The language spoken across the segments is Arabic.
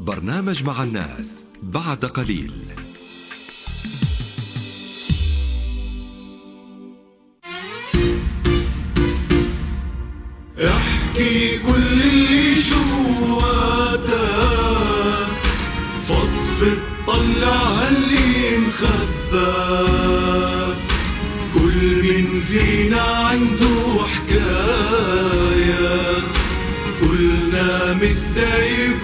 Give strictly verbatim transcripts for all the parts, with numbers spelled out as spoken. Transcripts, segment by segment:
برنامج مع الناس بعد قليل. احكي كل اللي جواتك، فضفض طلع اللي مخبى، كل من فينا عنده حكاية، كلنا متضايق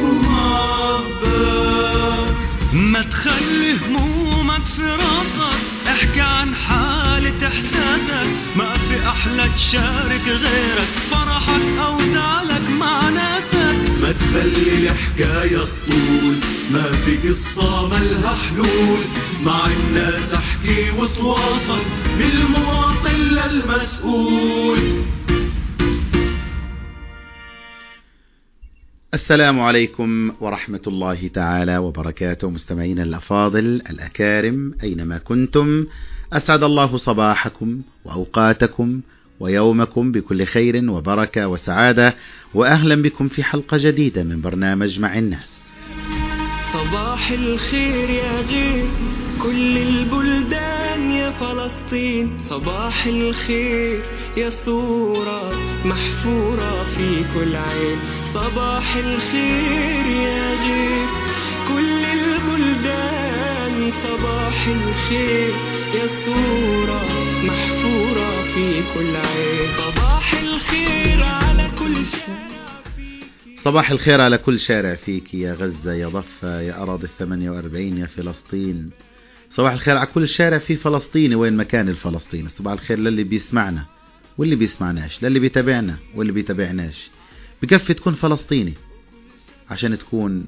ومعبى. ما تخلي همومك في راسك، احكي عن حالة احساسك، ما في احلى تشارك غيرك فرحك او زعلك مع ناسك. ما تخلي الحكاية تطول، ما في قصة ملها حلول، مع الناس احكي وتواصل، بالمواطن للمسؤول. السلام عليكم ورحمة الله تعالى وبركاته. مستمعين الأفاضل الأكارم أينما كنتم، أسعد الله صباحكم وأوقاتكم ويومكم بكل خير وبركة وسعادة، وأهلا بكم في حلقة جديدة من برنامج مع الناس. صباح الخير يا غير كل البلدان يا فلسطين، صباح الخير يا صورة محفورة في كل عين، صباح الخير يا غير كل البلدان، صباح الخير يا صورة محفورة في كل عين، صباح الخير على كل شارع. صباح الخير على كل شارع فيك يا غزة، يا ضفة، يا أراضي الثمانية وأربعين، يا فلسطين. صباح الخير على كل شارع في فلسطيني وين مكان الفلسطيني. صباح الخير للي بيسمعنا واللي بيسمعناش، للي بيتابعنا واللي بيتابعناش. بكفي تكون فلسطيني عشان تكون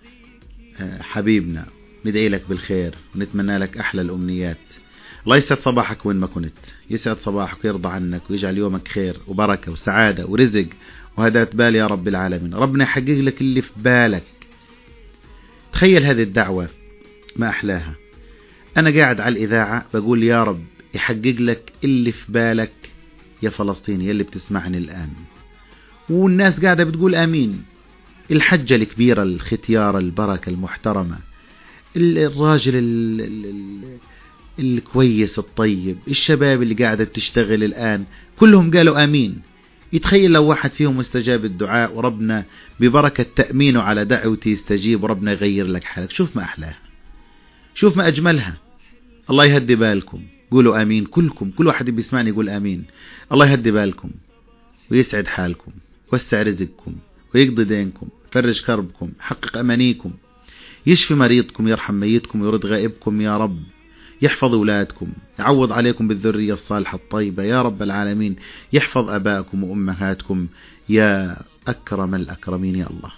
حبيبنا. ندعي لك بالخير ونتمنى لك أحلى الأمنيات. الله يسعد صباحك وين ما كنت، يسعد صباحك ويرضى عنك ويجعل يومك خير وبركة وسعادة ورزق وهداة بال يا رب العالمين. ربنا يحقق لك اللي في بالك. تخيل هذه الدعوة ما أحلاها. أنا قاعد على الإذاعة بقول يا رب يحقق لك اللي في بالك يا فلسطيني يلي بتسمعني الآن، والناس قاعدة بتقول آمين. الحجة الكبيرة الختيارة البركة المحترمة، الراجل ال ال ال الكويس الطيب، الشباب اللي قاعدة بتشتغل الآن، كلهم قالوا آمين. يتخيل لو واحد فيهم استجاب الدعاء وربنا ببركة تأمينه على دعوتي يستجيب وربنا يغير لك حالك. شوف ما أحلاها، شوف ما أجملها. الله يهدي بالكم، قولوا آمين كلكم، كل واحد بيسمعني يقول آمين. الله يهدي بالكم ويسعد حالكم، يوسع رزقكم ويقضي دينكم، يفرج كربكم، يحقق أمانيكم، يشفي مريضكم، يرحم ميتكم، ويرد غائبكم يا رب، يحفظ أولادكم، يعوض عليكم بالذرية الصالحة الطيبة يا رب العالمين، يحفظ أبائكم وأمهاتكم يا أكرم الأكرمين يا الله.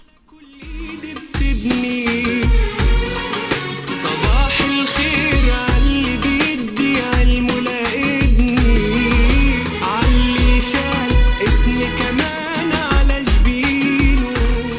صباح الخير علي بيدي عالملاقبني، علي شال اسمي كمان على جبينه.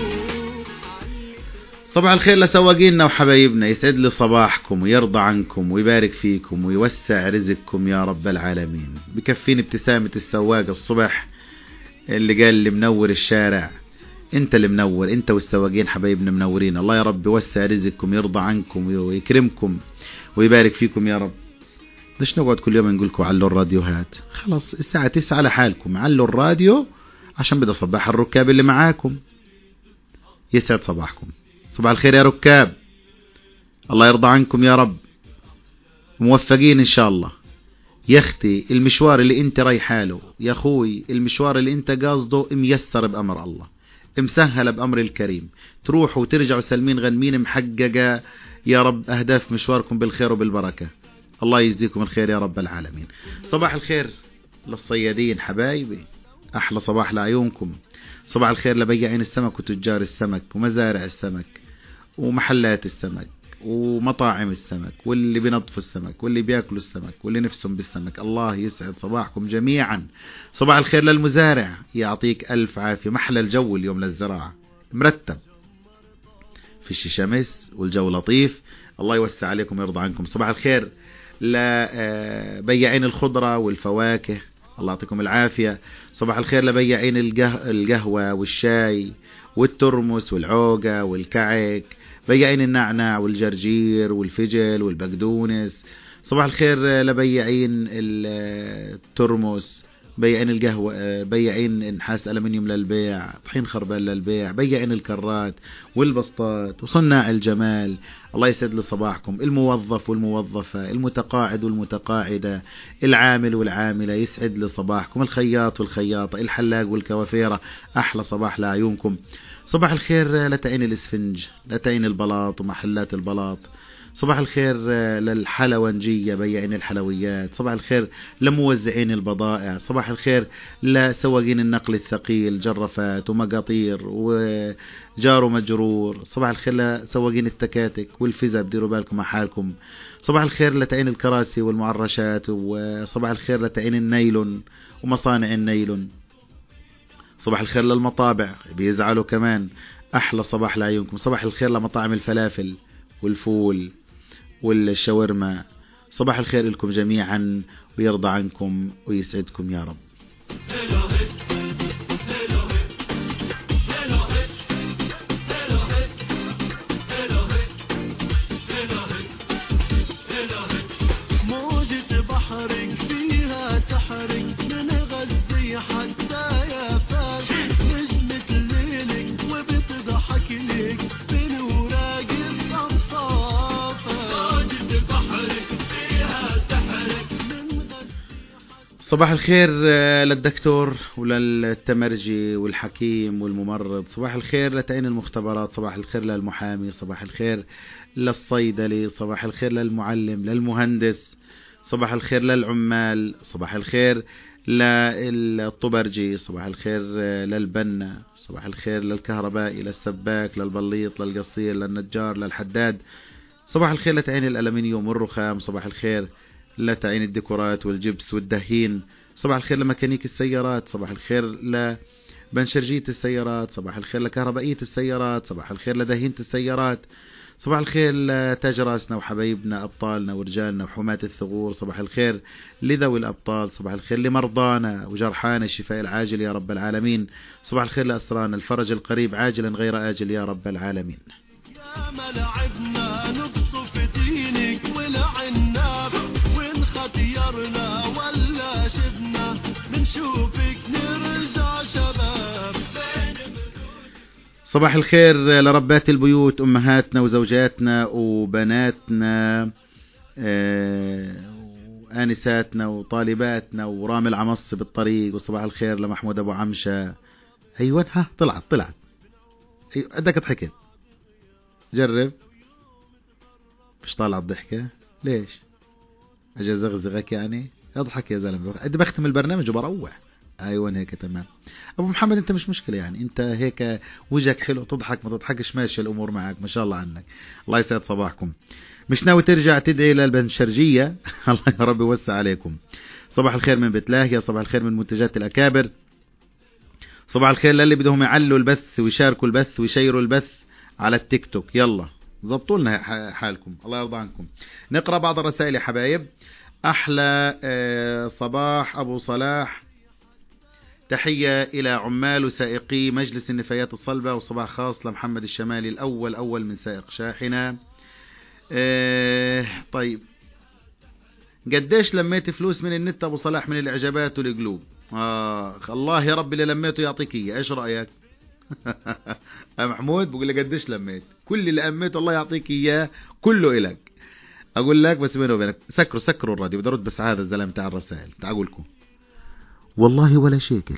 صباح الخير لسواقيننا وحبايبنا، يسعد لي صباحكم ويرضى عنكم ويبارك فيكم ويوسع رزقكم يا رب العالمين. بكفين ابتسامة السواق الصبح اللي قال لي منور الشارع. انت اللي منور، انت والسواقين حبايبنا منورين. الله يا رب يوسع رزقكم، يرضى عنكم ويكرمكم ويبارك فيكم يا رب. ليش نقعد كل يوم نقول لكم علوا الراديوهات؟ خلاص الساعة تسعة على حالكم، علوا الراديو عشان بدأ صباح الركاب اللي معاكم. يسعد صباحكم. صباح الخير يا ركاب، الله يرضى عنكم يا رب، موفقين ان شاء الله. يا اختي المشوار اللي انت رايحاله، يا اخوي المشوار اللي انت قاصده ميسر بأمر الله، مسهل بأمر الكريم. تروحوا وترجعوا سلمين غنمين محققة يا رب أهداف مشواركم بالخير وبالبركة. الله يجزيكم الخير يا رب العالمين. صباح الخير للصيادين حبايبي، أحلى صباح لعيونكم. صباح الخير لبياعين السمك وتجار السمك ومزارع السمك ومحلات السمك ومطاعم السمك، واللي بينظفوا السمك واللي بياكلوا السمك واللي نفسهم بالسمك. الله يسعد صباحكم جميعا. صباح الخير للمزارع، يعطيك ألف عافية. محلى الجو اليوم للزراعة، مرتب، في شمس والجو لطيف. الله يوسع عليكم ويرضى عنكم. صباح الخير لبياعين الخضرة والفواكه الله يعطيكم العافية. صباح الخير لبياعين القهوة والشاي والترمس والعوقة والكعك، بياعين النعناع والجرجير والفجل والبقدونس. صباح الخير لبياعين الترمس، بياعين القهوة، بياعين نحاس ألمنيوم للبيع، طحين خربان للبيع، بياعين الكرات والبسطات وصناع الجمال. الله يسعد لي صباحكم. الموظف والموظفة، المتقاعد والمتقاعدة، العامل والعاملة، يسعد لي صباحكم. الخياط والخياطة، الحلاق والكوافيرة، أحلى صباح لعيونكم. صباح الخير لتعين الاسفنج، لتعين البلاط ومحلات البلاط. صباح الخير للحلوانجية، بياعين الحلويات. صباح الخير لموزعين البضائع. صباح الخير لسواقين النقل الثقيل، جرفات ومقاطير وجار ومجرور. صباح الخير لسواقين التكاتك والفزا، بديروا بالكم على حالكم. صباح الخير لتعين الكراسي والمعرشات. وصباح الخير لتعين النيلون ومصانع النيلون. صباح الخير للمطابع، بيزعلوا كمان، أحلى صباح لعيونكم. صباح الخير لمطاعم الفلافل والفول والشاورما. صباح الخير لكم جميعا، ويرضى عنكم ويسعدكم يا رب. موجة بحرك فيها تحرك من غزي حتى يا فاش، نجمة ليلك وبتضحك لك بنوراق الصفصاف. موجة بحرك فيها تحرك من غزي. صباح الخير للدكتور وللتمرجي والحكيم والممرض. صباح الخير لتعين المختبرات. صباح الخير للمحامي. صباح الخير للصيدلي. صباح الخير للمعلم، للمهندس. صباح الخير للعمال. صباح الخير للطبرجي. صباح الخير للبنا. صباح الخير للكهربائي، للسباك، للبليط، للقصير، للنجار، للحداد. صباح الخير لتعين الألمنيوم والرخام. صباح الخير لتعين الديكورات والجبس والدهين. صباح الخير لميكانيك السيارات. صباح الخير لبنشرجية السيارات. صباح الخير لكهربائية السيارات. صباح الخير لدهينة السيارات. صباح الخير لتاج راسنا وحبايبنا، أبطالنا ورجالنا وحماة الثغور. صباح الخير لذوي الأبطال. صباح الخير لمرضانا وجرحانا، الشفاء العاجل يا رب العالمين. صباح الخير لأسرانا، الفرج القريب عاجلا غير آجل يا رب العالمين. يا ملعبنا نقطف دينك ولعنا، وين ختيرنا ولا شبنا بنشوفك نرجع شباب. صباح الخير لربات البيوت، أمهاتنا وزوجاتنا وبناتنا، وآنساتنا وطالباتنا ورامي العمص بالطريق. وصباح الخير لمحمود أبو عمشة. أيوة، ها طلعت طلعت أيوة. أدك ضحكت، جرب. مش طالع الضحكة ليش؟ أجي زغزغك يعني؟ اضحك يا زلمة، أدي بختم البرنامج وبروح. ايوه هيك تمام. ابو محمد انت مش مشكلة يعني، انت هيك وجهك حلو، تضحك ما تضحكش ماشي الامور معك، ما شاء الله عنك. الله يسعد صباحكم. مش ناوي ترجع تدعي للبنشرجية؟ الله يا رب يوسع عليكم. صباح الخير من بيت لاهية. صباح الخير من منتجات الأكابر. صباح الخير للي بدهم يعلوا البث ويشاركوا البث ويشيروا البث على التيك توك. يلا ضبطوا لنا حالكم، الله يرضى عنكم. نقرأ بعض الرسائل يا حبايب. أحلى صباح أبو صلاح، تحية إلى عمال وسائقي مجلس النفايات الصلبة، وصباح خاص لمحمد الشمالي الأول أول من سائق شاحنة. اه طيب، قديش لميت فلوس من النت أبو صلاح من الإعجابات والقلوب؟ آه الله يا رب اللي لميته يعطيك إياه. إيش رأيك؟ محمود بقول لي قديش لميت؟ كل اللي أميته الله يعطيك إياه كله إلك. أقول لك بس بيني وبينك، سكروا سكروا الراديو، بدي أرد بس هذا الزلمة تاع الرسائل. تعال أقول لكم والله ولا شيكل.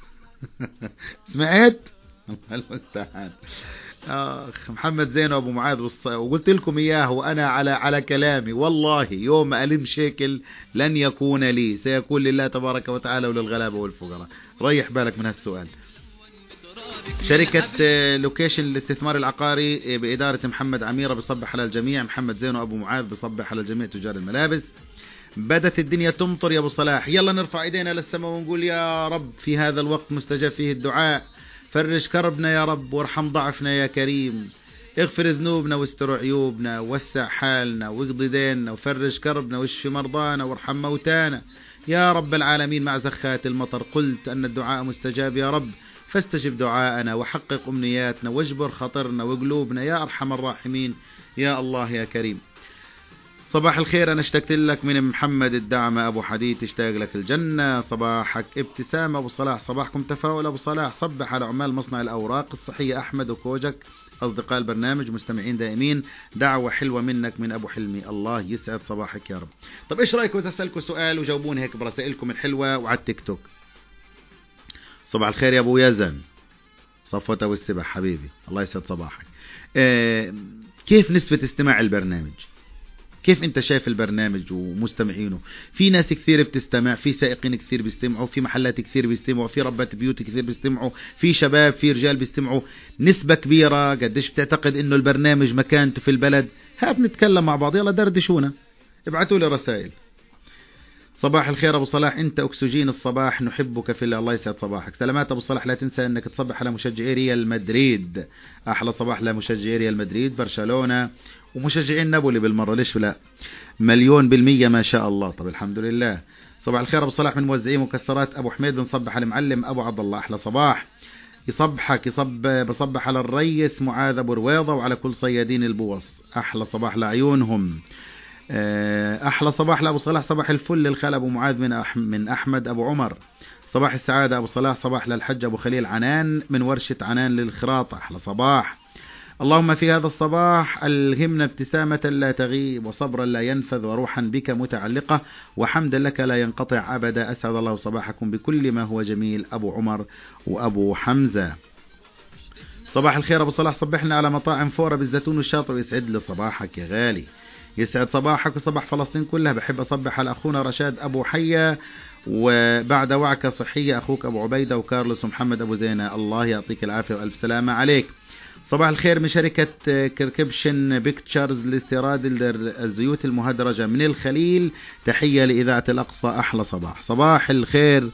سمعت؟ المستعان. اخ محمد زين وابو معاذ والص... وقلت لكم اياه وانا على على كلامي، والله يوم ألم شيكل لن يكون لي، سيكون لله تبارك وتعالى وللغلابة والفقراء. ريح بالك من هالسؤال. شركة لوكيشن الاستثمار العقاري بإدارة محمد عميرة بصبح على الجميع. محمد زين وابو معاذ بصبح على الجميع تجار الملابس. بدت الدنيا تمطر يا ابو صلاح، يلا نرفع ايدينا للسماء ونقول يا رب في هذا الوقت مستجاب فيه الدعاء، فرج كربنا يا رب وارحم ضعفنا يا كريم، اغفر ذنوبنا واستر عيوبنا، وسع حالنا واقضي ديننا وفرج كربنا واشفي مرضانا وارحم موتانا. يا رب العالمين مع زخات المطر قلت أن الدعاء مستجاب يا رب، فاستجب دعاءنا وحقق أمنياتنا واجبر خطرنا وقلوبنا يا أرحم الراحمين يا الله يا كريم. صباح الخير، أنا اشتقت لك من محمد الدعمة أبو حديد، اشتاق لك الجنة. صباحك ابتسام أبو صلاح، صباحكم تفاؤل أبو صلاح. صبح على عمال مصنع الأوراق الصحية أحمد وكوجك، أصدقاء البرنامج مستمعين دائمين، دعوة حلوة منك من أبو حلمي، الله يسعد صباحك يا رب. طب إيش رأيكم تسألكم سؤال وجاوبون هيك برسائلكم الحلوة وعلى التيك توك. صباح الخير يا أبو يزن، صفوة أبو السبح حبيبي، الله يسعد صباحك. اه كيف نسبة استماع البرنامج؟ كيف انت شايف البرنامج ومستمعينه؟ في ناس كثير بتستمع، في سائقين كثير بيستمعوا، في محلات كثير بيستمعوا، في ربات بيوت كثير بيستمعوا، في شباب في رجال بيستمعوا، نسبة كبيرة. قديش بتعتقد انه البرنامج مكانته في البلد؟ هات نتكلم مع بعض، يلا دردشونا، ابعتوا لي رسائل. صباح الخير أبو صلاح، أنت أكسجين الصباح، نحبك في الله، الله يسعد صباحك. سلامات أبو صلاح، لا تنسى أنك تصبح على مشجعي ريال مدريد، أحلى صباح لمشجعي ريال مدريد، برشلونة ومشجعين نابولي بالمرة، ليش لا؟ مليون بالمية ما شاء الله. طب الحمد لله. صباح الخير أبو صلاح من موزعي مكسرات أبو حميد، بنصبح على المعلم أبو عبد الله، أحلى صباح. يصبحك يصب بصبح على الريس معاذ أبو رويضة وعلى كل صيادين البوص، أحلى صباح لعيونهم. أحلى صباح لأبو صلاح، صباح الفل للخال أبو معاذ من أح من أحمد أبو عمر. صباح السعادة أبو صلاح، صباح للحج أبو خليل عنان من ورشة عنان للخراط، أحلى صباح. اللهم في هذا الصباح ألهمنا ابتسامة لا تغيب وصبرا لا ينفذ وروحا بك متعلقة وحمدا لك لا ينقطع أبدا، أسعد الله صباحكم بكل ما هو جميل، أبو عمر وأبو حمزة. صباح الخير أبو صلاح، صبحنا على مطاعم فورة بالزيتون والشاطئ، ويسعد لي صباحك يا غالي، يسعد صباحك وصباح فلسطين كلها. بحب أصبح على أخونا رشاد أبو حية، وبعد وعكة صحية أخوك أبو عبيدة وكارلوس ومحمد أبو زينة، الله يعطيك العافية وألف سلامة عليك. صباح الخير من شركة كركبشن بيكتشرز لاستيراد الزيوت المهدرجة من الخليل، تحية لإذاعة الأقصى، أحلى صباح. صباح الخير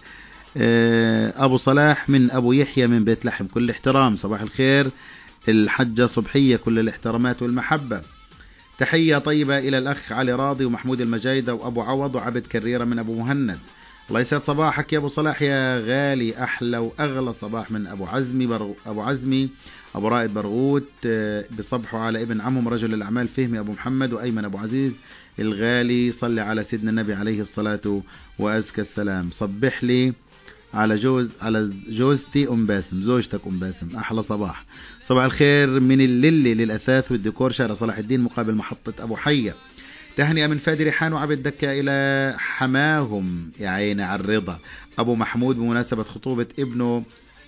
أبو صلاح من أبو يحيى من بيت لحم، كل احترام. صباح الخير الحجة صبحية، كل الاحترامات والمحبة. تحية طيبة إلى الأخ علي راضي ومحمود المجايدة وأبو عوض وعبد كريرة من أبو مهند، الله يسعد صباحك يا أبو صلاح يا غالي، أحلى وأغلى صباح من أبو عزمي برغ... أبو عزمي أبو رائد برغوت، بصبحوا على ابن عمهم رجل الأعمال فهمي أبو محمد وأيمن أبو عزيز الغالي، صلي على سيدنا النبي عليه الصلاة وأزكى السلام. صبح لي على جوز على جوزتي أم باسم، زوجتك أم باسم، أحلى صباح. صباح الخير من الليلي للأثاث والديكور، شارع صلاح الدين مقابل محطة أبو حية. تهنئة من فادي ريحان وعبد دكة إلى حماهم يا عيني على الرضا أبو محمود بمناسبة خطوبة ابنه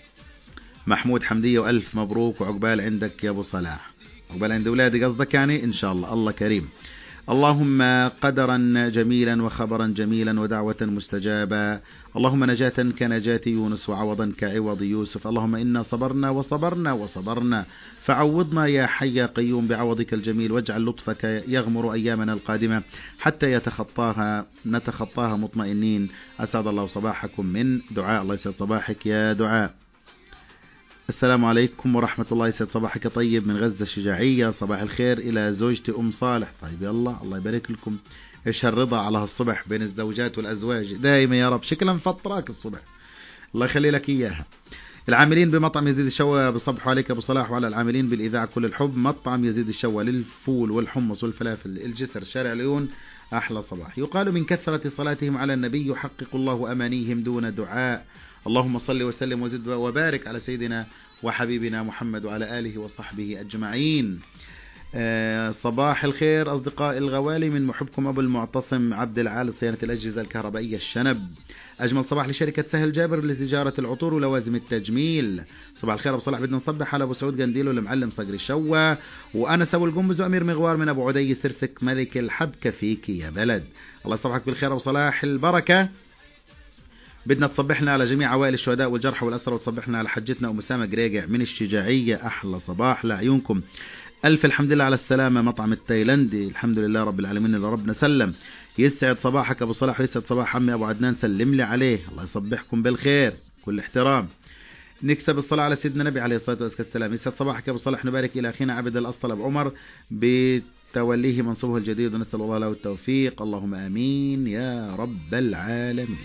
محمود حمدية، وألف مبروك وعقبال عندك يا أبو صلاح، عقبال عند أولادي قصدك يعني، إن شاء الله، الله كريم. اللهم قدرا جميلا وخبرا جميلا ودعوة مستجابة، اللهم نجاة كنجاة يونس وعوضا كعوض يوسف، اللهم إنا صبرنا وصبرنا وصبرنا فعوضنا يا حي يا قيوم بعوضك الجميل، واجعل لطفك يغمر أيامنا القادمة حتى يتخطاها نتخطاها مطمئنين. أسعد الله صباحكم من دعاء، الله يسعد صباحك يا دعاء. السلام عليكم ورحمة الله، يسعد صباحك طيب من غزة الشجاعية، صباح الخير إلى زوجتي أم صالح. طيب يلا الله يبارك لكم، إيش هالرضا على هالصبح بين الزوجات والأزواج دائما يا رب، شكلا فطراك الصبح، الله يخلي لك إياها. العاملين بمطعم يزيد الشوى بصبحوا عليك أبو صلاح وعلى العاملين بالإذاعة كل الحب، مطعم يزيد الشوى للفول والحمص والفلافل، الجسر، شارع العيون، أحلى صباح. يقال من كثرة صلاتهم على النبي يحقق الله أمانيهم دون دعاء، اللهم صل وسلم وزد وبارك على سيدنا وحبيبنا محمد وعلى آله وصحبه أجمعين. آه صباح الخير أصدقاء الغوالي، من محبكم أبو المعتصم عبد العال، صيانة الأجهزة الكهربائية الشنب. أجمل صباح لشركة سهل جابر لتجارة العطور ولوازم التجميل. صباح الخير أبو صلاح، بدنا نصبح على أبو سعود قنديل والمعلم صقر الشوى وأنس أبو القنبز وأمير مغوار من أبو عدي سرسك ملك الحبكة فيك يا بلد، الله يصبحك بالخير أبو صلاح البركة. بدنا تصبحنا على جميع عوائل الشهداء والجرحى والأسرى، وتصبحنا على حجتنا أم أسامة قريقع من الشجاعية، أحلى صباح لعيونكم. ألف الحمد لله على السلامة مطعم التايلندي، الحمد لله رب العالمين اللي ربنا سلم. يسعد صباحك أبو صلاح ويسعد صباح عمي أبو عدنان، سلم لي عليه، الله يصبحكم بالخير كل احترام. نكسب الصلاة على سيدنا النبي عليه الصلاة والسلام. يسعد صباحك أبو صلاح، نبارك إلى أخينا عبد الأسطل أبو عمر توليه منصبه الجديد، ونسأل الله له التوفيق، اللهم آمين يا رب العالمين.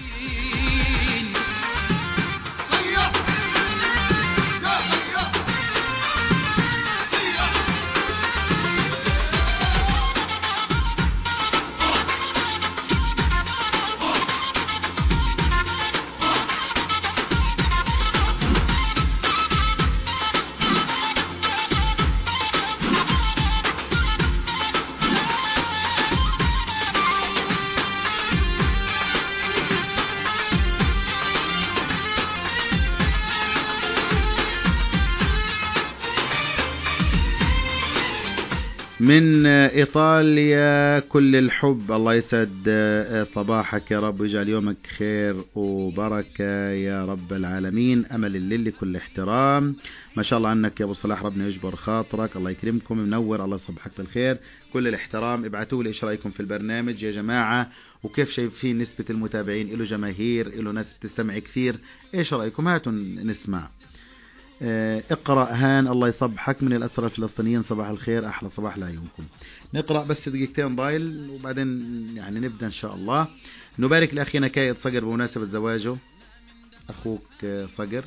من إيطاليا كل الحب، الله يسعد صباحك يا رب ويجعل يومك خير وبركة يا رب العالمين. أمل الليل كل احترام، ما شاء الله عنك يا أبو صلاح، ربنا يجبر خاطرك، الله يكرمكم، منور، الله يصبحك بالخير، كل الاحترام. ابعتوا لي ايش رأيكم في البرنامج يا جماعة، وكيف شايفين نسبة المتابعين، له جماهير، له ناس بتستمع كثير، ايش رأيكم؟ هاتوا نسمع. اقرأ هان، الله يصبحك من الأسرى الفلسطينيين، صباح الخير، أحلى صباح لعيونكم. نقرأ بس دقيقتين ضايل وبعدين يعني نبدأ إن شاء الله. نبارك لأخينا كايد صقر بمناسبة زواجه، أخوك صقر،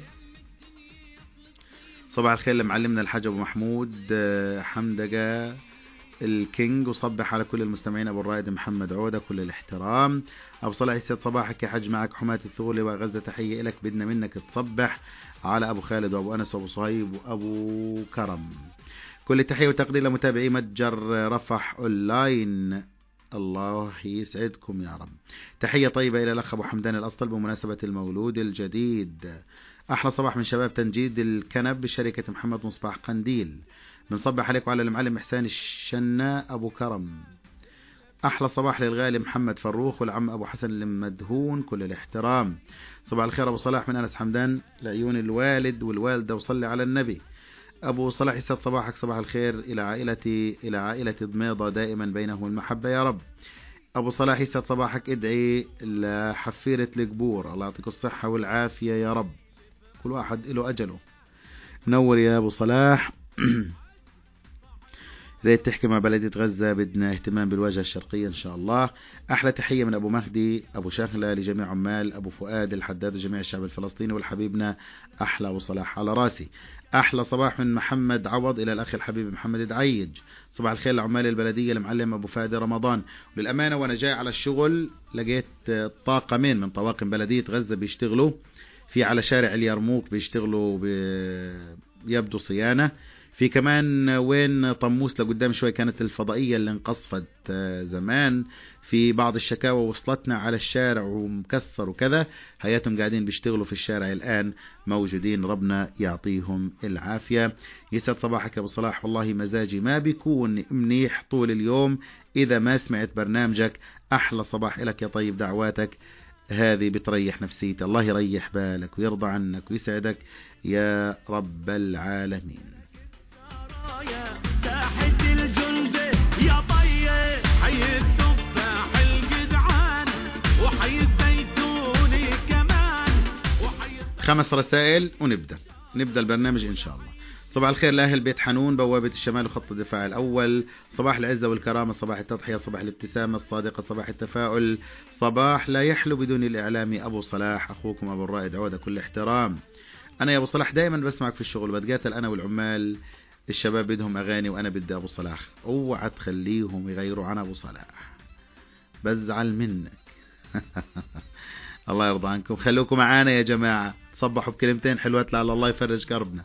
صباح الخير لمعلمنا الحاج أبو محمود حمدقة الكينج، وصبح على كل المستمعين. أبو الرائد محمد عودة كل الاحترام. أبو صلاح يسعد صباحك يا حج، معك حماة الثغور وغزة، تحية لك، بدنا منك تصبح على أبو خالد وأبو أنس وأبو صهيب وأبو كرم. كل تحية وتقدير لمتابعي متجر رفح أونلاين، الله يسعدكم يا رب. تحية طيبة إلى الأخ أبو حمدان الأسطل بمناسبة المولود الجديد. أحلى صباح من شباب تنجيد الكنب بشركة محمد مصباح قنديل، بنصبح عليكم على المعلم إحسان الشنا أبو كرم. أحلى صباح للغالي محمد فروخ والعم أبو حسن المدهون كل الاحترام. صباح الخير أبو صلاح من أنس حمدان لعيون الوالد والوالدة، وصلي على النبي. أبو صلاح يسعد صباحك، صباح الخير إلى عائلتي إلى عائلة ضميضة، دائما بينهم المحبة يا رب. أبو صلاح يسعد صباحك، ادعي لحفيرة القبور، الله يعطيك الصحة والعافية يا رب، كل واحد له أجله. منور يا أبو صلاح. ريت تحكي مع بلدية غزة، بدنا اهتمام بالواجهة الشرقية إن شاء الله. أحلى تحية من أبو مهدي أبو شغلة لجميع عمال أبو فؤاد الحداد وجميع الشعب الفلسطيني، والحبيبنا أحلى أبو صلاح على راسي. أحلى صباح من محمد عوض إلى الأخ الحبيب محمد دعيج، صباح الخير لعمال البلدية المعلم أبو فادي رمضان. وللأمانة وأنا جاي على الشغل لقيت طاقمين من طواقم بلدية غزة بيشتغلوا في على شارع اليرموك، بيشتغلوا يبدو صيانة. في كمان وين طموس لقدام شوي كانت الفضائية اللي انقصفت زمان، في بعض الشكاوى وصلتنا على الشارع ومكسر وكذا، هياتهم قاعدين بيشتغلوا في الشارع الآن موجودين، ربنا يعطيهم العافية. يسعد صباحك يا أبو صلاح، والله مزاجي ما بيكون منيح طول اليوم إذا ما سمعت برنامجك. أحلى صباح لك يا طيب، دعواتك هذه بتريح نفسيتي، الله يريح بالك ويرضى عنك ويسعدك يا رب العالمين. تحت الجند يا طيب، حي التفاح الجدعان، وحي الزيتون كمان، وحي خمس رسائل ونبدأ نبدأ البرنامج إن شاء الله. صباح الخير لأهل بيت حنون بوابة الشمال وخط الدفاع الأول، صباح العزة والكرامة، صباح التضحية، صباح الابتسامة الصادقة، صباح التفاؤل، صباح لا يحلو بدون الإعلامي أبو صلاح، أخوكم أبو الرائد عودة كل احترام. أنا يا أبو صلاح دائما بسمعك في الشغل، بتقاتل أنا والعمال، الشباب بدهم أغاني وأنا بدي أبو صلاح، اوعى تخليهم يغيروا عن أبو صلاح، بزعل منك. الله يرضى عنكم، خلوكم معانا يا جماعة، صبحوا بكلمتين حلوات لعل الله يفرج كربنا.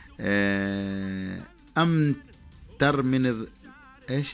أمتر من ال... إيش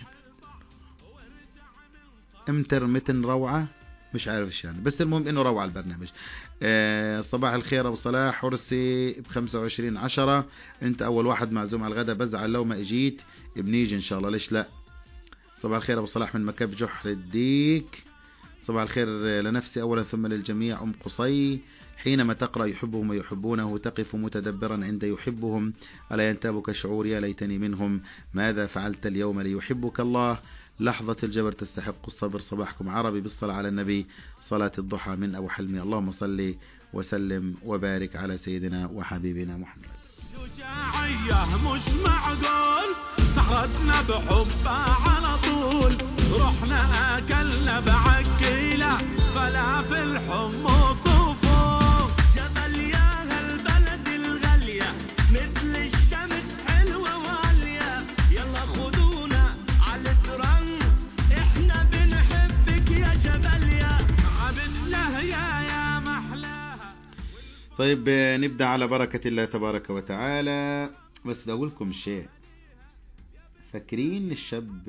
أمتر متن روعة، مش عارف ايش يعني، بس المهم انه روعة البرنامج. آه صباح الخير ابو صلاح، حرسي بخمسة وعشرين عشرة، انت اول واحد معزوم على الغداء، بزعل لو ما اجيت، بنيجي ان شاء الله، ليش لا. صباح الخير ابو صلاح من مكاب جحر الديك، صباح الخير لنفسي اولا ثم للجميع. ام قصي، حينما تقرأ يحبهم ويحبونه تقف متدبرا عند يحبهم، ألا ينتابك شعور يا ليتني منهم، ماذا فعلت اليوم ليحبك الله، لحظة الجبر تستحق الصبر. صباحكم عربي بالصلاة على النبي، صلاة الضحى من أبو حلمي، اللهم صل وسلم وبارك على سيدنا وحبيبنا محمد. شجاعية مش معقول سعرتنا بحبه على طول، رحنا اكلنا بعكيلة فلافل حمص وفول. جبل يا هالبلد الغالية مثل الشمس حلوة وعالية، يلا خدونا على الترن احنا بنحبك يا جبل يا عبدنا يا يا محلاها. طيب نبدأ على بركة الله تبارك وتعالى. بس بدي أقول لكم شيء، فاكرين الشاب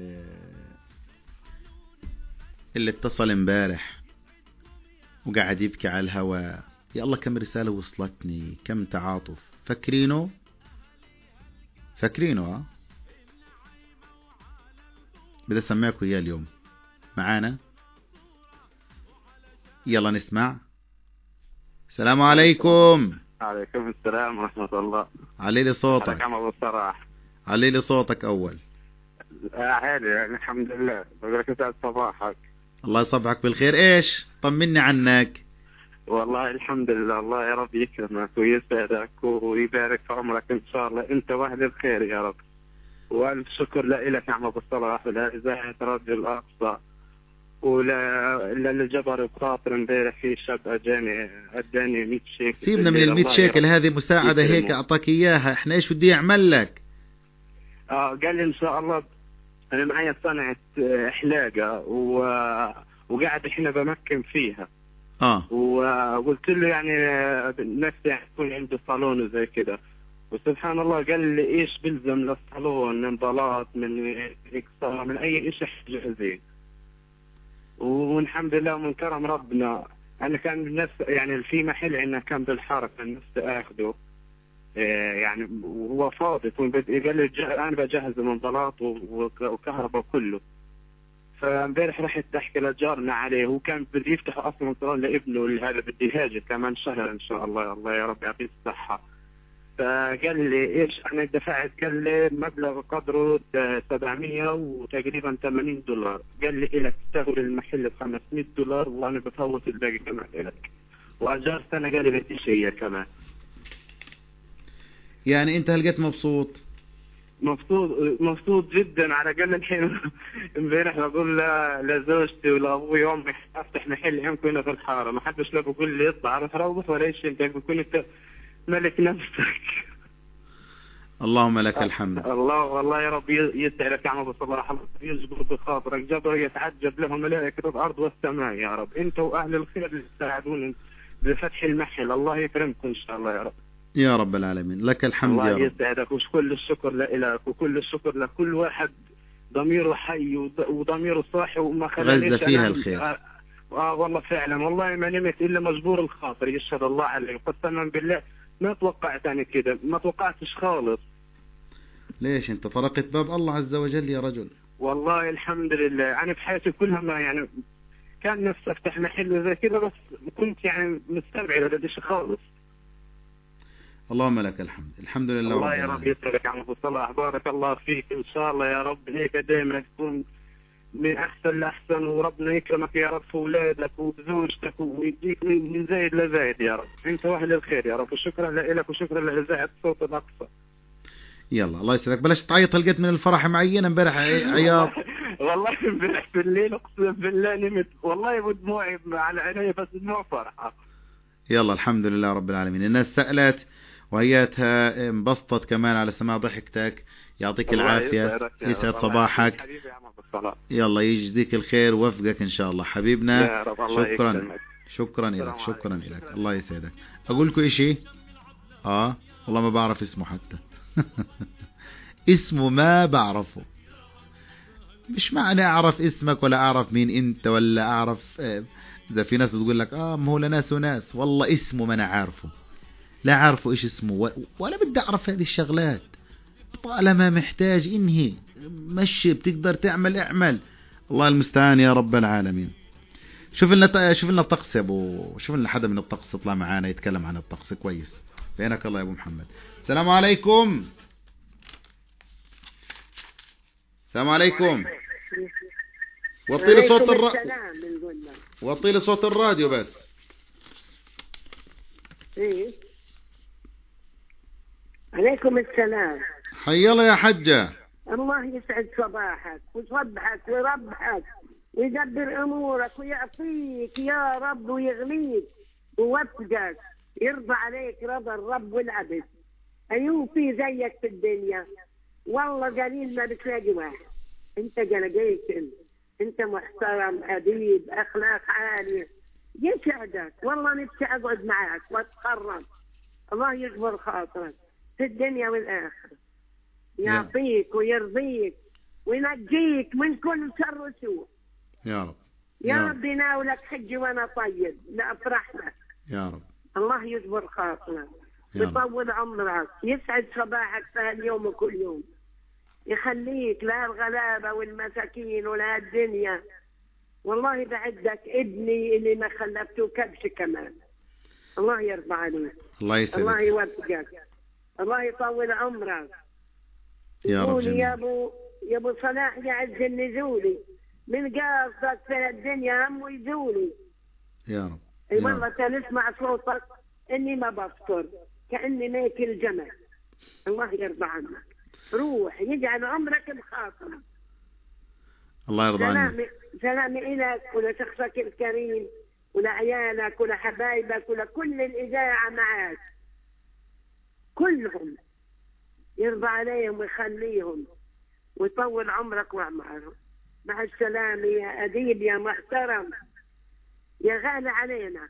اللي اتصل امبارح وقاعد يبكي على الهواء؟ يا الله كم رسالة وصلتني، كم تعاطف. فاكرينه فاكرينه ها؟ بدي أسمعكم إياه اليوم معانا. يلا نسمع. السلام عليكم. عليكم السلام ورحمة الله. علي لي صوتك. حركة بصراحة. علي لي صوتك أول. عادي يعني الحمد لله. بقول لك سعد صباحك. الله يصبحك بالخير. إيش طمني عنك. والله الحمد لله، الله يا رب يكرمك ويسعدك ويبارك في عمرك إن شاء الله، أنت واهل الخير يا رب. وألف شكر لك يا عم أبو الصلاح ولإذاعة راديو الأقصى، ولا اللي جبر بخاطر امبارح في شاب اجاني اداني مية شيكل. سيبنا من ال مية شيكل هذه مساعدة هيك اعطاك اياها، احنا ايش بدي اعمل لك؟ اه قال لي ان شاء الله انا معي صنعة حلاقة و... وقاعد احنا بمكن فيها. اه وقلت له يعني نفسي يعني يكون عندي صالون وزي كده، وسبحان الله قال لي ايش بلزم للصالون من بلاط من اكسار من اي شيء جاهزين. والحمد لله ومن كرم ربنا انا كان بنفس يعني في محل عندنا كان بالحرب كان نفسي اخذه إيه يعني وهو فاضي، قال لي انا بجهز من بلاط وكهرباء كله. فامبارح رحت احكي لجارنا عليه، هو كان بده يفتح اصلا صالون لابنه اللي هذا بده يهاجر كمان شهر ان شاء الله، الله يا رب يعطيه الصحه. فقال لي ايش انا دفعت، قال لي مبلغ قدره سبعمية وتقريبا ثمانين دولار، قال لي لك تاخذ المحل ب خمسمية دولار وانا بفوت الباقي كمان لك، واجار سنه قال لي بدي شيء كمان. يعني انت هلقيت مبسوط؟ مبسوط مبسوط جدا. على الاقل الحين امبارح بقول لزوجتي ولابوي وامي افتح محل عندكم هنا في الحاره، ما حدش لا بقول لي اطلع روح ولا شيء، انت بكون انت ملك نفسك. اللهم لك الحمد. الله والله يا رب يسعدك يا عم ابو صلاح، الله يجبر بخاطرك، جبر يتعجب له ملائكة الارض والسماء يا رب، انت واهل الخير اللي تساعدون بفتح المحل، الله يكرمكم ان شاء الله يا رب. يا رب العالمين لك الحمد يا رب. الله يسعدك وكل الشكر لك وكل الشكر لكل واحد ضميره حي وضميره صاحي وما خلانيش غزة فيها الخير. اه, آه والله فعلا والله ما نمت الا مجبور الخاطر، يشهد الله عليه قسما بالله ما توقعت أنا كده، ما توقعتش خالص. ليش انت طرقت باب الله عز وجل يا رجل. والله الحمد لله انا بحياتي كلها ما يعني كان نفسي افتح محل زي كده، بس كنت يعني مستبعد هذا الشيء خالص. اللهم لك الحمد. الحمد لله. الله يا رب يسعدك يا عم ابو صلاح، بارك الله فيك ان شاء الله يا رب، هيك دائما تكون من احسن لاحسن، وربنا يكرمك يا رب في اولادك وزوجتك ويديك من زايد لزايد يا رب، انت واهل الخير يا رب، وشكرا لك وشكرا لاذاعه صوت الاقصى. يلا الله يسعدك. بلاش تعيط، لقيت من الفرح معينه امبارح عياط. والله امبارح بالليل اقسم بالله نمت والله ودموعي على عيني بس دموع فرحه. يلا الحمد لله رب العالمين. الناس سألت وهياتها انبسطت كمان على سماع ضحكتك، يعطيك العافية يسعد صباحك. يلا يجزيك الخير ووفقك ان شاء الله حبيبنا. شكرا شكرا لك شكرا لك الله يسعدك. اقول لكم اشي اه والله ما بعرف اسمه حتى اسمه ما بعرفه، مش معنى اعرف اسمك ولا اعرف مين انت ولا اعرف اذا في ناس تقول لك اه ما هو لناس وناس، والله اسمه ما انا عارفه، لا عارفه ايش اسمه ولا بدي اعرف هذه الشغلات. طالما محتاج انهي مشي، بتقدر تعمل اعمل، الله المستعان يا رب العالمين. شوف لنا شوف لنا الطقس يا ابو، شوف لنا حدا من الطقس يطلع معانا يتكلم عن الطقس كويس. بينك الله يا ابو محمد. السلام عليكم. السلام عليكم. وطي لي صوت الر... وطي لي صوت الراديو بس. ايه عليكم السلام. حي الله يا حجة. الله يسعد صباحك ويصبحك ويربحك ويدبر أمورك ويعطيك يا رب ويغنيك ويوفقك، يرضى عليك رضا الرب والعبد. أيوه في زيك في الدنيا والله قليل ما بتلاقي واحد. انت لقيت انت. انت محترم أديب أخلاق عالية، يسعدك والله. نفسي أقعد معك وأتقرب. الله يجبر خاطرك في الدنيا والآخرة، يعطيك ويرضيك وينجيك من كل شر وسوء يا رب. يا رب يناولك حج وأنا طيب لأفرح لك يا رب. الله يجبر خاطرك ويطول عمرك، يسعد صباحك في هاليوم وكل يوم، يخليك لا الغلابة والمساكين ولا الدنيا. والله بعدك ابني اللي ما خلفته كبش كمان. الله يرضى عليك، الله يسعدك، الله يوفقك، الله يطول عمرك يا رب. قولي يا ابو يا ابو صلاح يعز النزولي من قاصدك في الدنيا هم ويزولي يا رب. اي والله تنسمع صوتك اني ما بفطر كاني ماكل جمل. الله يرضى عنك، روح يجعل عمرك بخاطرك. الله يرضى عنك. سلامي سلامي لك ولشخصك الكريم ولعيالك ولحبايبك ولكل الإذاعة معك كلهم، يرضى عليهم ويخليهم ويطول عمرك وعمرهم. مع السلامة يا أديب يا محترم يا غالي علينا.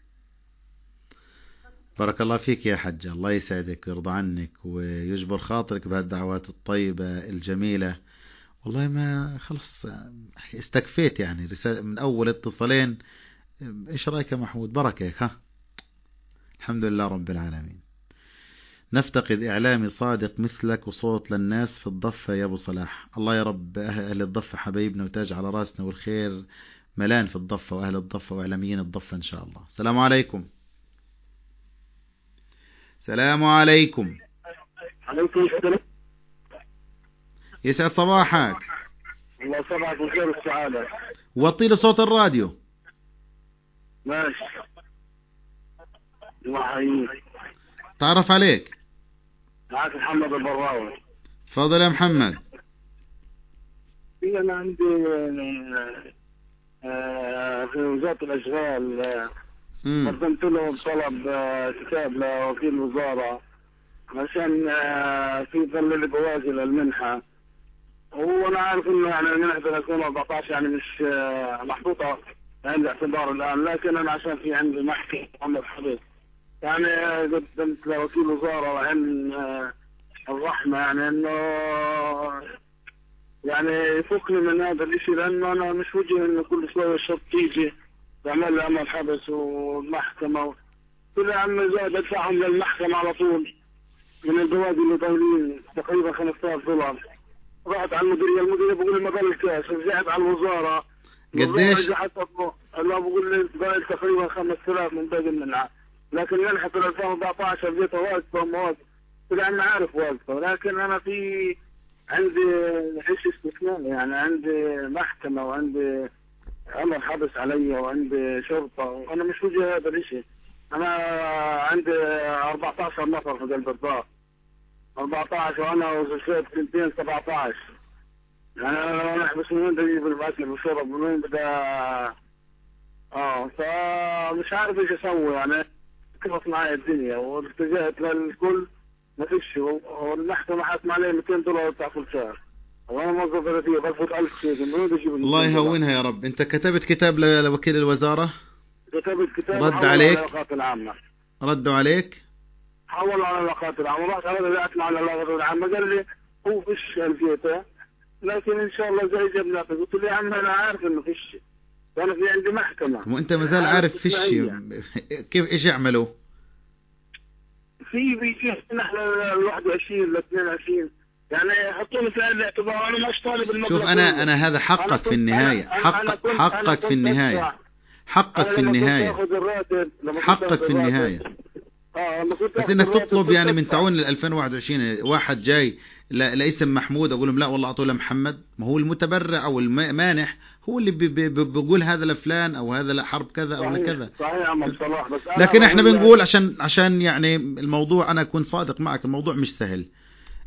بارك الله فيك يا حجة، الله يسعدك ويرضى عنك ويجبر خاطرك بهالدعوات الطيبة الجميلة. والله ما خلص استكفيت يعني رسالة من أول اتصالين. إيش رأيك يا محمود؟ بركة ها. الحمد لله رب العالمين. نفتقد إعلامي صادق مثلك وصوت للناس في الضفة يا أبو صلاح. الله يا رب أهل الضفة حبايبنا وتاج على راسنا، والخير ملان في الضفة وأهل الضفة وإعلاميين الضفة إن شاء الله. السلام عليكم. السلام عليكم. عليكم السلام. يسعد صباحك. الله صباحك بالخير والسعادة. وطي لي صوت الراديو. ماشي. الله يحييك. تعرف عليك. معك محمد البراوي. تفضل يا محمد. في أنا عندي آه في وزارة الأشغال قدمت لهم طلب كتاب لوكيل الوزارة عشان آه في ظل بوازي للمنحة. وانا عارف انه يعني المنحة ألفين وأربعة عشر يعني مش آه محطوطة عند الاعتبار الآن، لكن أنا عشان في عندي محكمة عمل حدث يعني قدمت لوكيل وزارة وعن الرحمة يعني انه يعني يفكني من هذا الاشي، لانه انا مش وجه انه كل شوية الشرط تيجي تعمل لي عمل حبس والمحكمة كل عم زاد ادفعهم للمحكمة على طول من البوادي اللي طايلين تقريبا خمسة آلاف دولار. رحت على المديرية، المديرية بقول لي ما قال الكاش، رجعت على الوزارة قديش؟ الله بقول لي قال تقريبا خمسة آلاف من باقي المنعة، لكن منحة ألفين وأربعة عشر جيتها واقفة ومواقفة طلع أنا عارف واقفة، لكن أنا في عندي حس استثنائي يعني عندي محكمة وعندي أمر حبس علي وعندي شرطة وأنا مش وجه هذا الشيء. أنا عندي أربعة عشر نفر في قلب الدار أربعة عشر وأنا وزوجتي سنتين سبعة عشر يعني أنا أنا أحبس من وين بدي أجيب الأكل والشرب من وين بدي آه فمش عارف إيش أسوي يعني كيف معي الدنيا واتجهت للكل ما فيش، والمحكمة حاكمة علي مئتين دولار بتاع كل شهر وانا موظف ثلاثية بفوت ألف شيء من وين بدي اجيب؟ الله يهونها يا رب. انت كتبت كتاب لوكيل الوزارة؟ كتبت كتاب رد عليك؟ العلاقات العامة ردوا عليك؟ حولوا على العلاقات العامة، رحت على رجعت مع العلاقات العامة قال لي هو فيش الجيته لكن ان شاء الله زي جبنا. قلت له يا عم انا عارف انه فيش وانا في عندي محكمة. وانت مازال عارف فيش كيف ايش يعملوا؟ في بيجي نحن ال واحد وعشرين ل اثنين وعشرين يعني يحطوني في الاعتبار. انا مش طالب المبلغ. شوف انا انا هذا حقك في النهاية، حق حقك في النهاية، حقك في النهاية، حقك في النهاية. بس انك تطلب يعني من تعاون ل ألفين وواحد وعشرين واحد جاي لاسم محمود اقول لهم لا والله اعطوه لمحمد، ما هو المتبرع او المانح هو اللي بي بي بيقول هذا لفلان او هذا لحرب كذا او لكذا. صحيح عم صلاح. بس لكن احنا بنقول عشان عشان يعني الموضوع انا اكون صادق معك، الموضوع مش سهل.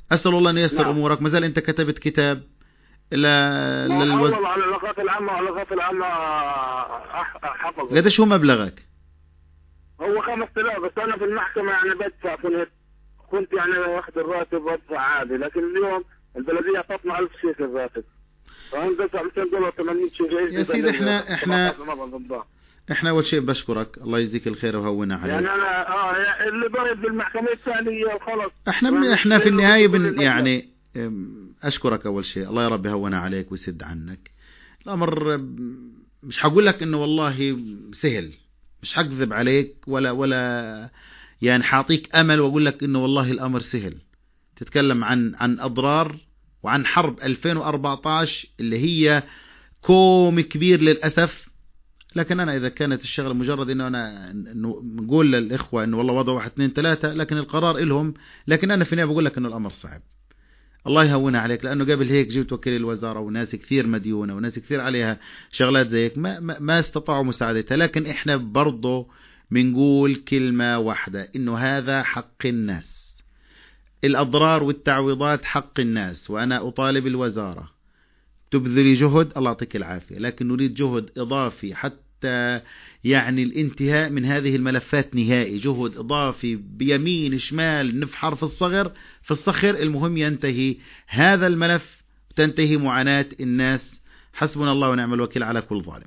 أسأل الله أن ييسر نعم. أمورك. ما زال أنت كتبت كتاب لا ما للوز... حول على العلاقات العامة والعلاقات العامة أح- حفظ. قديش هو مبلغك؟ هو خمس آلاف بس أنا في المحكمة يعني بدفع، كنت كنت يعني واخد الراتب بدفع عادي، لكن اليوم البلدية اعطتنا ألف شيكل الراتب، فهم دفع مئتين دولار ثمانين شيكل. يا سيدي احنا احنا احنا اول شيء بشكرك، الله يجزيك الخير وهونا عليك. يعني انا اه يعني اللي ضرب بالمحكمة الثانية وخلص. احنا من احنا في النهاية بن يعني اشكرك اول شيء، الله يا رب يهونا عليك ويسد عنك الامر. مش هقول لك انه والله سهل، مش هكذب عليك ولا ولا يعني حاعطيك امل واقول لك انه والله الامر سهل. تتكلم عن عن اضرار وعن حرب ألفين وأربعة عشر اللي هي كوم كبير للاسف. لكن انا اذا كانت الشغله مجرد انه انا نقول للاخوه انه والله وضع واحد اثنين ثلاثه، لكن القرار إلهم. لكن انا في النهايه بقول لك انه الامر صعب، الله يهونها عليك، لانه قبل هيك جبت وكيل الوزاره وناس كثير مديونه وناس كثير عليها شغلات زي هيك ما, ما, ما استطاعوا مساعدتها. لكن احنا برضه بنقول كلمه واحده، انه هذا حق الناس، الأضرار والتعويضات حق الناس. وأنا أطالب الوزارة تبذلي جهد، الله يعطيك العافية، لكن نريد جهد إضافي حتى يعني الانتهاء من هذه الملفات نهائي، جهد إضافي بيمين شمال نفحر في الصغر في الصخر، المهم ينتهي هذا الملف وتنتهي معاناة الناس. حسبنا الله ونعم الوكيل على كل ظالم.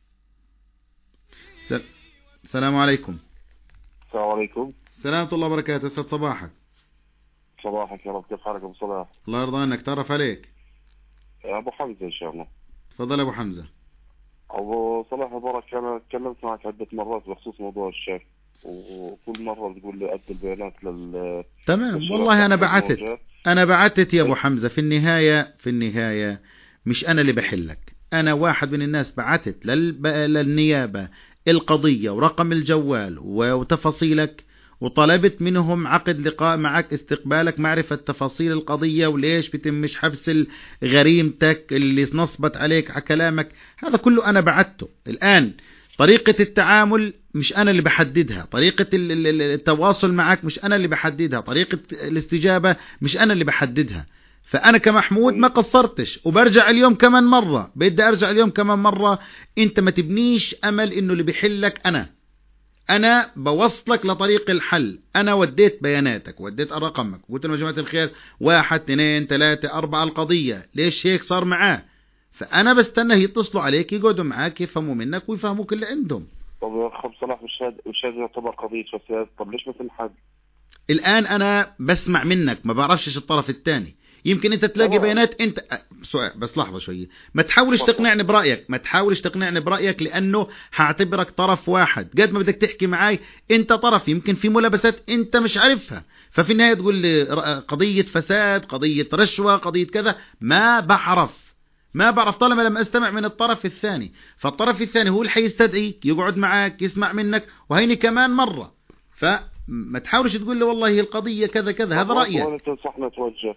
السلام عليكم. السلام عليكم. السلام الله وبركاته. أسعد صباحك. صباحك يا رب، كيف حالك ابو صلاح؟ الله يرضى عنك، تعرف عليك ابو حمزه ان شاء الله. تفضل ابو حمزه. ابو صلاح بارك، انا تكلمت معك عده مرات بخصوص موضوع الشيك، وكل مره بتقول لي ادي البيانات لل تمام. والله انا بعتت انا بعتت يا ابو حمزه. في النهايه في النهايه مش انا اللي بحلك، انا واحد من الناس بعتت لل... للنيابه القضيه ورقم الجوال وتفاصيلك، وطلبت منهم عقد لقاء معك استقبالك، معرفة تفاصيل القضية وليش بتمش حبس غريمتك اللي نصبت عليك على كلامك. هذا كله أنا بعته. الآن طريقة التعامل مش أنا اللي بحددها، طريقة التواصل معك مش أنا اللي بحددها، طريقة الاستجابة مش أنا اللي بحددها. فأنا كمحمود ما قصرتش، وبرجع اليوم كمان مرة، بدي أرجع اليوم كمان مرة. أنت ما تبنيش أمل إنه اللي بيحلك أنا أنا بوصلك لطريق الحل. أنا وديت بياناتك وديت رقمك، قلت لهم يا جماعة الخير واحد اثنين ثلاثة أربعة القضية ليش هيك صار معاه، فأنا بستنى يتصلوا عليك يقعدوا معاك يفهموا منك ويفهموك اللي عندهم. طب يا أخ صلاح، مش هذا مش هذا يعتبر قضية فساد؟ طب ليش مثل حد؟ الآن أنا بسمع منك، ما بعرفش الطرف الثاني. يمكن انت تلاقي أوه. بيانات انت سؤال بس لحظة شوية، ما تحاولش تقنعني برأيك ما تحاولش تقنعني برأيك لانه هعتبرك طرف واحد. قد ما بدك تحكي معاي انت طرف، يمكن في ملابسات انت مش عارفها، ففي النهاية تقول لي قضية فساد، قضية رشوة، قضية كذا. ما بعرف ما بعرف طالما لم استمع من الطرف الثاني. فالطرف الثاني هو اللي حيستدعيك يقعد معاك يسمع منك، وهيني كمان مرة. فما تحاولش تقول لي والله القضية كذا كذا، هذا رأيك. وين تنصحنا توجه؟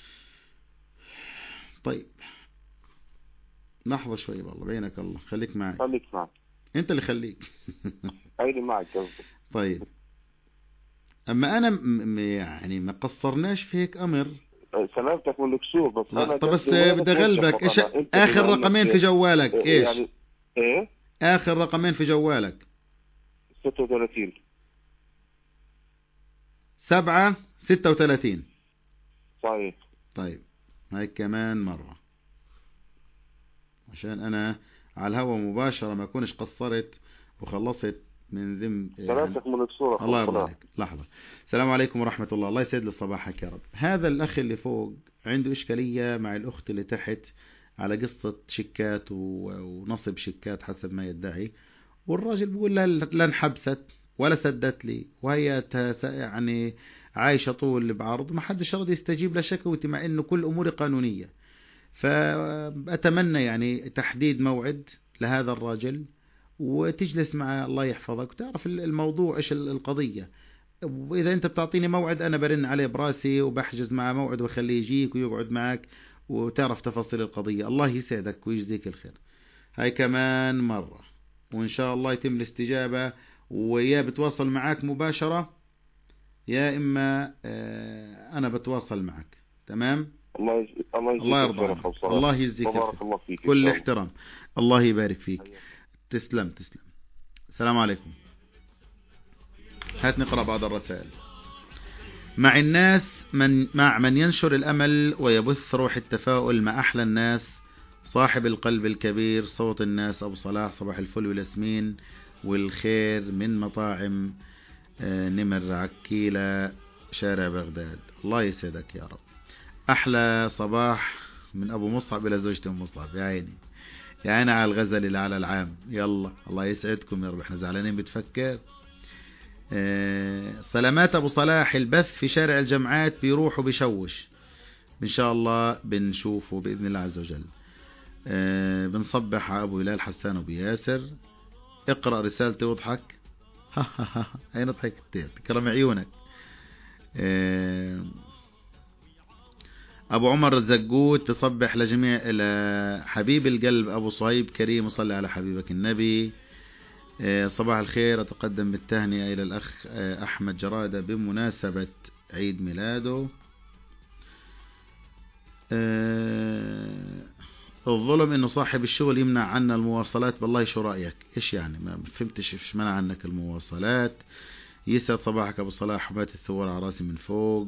طيب لحظة شوي والله بينك الله، خليك معي. خليك معي انت اللي خليك. عيني معك. طيب اما انا م يعني ما قصرناش في هيك امر. سلامتك من الكسور بس. انا طب بس بدي اغلبك، ايش اخر رقمين في جوالك؟ ايش يعني ايه اخر رقمين في جوالك؟ ستة وثلاثين سبعة ستة وثلاثين صحيح. طيب هاي كمان مرة عشان انا على الهواء مباشرة ما اكونش قصرت وخلصت من ذم. سلامتك من الكسور. الله يرضى عليك. لحظة. السلام عليكم ورحمة الله. الله يسعد لي صباحك يا رب. هذا الاخ اللي فوق عنده اشكالية مع الاخت اللي تحت على قصة شيكات ونصب شيكات حسب ما يدعي، والراجل بيقول لها لا انحبست ولا سدت لي، وهي يعني عايشة طول بعرض، ما حدش راضي يستجيب لشكوتي مع انه كل اموري قانونية. فأتمنى يعني تحديد موعد لهذا الراجل وتجلس معه الله يحفظك وتعرف الموضوع ايش القضية. واذا انت بتعطيني موعد انا برن عليه براسي وبحجز معه موعد وخليه يجيك ويقعد معك وتعرف تفاصيل القضية. الله يسعدك ويجزيك الخير. هاي كمان مرة وان شاء الله يتم الاستجابة، ويا بتواصل معك مباشرة يا اما انا بتواصل معك. تمام. الله يج... الله, الله يرضى عنك. الله يجزيك بارك الله فيك. كل احترام. الله يبارك فيك. تسلم تسلم. السلام عليكم. هات نقرأ بعض الرسائل. مع الناس من مع من ينشر الأمل ويبث روح التفاؤل مع أحلى الناس، صاحب القلب الكبير، صوت الناس، أبو صلاح، صباح الفل والياسمين والخير من مطاعم نمر عكيلة شارع بغداد. الله يسعدك يا رب. أحلى صباح من أبو مصعب إلى زوجته أم مصعب. يا عيني يا عيني على الغزل اللي على العام. يلا الله يسعدكم يا رب. احنا زعلانين بتفكر. سلامات أبو صلاح، البث في شارع الجمعات بيروح وبيشوش، إن شاء الله بنشوفه بإذن الله عز وجل. بنصبح على أبو هلال حسان وأبو ياسر. اقرأ رسالتي واضحك. ها ها ها أين ضحكت؟ تكرم عيونك. أبو عمر الزقوت تصبح لجميع إلى حبيب القلب أبو صهيب كريم وصلي على حبيبك النبي. صباح الخير، أتقدم بالتهنئة إلى الأخ أحمد جرادة بمناسبة عيد ميلاده. الظلم إنه صاحب الشغل يمنع عنا المواصلات، بالله شو رأيك؟ إيش يعني؟ ما فهمتش إيش منع عنك المواصلات. يسعد صباحك أبو صلاح، حبات الثوار على راسي من فوق.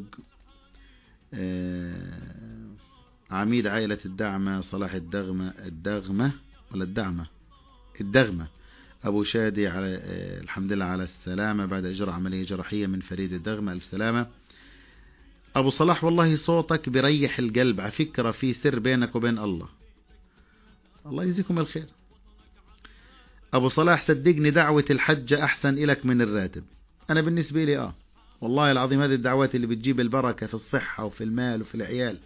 عميد عائلة الدعمة صلاح الدغمة الدغمة ولا الدعمة الدغمة أبو شادي على الحمد لله على السلامة بعد إجراء عملية جراحية من فريد الدغمة، ألف سلامة. أبو صلاح والله صوتك بريح القلب، على فكرة في سر بينك وبين الله. الله يجزيكم الخير. أبو صلاح صدقني دعوة الحجة أحسن إلك من الراتب. أنا بالنسبة لي آه والله العظيم هذه الدعوات اللي بتجيب البركة في الصحة وفي المال وفي العيال.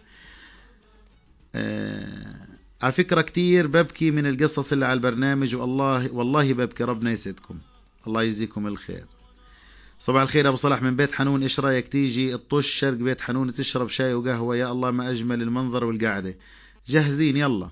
آه على فكرة كتير ببكي من القصص اللي على البرنامج، والله والله ببكي. ربنا يسعدكم، الله يجزيكم الخير. صباح الخير أبو صلاح من بيت حنون، إيش رأيك تيجي الطش شرق بيت حنون تشرب شاي وقهوة؟ يا الله ما أجمل المنظر والقعدة. جاهزين يلا.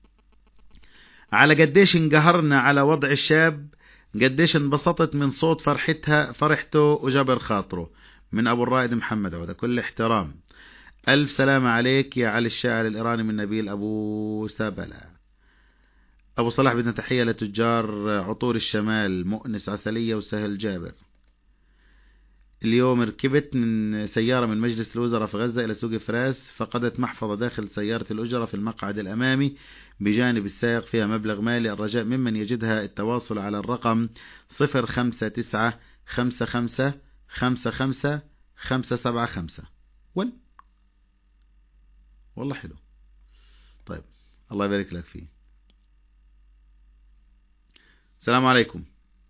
على قديش انقهرنا على وضع الشاب، قديش انبسطت من صوت فرحتها فرحته وجبر خاطره. من أبو الرائد محمد عودة، كل احترام. ألف سلامة عليك يا علي الشاعر الإيراني من نبيل أبو سابلة. أبو صلاح بدنا تحية لتجار عطور الشمال، مؤنس عسلية وسهل جابر. اليوم ركبت من سيارة من مجلس الوزراء في غزة إلى سوق فراس، فقدت محفظة داخل سيارة الأجرة في المقعد الأمامي بجانب السائق فيها مبلغ مالي. الرجاء ممن يجدها التواصل على الرقم صفر خمسة تسعة خمسة خمسة خمسة خمسة خمسة سبعة خمسة. ول والله حلو. طيب الله يبارك لك فيه. السلام عليكم.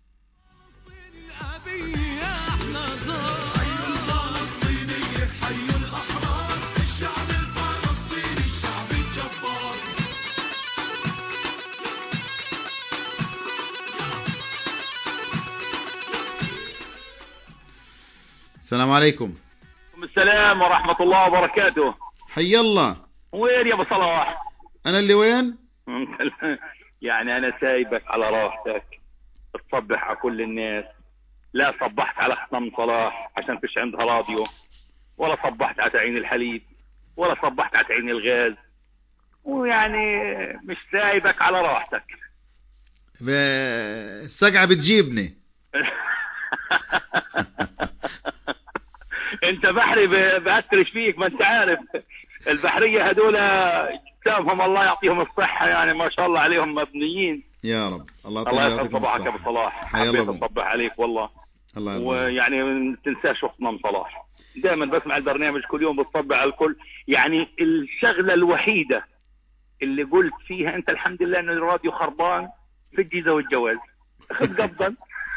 السلام عليكم. السلام ورحمة الله وبركاته. حي الله. وين يا ابو صلاح؟ انا اللي وين؟ يعني انا سايبك على راحتك تصبح على كل الناس، لا صبحت على خصم صلاح عشان فيش عندها راديو، ولا صبحت على تعيين الحليب، ولا صبحت على تعيين الغاز، ويعني مش سايبك على راحتك. السقعة بتجيبني. انت بحري بأثرش فيك، ما انت عارف البحرية هدول سامهم الله يعطيهم الصحة، يعني ما شاء الله عليهم مبنيين. يا رب. الله الله يسعد صباحك يا ابو صلاح، حبيت اصبح عليك والله. الله ويعني ما تنساش خصم صلاح، دائما بسمع البرنامج كل يوم بتصبح على الكل. يعني الشغلة الوحيدة اللي قلت فيها انت الحمد لله ان الراديو خربان في الجيزة والجواز، خذ قبضا.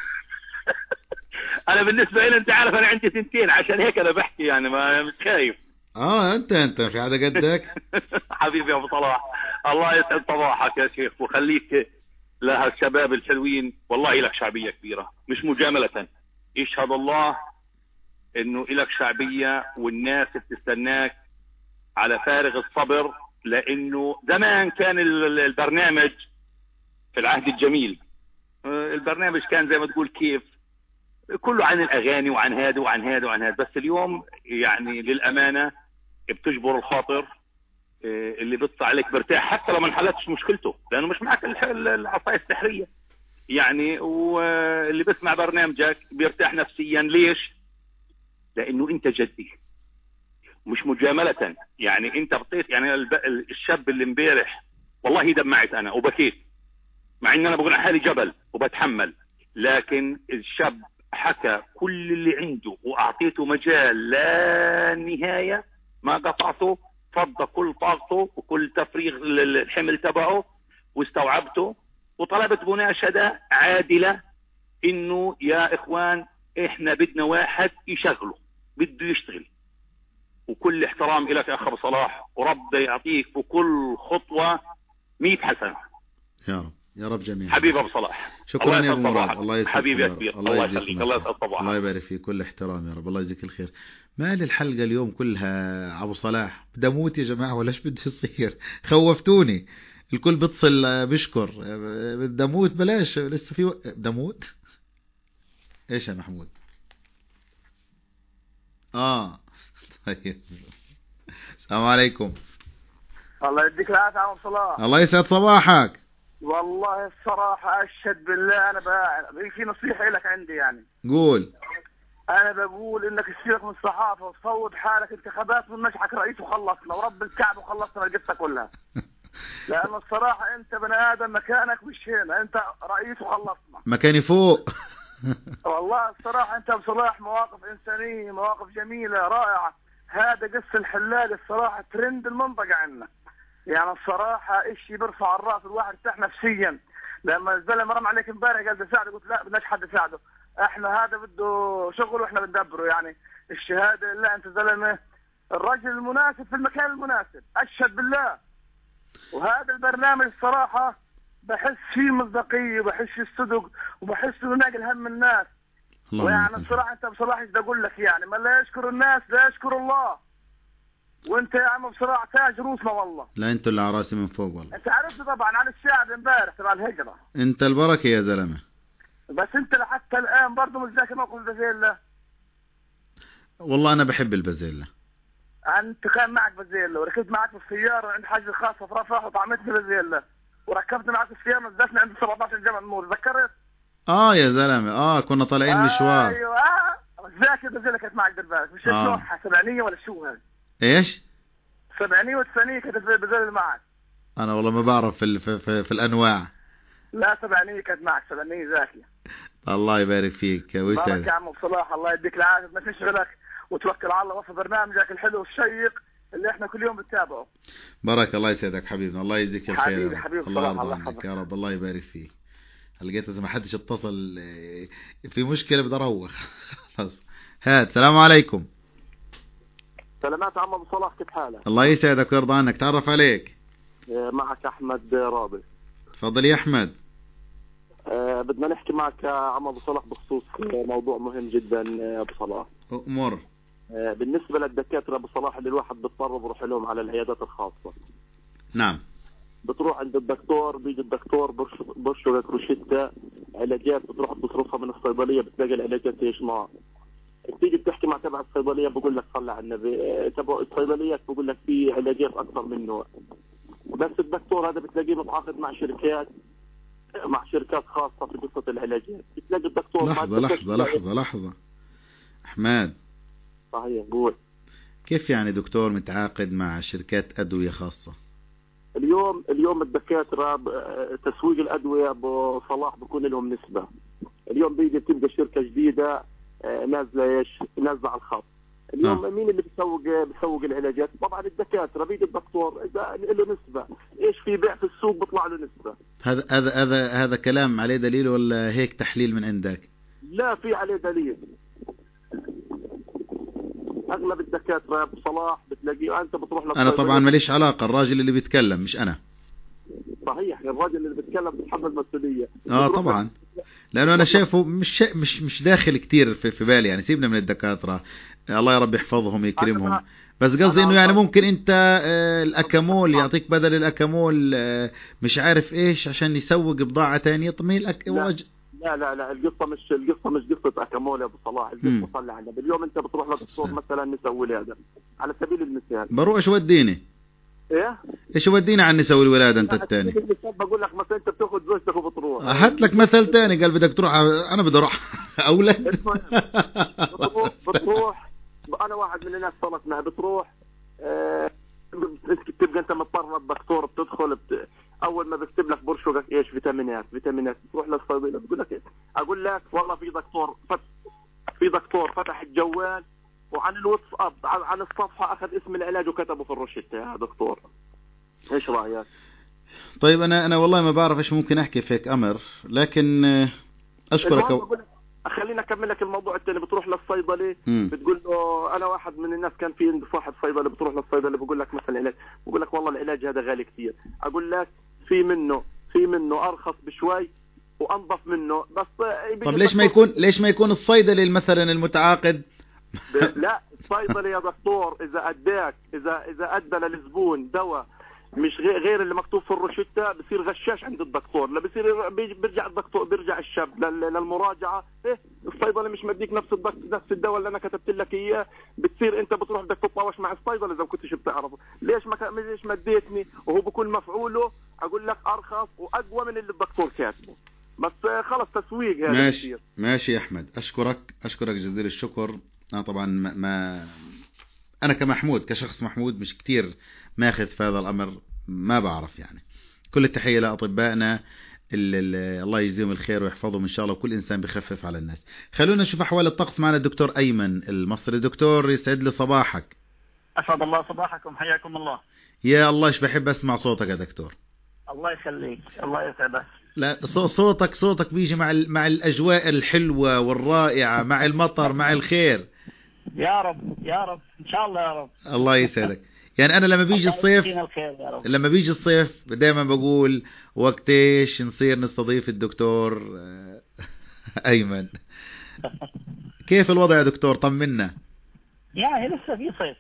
انا بالنسبة لي انت عارف انا عندي سنتين، عشان هيك انا بحكي يعني ما مش خايف. اه انت انت في حدا قدك. حبيبي يا ابو صلاح، الله يسعد صباحك يا شيخ وخليك لها الشباب الحلوين، والله لك شعبية كبيرة مش مجاملة، يشهد الله انه لك شعبية والناس بتستناك على فارغ الصبر، لانه زمان كان البرنامج في العهد الجميل، البرنامج كان زي ما تقول كيف كله عن الاغاني وعن هذا وعن هذا وعن هذا، بس اليوم يعني للامانة بتجبر الخاطر اللي بيطلع عليك برتاح حتى لو ما انحلتش مشكلته، لانه مش معك العصايه السحريه يعني. واللي بيسمع برنامجك بيرتاح نفسيا. ليش؟ لانه انت جدي مش مجامله. يعني انت بطيت يعني الشاب اللي امبارح والله دمعت انا وبكيت، مع ان انا بقول على حالي جبل وبتحمل، لكن الشاب حكى كل اللي عنده واعطيته مجال لا نهايه، ما قطعته، فضى كل طاقته وكل تفريغ الحمل تبعه واستوعبته، وطلبت مناشدة عادلة انه يا اخوان احنا بدنا واحد يشغله بده يشتغل. وكل احترام لك يا اخ ابو صلاح، ورب يعطيك بكل خطوة مئة حسنة يا رب يا رب جميعا. حبيبي ابو صلاح، شكرا يا ابو مراد. الله يسعدك حبيبي يا كبير. الله يخليك. الله يسعد صباحك. الله يبارك فيك. كل احترام يا رب. الله يجزيك الخير. ما للحلقة اليوم كلها ابو صلاح بدي اموت يا جماعة ولا ايش بده يصير؟ خوفتوني. الكل بتصل بشكر. بدي اموت بلاش لسه في بدي اموت. ايش يا محمود؟ اه طيب. السلام عليكم. الله يديك العافية يا ابو صلاح. الله يسعد صباحك. والله الصراحة أشهد بالله أنا ب... في نصيحة لك عندي يعني. قول. أنا بقول إنك تسيبك من الصحافة وتصوت حالك انتخابات ونمشحك رئيس وخلصنا ورب الكعب وخلصنا القصة كلها. لأن الصراحة أنت بني آدم مكانك مش هنا، أنت رئيس وخلصنا. مكاني فوق. والله الصراحة أنت بصلاح مواقف إنسانية، مواقف جميلة رائعة. هذا قص الحلال الصراحة ترند المنطقة عنا. يعني الصراحة اشي بيرفع الراس الواحد ارتاح نفسيا. لما الزلمة رمى عليك امبارح قال بساعده، قلت لا بدناش حد يساعده، احنا هذا بده شغل واحنا بندبره. يعني الشهادة لله، انت زلمة الرجل المناسب في المكان المناسب، اشهد بالله. وهذا البرنامج الصراحة بحس فيه مصداقية وبحس فيه الصدق وبحس انه ناقل هم الناس. ويعني الصراحة انت بصراحة بدي اقول لك يعني ما لا يشكر الناس لا يشكر الله. وانت يا عم بصراحة تاج روسنا والله. لا انتوا اللي على راسي من فوق والله. انت عرفت طبعا عن الشعب امبارح تبع الهجرة. انت البركة يا زلمة. بس انت لحتى الان برضه مش ذاك موقف البازيلا. والله انا بحب البازيلا. انت كان معك بازيلا وركبت معك في السيارة عند حاجة خاصة في رفح وطعمتني بازيلا وركبت معك السيارة نزلتني عند سبعة عشر جامع النور، ذكرت؟ اه يا زلمة اه كنا طالعين مشوار. ايوه اه ذاك البازيلا كانت معك بالبالك مش آه. نوعها سبعينية ولا شو هذا؟ ايش؟ سبعينية وتسعينية كانت البازيلا معك. انا والله ما بعرف في, في, في, في الانواع. لا سبعينية كانت معك، سبعينية زاكية. الله يبارك فيك ويسعدك. بارك يا عم بصلاح، الله يديك العافية. ما تشغلك وتوكل على الله وفي برنامجك الحلو والشيق اللي احنا كل يوم بنتابعه. بارك الله يسعدك حبيبنا. الله يجزيك الخير. حبيبي حبيبي الله يرضى عنك يا رب. الله يبارك فيك. لقيت اذا ما حدش اتصل في مشكلة بدي اروح. خلاص هات. السلام عليكم. سلامات عم ابو صلاح، كيف حالك؟ الله يسعدك ويرضى عنك. تعرف عليك. معك احمد رابط. تفضل يا احمد. أه بدنا نحكي معك يا عم ابو صلاح بخصوص موضوع مهم جدا يا ابو صلاح. امر. أه بالنسبه للدكاتره ابو صلاح اللي الواحد بيضطر بروح لهم على العيادات الخاصه. نعم. بتروح عند الدكتور، بيجي الدكتور برشلك روشته علاجات بتروح تصرفها من الصيدليه، بتلاقي العلاجات ايش نوع. بتيجي بتحكي مع تبع الصيدليه بقول لك صلى على النبي، تبع الصيدليات بقول لك في علاجات اكثر منه. بس الدكتور هذا بتلاقيه متعاقد مع شركات مع شركات خاصه في قصه العلاجات. بتلاقي الدكتور لحظه لحظه لحظه لحظه احمد. صحيح قول. كيف يعني دكتور متعاقد مع شركات ادويه خاصه؟ اليوم اليوم الدكاتره تسويق الادويه ابو صلاح بكون لهم نسبه. اليوم بيجي تبدا شركه جديده نازله ايش؟ نازله على الخط. اليوم آه. مين اللي بيسوق بيسوق العلاجات؟ طبعا الدكاتره. بيجي الدكتور اذا له نسبه، ايش في بيع في السوق بيطلع له نسبه. هذا هذا هذا هذا كلام عليه دليل ولا هيك تحليل من عندك؟ لا في عليه دليل. اغلب الدكاتره ابو صلاح بتلاقيه انت بتروح لك. انا طبعا ماليش علاقه، الراجل اللي بيتكلم مش انا. صحيح الراجل اللي بيتكلم بيتحمل مسؤوليه. اه طبعا، لانه انا شايفه مش مش مش داخل كتير في, في بالي. يعني سيبنا من الدكاتره، الله يا رب يحفظهم ويكرمهم. بس قصدي انه يعني ممكن انت آه الاكامول يعطيك بدل الاكامول آه مش عارف ايش عشان يسوق بضاعه ثانيه. طب ما هي الأك... لا. لا لا لا القصه مش القصه مش قصه اكمول يا ابو صلاح، القصه صلي على النبي. اليوم انت بتروح لدكتور مثلا نساء ولاده على سبيل المثال، بروح ايش وديني؟ ايه ايش ودينا عن نساء الولاده انت الثاني؟ بقول لك مثلا انت بتاخذ زوجتك وبتروح، هات لك مثل ثاني قال بدك تروح، انا بدي اروح اولاد. بتروح بتروح انا واحد من الناس صارت معي، بتروح أه... تبقى انت مضطر الدكتور بتدخل بت... اول ما بكتب لك برشقك ايش فيتامينات فيتامينات بتروح للصيدليه بقول لك اقول لك والله في دكتور فت... في دكتور فتح الجوال وعن الواتساب عن الصفحه اخذ اسم العلاج وكتبه في الروشته يا دكتور. ايش رايك؟ طيب انا انا والله ما بعرف ايش ممكن احكي في هيك امر، لكن اشكرك. و... خليني اكمل لك الموضوع الثاني. بتروح للصيدلي بتقول له انا واحد من الناس كان في صاحب صيدلي، بتروح للصيدلي بقول لك مثلا علاج، بقول لك والله العلاج هذا غالي كثير، اقول لك في منه في منه ارخص بشوي وانظف منه بس. طب ليش ما يكون ليش ما يكون الصيدلي مثلا المتعاقد؟ لا الصيدلي يا دكتور اذا اداك اذا اذا ادى للزبون دواء مش غير اللي مكتوب في الروشته بصير غشاش عند الدكتور، لا بصير بيرجع الدكتور بيرجع الشاب للمراجعه، ايه الصيدلي مش مديك نفس نفس الدواء اللي انا كتبت لك اياه، بتصير انت بتروح بدك تتطاوش مع الصيدلي اذا ما كنتش بتعرفه، ليش ما ليش مديتني وهو بكون مفعوله اقول لك ارخص واقوى من اللي الدكتور كاتبه، بس خلص تسويق هذا. ماشي كتير. ماشي يا احمد، اشكرك اشكرك جزيل الشكر. انا طبعا ما, ما انا كمحمود كشخص محمود مش كتير ماخذ في هذا الامر، ما بعرف يعني. كل التحية لأطبائنا اللي الله يجزيهم الخير ويحفظهم إن شاء الله، وكل إنسان بيخفف على الناس. خلونا نشوف أحوال الطقس معنا الدكتور أيمن المصري. دكتور يسعد لي صباحك. أسعد الله صباحكم، حياكم الله. يا الله إيش بحب أسمع صوتك يا دكتور. الله يخليك، الله يسعدك. لا صوتك صوتك بيجي مع مع الأجواء الحلوة والرائعة، مع المطر مع الخير. يا رب يا رب إن شاء الله يا رب. الله يسعدك. يعني أنا لما بيجي الصيف لما بيجي الصيف دائما بقول وقتيش نصير نستضيف الدكتور أيمن. كيف الوضع يا دكتور؟ طمنا. يعني لسه في صيف،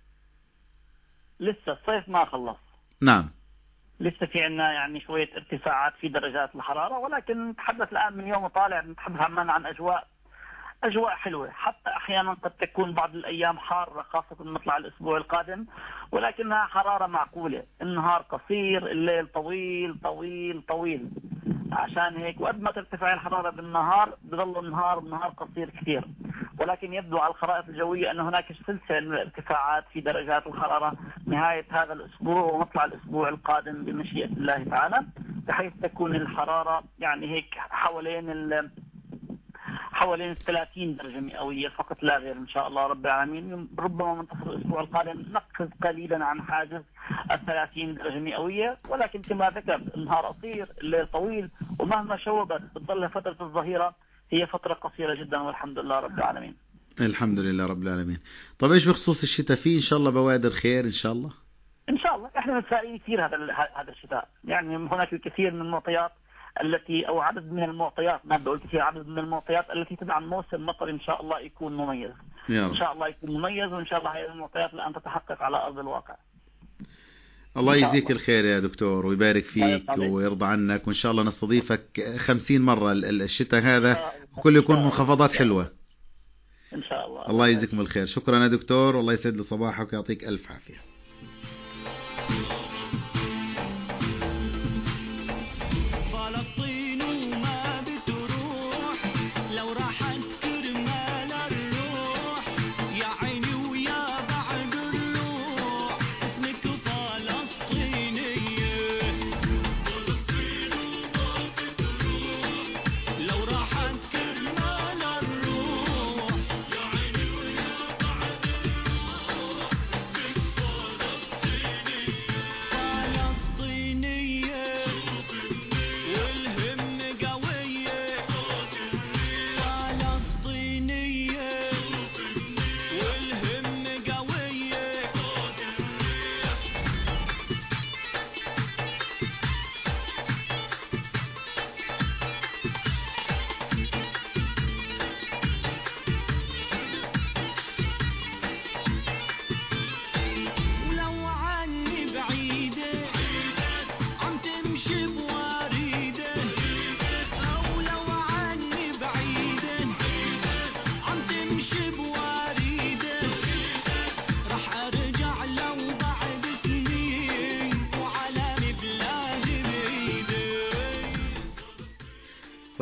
لسه الصيف ما خلص. نعم. لسه في عنا يعني شوية ارتفاعات في درجات الحرارة، ولكن نتحدث الآن من يوم طالع نتحدث عمان عن أجواء أجواء حلوة، حتى أحيانا قد تكون بعض الأيام حارة خاصة مطلع الأسبوع القادم، ولكنها حرارة معقولة. النهار قصير، الليل طويل طويل طويل، عشان هيك وقد ما ترتفع الحرارة بالنهار بظل النهار النهار قصير كثير، ولكن يبدو على الخرائط الجوية أن هناك سلسلة من الارتفاعات في درجات الحرارة نهاية هذا الأسبوع ومطلع الأسبوع القادم بمشيئة الله تعالى، بحيث تكون الحرارة يعني هيك حوالين ال حوالين ثلاثين درجة مئوية فقط لا غير إن شاء الله رب العالمين. ربما منتصف الأسبوع القادم نقفز قليلا عن حاجز الثلاثين درجة مئوية، ولكن كما ذكرت النهار قصير الليل طويل، ومهما شوبت بتظل فترة الظهيرة هي فترة قصيرة جدا، والحمد لله رب العالمين. الحمد لله رب العالمين. طب إيش بخصوص الشتاء؟ فيه إن شاء الله بوادر خير إن شاء الله؟ إن شاء الله إحنا متفائلين كثير هذا هذا الشتاء، يعني هناك الكثير من المعطيات التي أو عدد من المعطيات، ما بقول كثير، عدد من المعطيات التي تدعم موسم مطر إن شاء الله يكون مميز. إن شاء الله يكون مميز، وإن شاء الله هذه المعطيات الآن تتحقق على أرض الواقع. الله يجزيك الخير يا دكتور ويبارك فيك ويرضى عنك، وإن شاء الله نستضيفك خمسين مرة الشتاء هذا، وكل يكون منخفضات حلوة إن شاء الله. الله يجزيكم الخير. شكرا يا دكتور، والله يسعد لي صباحك ويعطيك ألف عافية.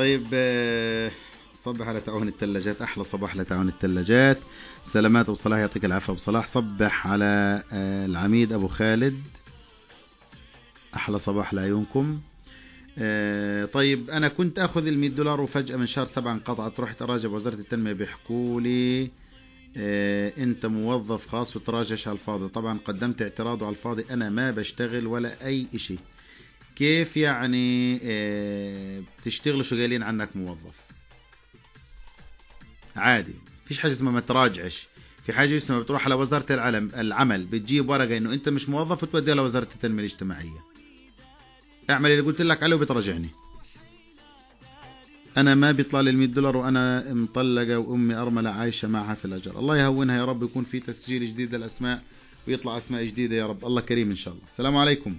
طيب صبح على تعاون الثلاجات، أحلى صباح لتعاون الثلاجات. سلامات أبو صلاح، يعطيك العافية أبو صلاح. صبح على العميد أبو خالد، أحلى صباح لعيونكم. طيب أنا كنت أخذ المية دولار وفجأة من شهر سبعة انقطعت، رحت أراجع بوزارة التنمية بيحكوا لي أنت موظف خاص وتراجعش على الفاضي. طبعا قدمت اعتراض على الفاضي، أنا ما بشتغل ولا أي إشي. كيف يعني بتشتغلوا شو قايلين عنك موظف؟ عادي، فيش حاجة اسمها ما تراجعش. في حاجة اسمها بتروح على وزارة العلم العمل بتجيب ورقة إنه أنت مش موظف وتوديها لوزارة التنمية الاجتماعية. اعمل اللي قلت لك عليه وبتراجعني. أنا ما بيطلع لي المية دولار وأنا مطلقة وأمي أرملة عايشة معها في الأجر. الله يهونها يا رب، يكون في تسجيل جديد للأسماء ويطلع أسماء جديدة يا رب. الله كريم إن شاء الله. السلام عليكم.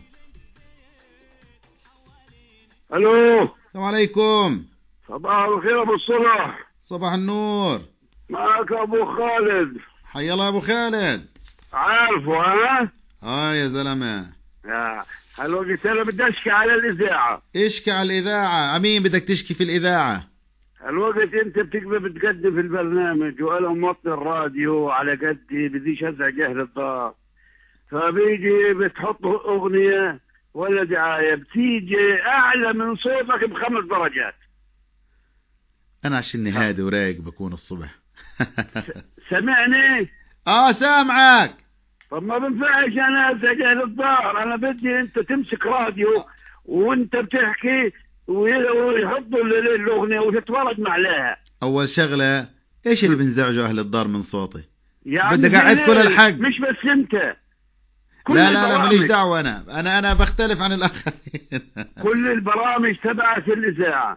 الو. السلام عليكم. صباح الخير ابو الصبح. صباح النور. معك ابو خالد. حي الله ابو خالد. عارفه ها؟ اه يا زلمه. يا هالوقت انا بدي اشكي على الاذاعه. اشكي على الاذاعه. امين بدك تشكي في الاذاعه؟ هالوقت انت بتقدر بتقدم في البرنامج وانا موطي الراديو على قدي، بديش ازعج اهل الدار، فبيجي بتحط اغنيه ولا دعاية بتيجي أعلى من صوتك بخمس درجات. أنا عشان هادي ورايق بكون الصبح. سمعني؟ آه سامعك. طب ما بنفعش أنا أزعج أهل الدار، أنا بدي أنت تمسك راديو وأنت بتحكي ويحطوا الأغنية وتتفرج معلها. أول شغلة إيش اللي بنزعجوا أهل الدار من صوتي؟ يعني بدك قاعد كل الحق. مش بس أنت. لا لا لا ماليش دعوة، أنا أنا أنا بختلف عن الآخرين. كل البرامج تبعت الإذاعة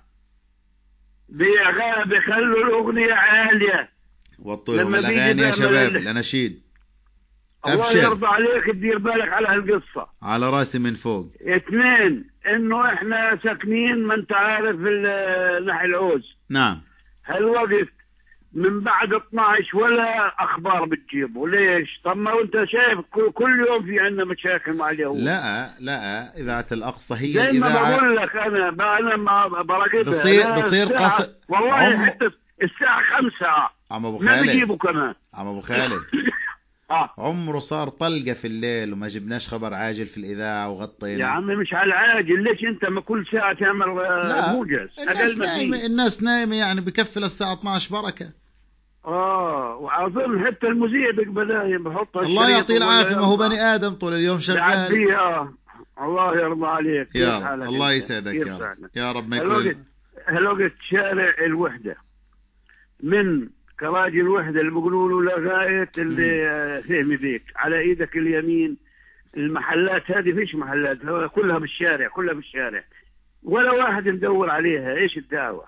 بيخلوا الأغنية عالية. وطوا لهم الأغاني يا شباب، الأناشيد. الله يرضى عليك تدير بالك على هالقصة. على راسي من فوق. اثنين، إنه إحنا ساكنين ما أنت عارف ناحية العوز. نعم. هالوقت من بعد اثنعش ولا اخبار بتجيبه. ليش؟ طب ما انت شايف كل يوم في عندنا مشاكل مع اليهود. لا لا اذاعه الاقصى هي زي ما الإذاعة بقول لك انا انا ما براقبها. بصير بصير قص والله عم... حتى الساعه خمسة عم ابو خالد ما بجيبه كمان. عم ابو خالد آه. عمره صار طلقه في الليل وما جبناش خبر عاجل في الاذاعه وغطينا. يا عمي مش على العاجل، ليش انت ما كل ساعه تعمل موجز؟ الناس نايمه، الناس نايمه يعني بكفي للساعه اثنعش بركه. اه واظن حتى المذيع بقبل بحط الله يعطيه العافيه، ما هو بني ادم طول اليوم شغال. فيها الله يرضى عليك يا رب. الله يسعدك يا رب يا رب. ما يكون هالوقت شارع الوحده من كراجي الوحده اللي بيقولوا له لغايه اللي فهمي بيك على ايدك اليمين، المحلات هذه فيش محلات، كلها بالشارع كلها بالشارع ولا واحد ندور عليها. ايش الدعوه؟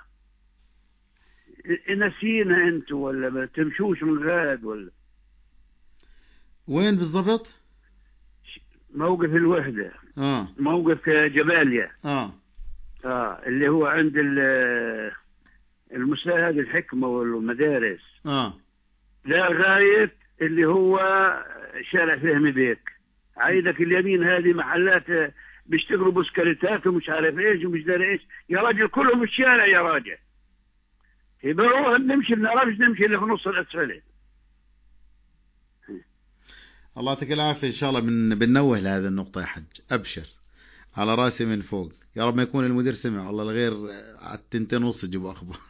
نسينا انتوا ولا ما تمشوش من غاد ولا وين بالضبط؟ موقف الوحدة. اه موقف جباليا. اه اه اللي هو عند المساعد الحكمة والمدارس. اه لا غاية اللي هو شارع فهمي بيك، عيدك اليمين هذه محلات بيشتغلوا بسكريتات ومش عارف ايش ومش داري ايش. يا راجل كلهم الشارع يا راجل. يبقى نروح نمشي بنعرفش نمشي اللي في نص الأسفل. الله يعطيك العافية. إن شاء الله بن بنوه لهذه النقطة يا حج. أبشر على راسي من فوق. يا رب ما يكون المدير سمع، الله الغير على التنتين ونص يجيبوا أخبار.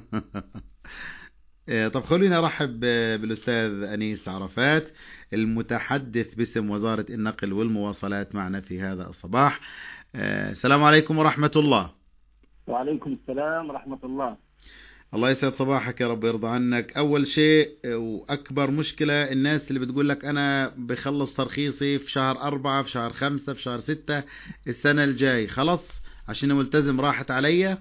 طب خلينا أرحب بالأستاذ أنيس عرفات المتحدث باسم وزارة النقل والمواصلات معنا في هذا الصباح. السلام عليكم ورحمة الله. وعليكم السلام ورحمة الله. الله يسعد صباحك يا رب يرضى عنك. أول شيء وأكبر مشكلة الناس اللي بتقول لك أنا بخلص ترخيصي في شهر أربعة في شهر خمسة في شهر ستة السنة الجاي، خلص عشان ملتزم راحت عليا.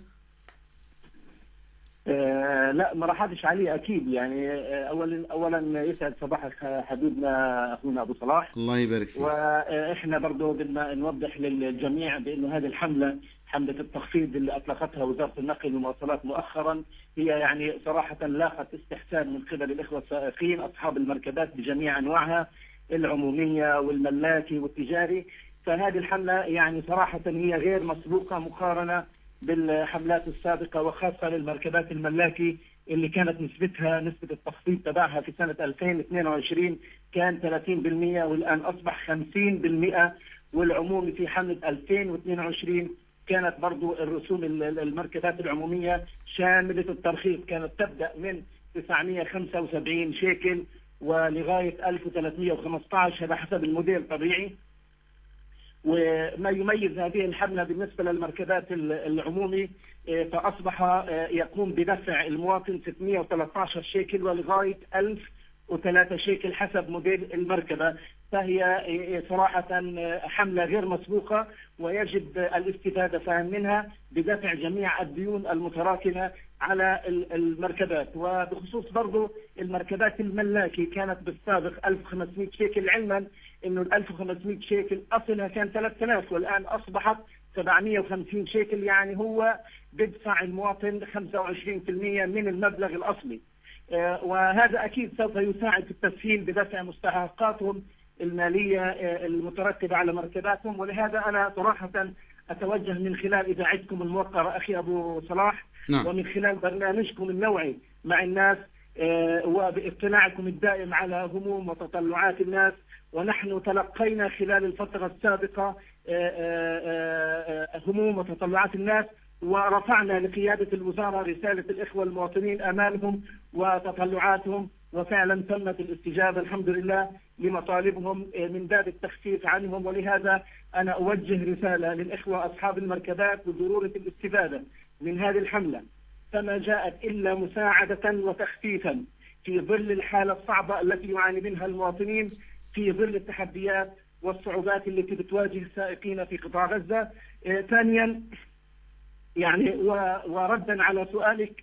آه لا ما راحتش علي أكيد يعني. آه أولا أولا يسعد صباحك حبيبنا أخونا أبو صلاح. الله يبارك فيك. وإحنا برضو بدنا نوضح للجميع بأنه هذه الحملة حملة التخفيض اللي أطلقتها وزارة النقل والمواصلات مؤخرا هي يعني صراحة لاقت استحسان من قبل الإخوة السائقين أصحاب المركبات بجميع أنواعها العمومية والملاكي والتجاري. فهذه الحملة يعني صراحة هي غير مسبوقة مقارنة بالحملات السابقة وخاصة للمركبات الملاكي اللي كانت نسبتها نسبة التخفيض تبعها في سنة ألفين واثنين وعشرين كان ثلاثين بالمئة والآن أصبح خمسين بالمئة، والعمومي في حملة ألفين واثنين وعشرين كانت برضو الرسوم المركبات العمومية شاملة الترخيص كانت تبدأ من تسعمئة وخمسة وسبعين شيكل ولغاية ألف وثلاثمئة وخمسة عشر، هذا حسب الموديل طبيعي. وما يميز هذه الحملة بالنسبة للمركبات العمومي فأصبح يقوم بدفع المواطن ستمئة وثلاثة عشر شيكل ولغاية ألف وثلاثة شيكل حسب موديل المركبة. فهي صراحة حملة غير مسبوقة ويجب الاستفادة منها بدفع جميع الديون المتراكمة على المركبات. وبخصوص برضو المركبات الملاكي كانت بالسابق ألف وخمسمئة شيكل، علما انه ال ألف وخمسمئة شيكل اصلها كان ثلاثة آلاف والان اصبحت سبعمئة وخمسين شيكل، يعني هو بدفع المواطن خمسة وعشرين بالمئة من المبلغ الاصلي. وهذا اكيد سوف يساعد في التسهيل بدفع مستحقاتهم المالية المترتبة على مركباتهم. ولهذا أنا صراحة أتوجه من خلال إذاعتكم الموقرة أخي أبو صلاح نعم. ومن خلال برنامجكم النوعي مع الناس وباطلاعكم الدائم على هموم وتطلعات الناس. ونحن تلقينا خلال الفترة السابقة هموم وتطلعات الناس ورفعنا لقيادة الوزارة رسالة الإخوة المواطنين أمالهم وتطلعاتهم، وفعلا تمت الاستجابة الحمد لله لمطالبهم من باب التخفيف عنهم. ولهذا أنا أوجه رسالة للإخوة أصحاب المركبات بضرورة الاستفادة من هذه الحملة، فما جاءت إلا مساعدة وتخفيفا في ظل الحالة الصعبة التي يعاني منها المواطنين في ظل التحديات والصعوبات التي بتواجه السائقين في قطاع غزة. آه ثانيا يعني وردا على سؤالك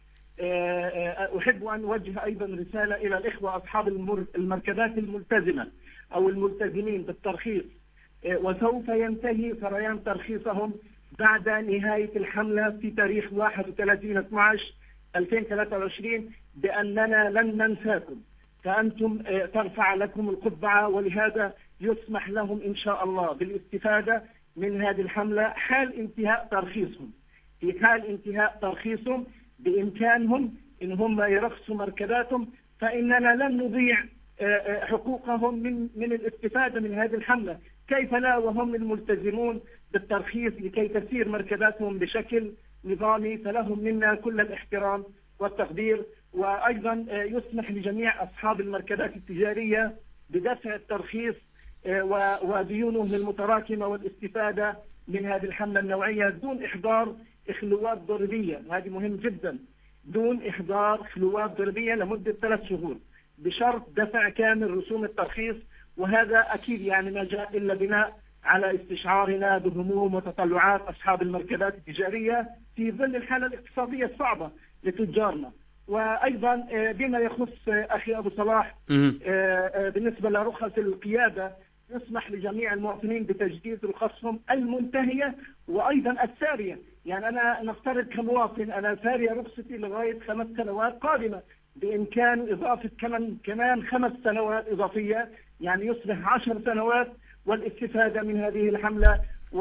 أحب أن أوجه أيضا رسالة إلى الإخوة أصحاب المركبات الملتزمة أو الملتزمين بالترخيص، وسوف ينتهي سريان ترخيصهم بعد نهاية الحملة في تاريخ واحد وثلاثين اثني عشر ألفين وثلاثة وعشرين، بأننا لن ننساكم، فأنتم ترفع لكم القبعة، ولهذا يسمح لهم إن شاء الله بالاستفادة من هذه الحملة حال انتهاء ترخيصهم. في حال انتهاء ترخيصهم بإمكانهم إن هم يرخصوا مركباتهم، فإننا لن نضيع حقوقهم من من الاستفادة من هذه الحملة. كيف لا وهم الملتزمون بالترخيص لكي تسير مركباتهم بشكل نظامي، فلهم منا كل الاحترام والتقدير. وأيضا يسمح لجميع أصحاب المركبات التجارية بدفع الترخيص وديونهم المتراكمة والاستفادة من هذه الحملة النوعية دون إحضار خلوات ضريبية. هذه مهم جدا، دون إحضار خلوات ضريبية لمدة ثلاث شهور بشرط دفع كامل رسوم الترخيص. وهذا أكيد يعني ما جاء إلا بناء على استشعارنا بهموم وتطلعات أصحاب المركبات التجارية في ظل الحالة الاقتصادية الصعبة لتجارنا. وأيضا بما يخص أخي أبو صلاح بالنسبة لرخص القيادة، يسمح لجميع المواطنين بتجديد رخصهم المنتهية وأيضا السارية. يعني أنا نفترض كمواطن أنا سارية رخصتي لغاية خمس سنوات قادمة، بإمكان إضافة كمان كمان خمس سنوات إضافية، يعني يصبح عشر سنوات، والاستفادة من هذه الحملة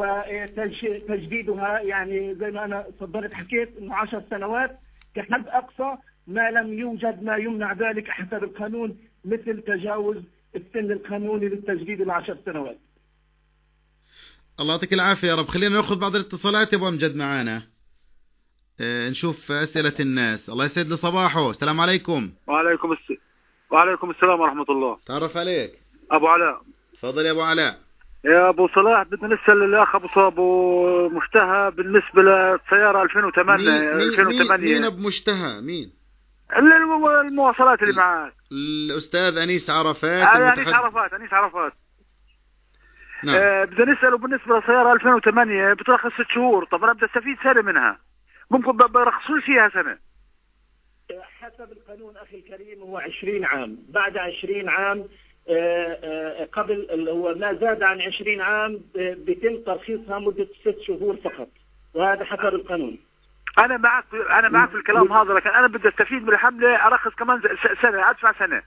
وتجديدها يعني زي ما أنا صدرت حكيت إنه عشر سنوات كحد أقصى، ما لم يوجد ما يمنع ذلك حسب القانون مثل تجاوز السن القانوني للتجديد العشر سنوات. الله يعطيك العافية يا رب. خلينا نأخذ بعض الاتصالات يا أبو أمجد معانا، اه نشوف أسئلة الناس. الله يسعد لي صباحه. السلام عليكم. وعليكم السلام. وعليكم السلام ورحمة الله. تعرف عليك أبو علاء. تفضل يا أبو علاء. يا أبو صلاح بدنا نسأل الأخ أبو أبو مشتهى بالنسبة للسيارة ألفين وثمانية. مين ألفين وثمانية مين أبو مشتهى؟ مين المواصلات اللي معاك؟ الأستاذ أنيس عرفات. آه أنيس عرفات أنيس عرفات نعم. آه بدنا نسأله بالنسبة للسيارة ألفين وثمانية بترخص ست شهور، طب أنا بدي أستفيد سنة منها، ممكن بيرخصوا فيها سنة؟ حسب القانون أخي الكريم هو عشرين عام، بعد عشرين عام آه آه قبل اللي هو ما زاد عن عشرين عام آه بيتم ترخيصها مدة ست شهور فقط، وهذا حسب القانون. أنا معك أنا معك في الكلام هذا، لكن أنا بدي أستفيد من الحملة، أرخص كمان سنة، أدفع سنة.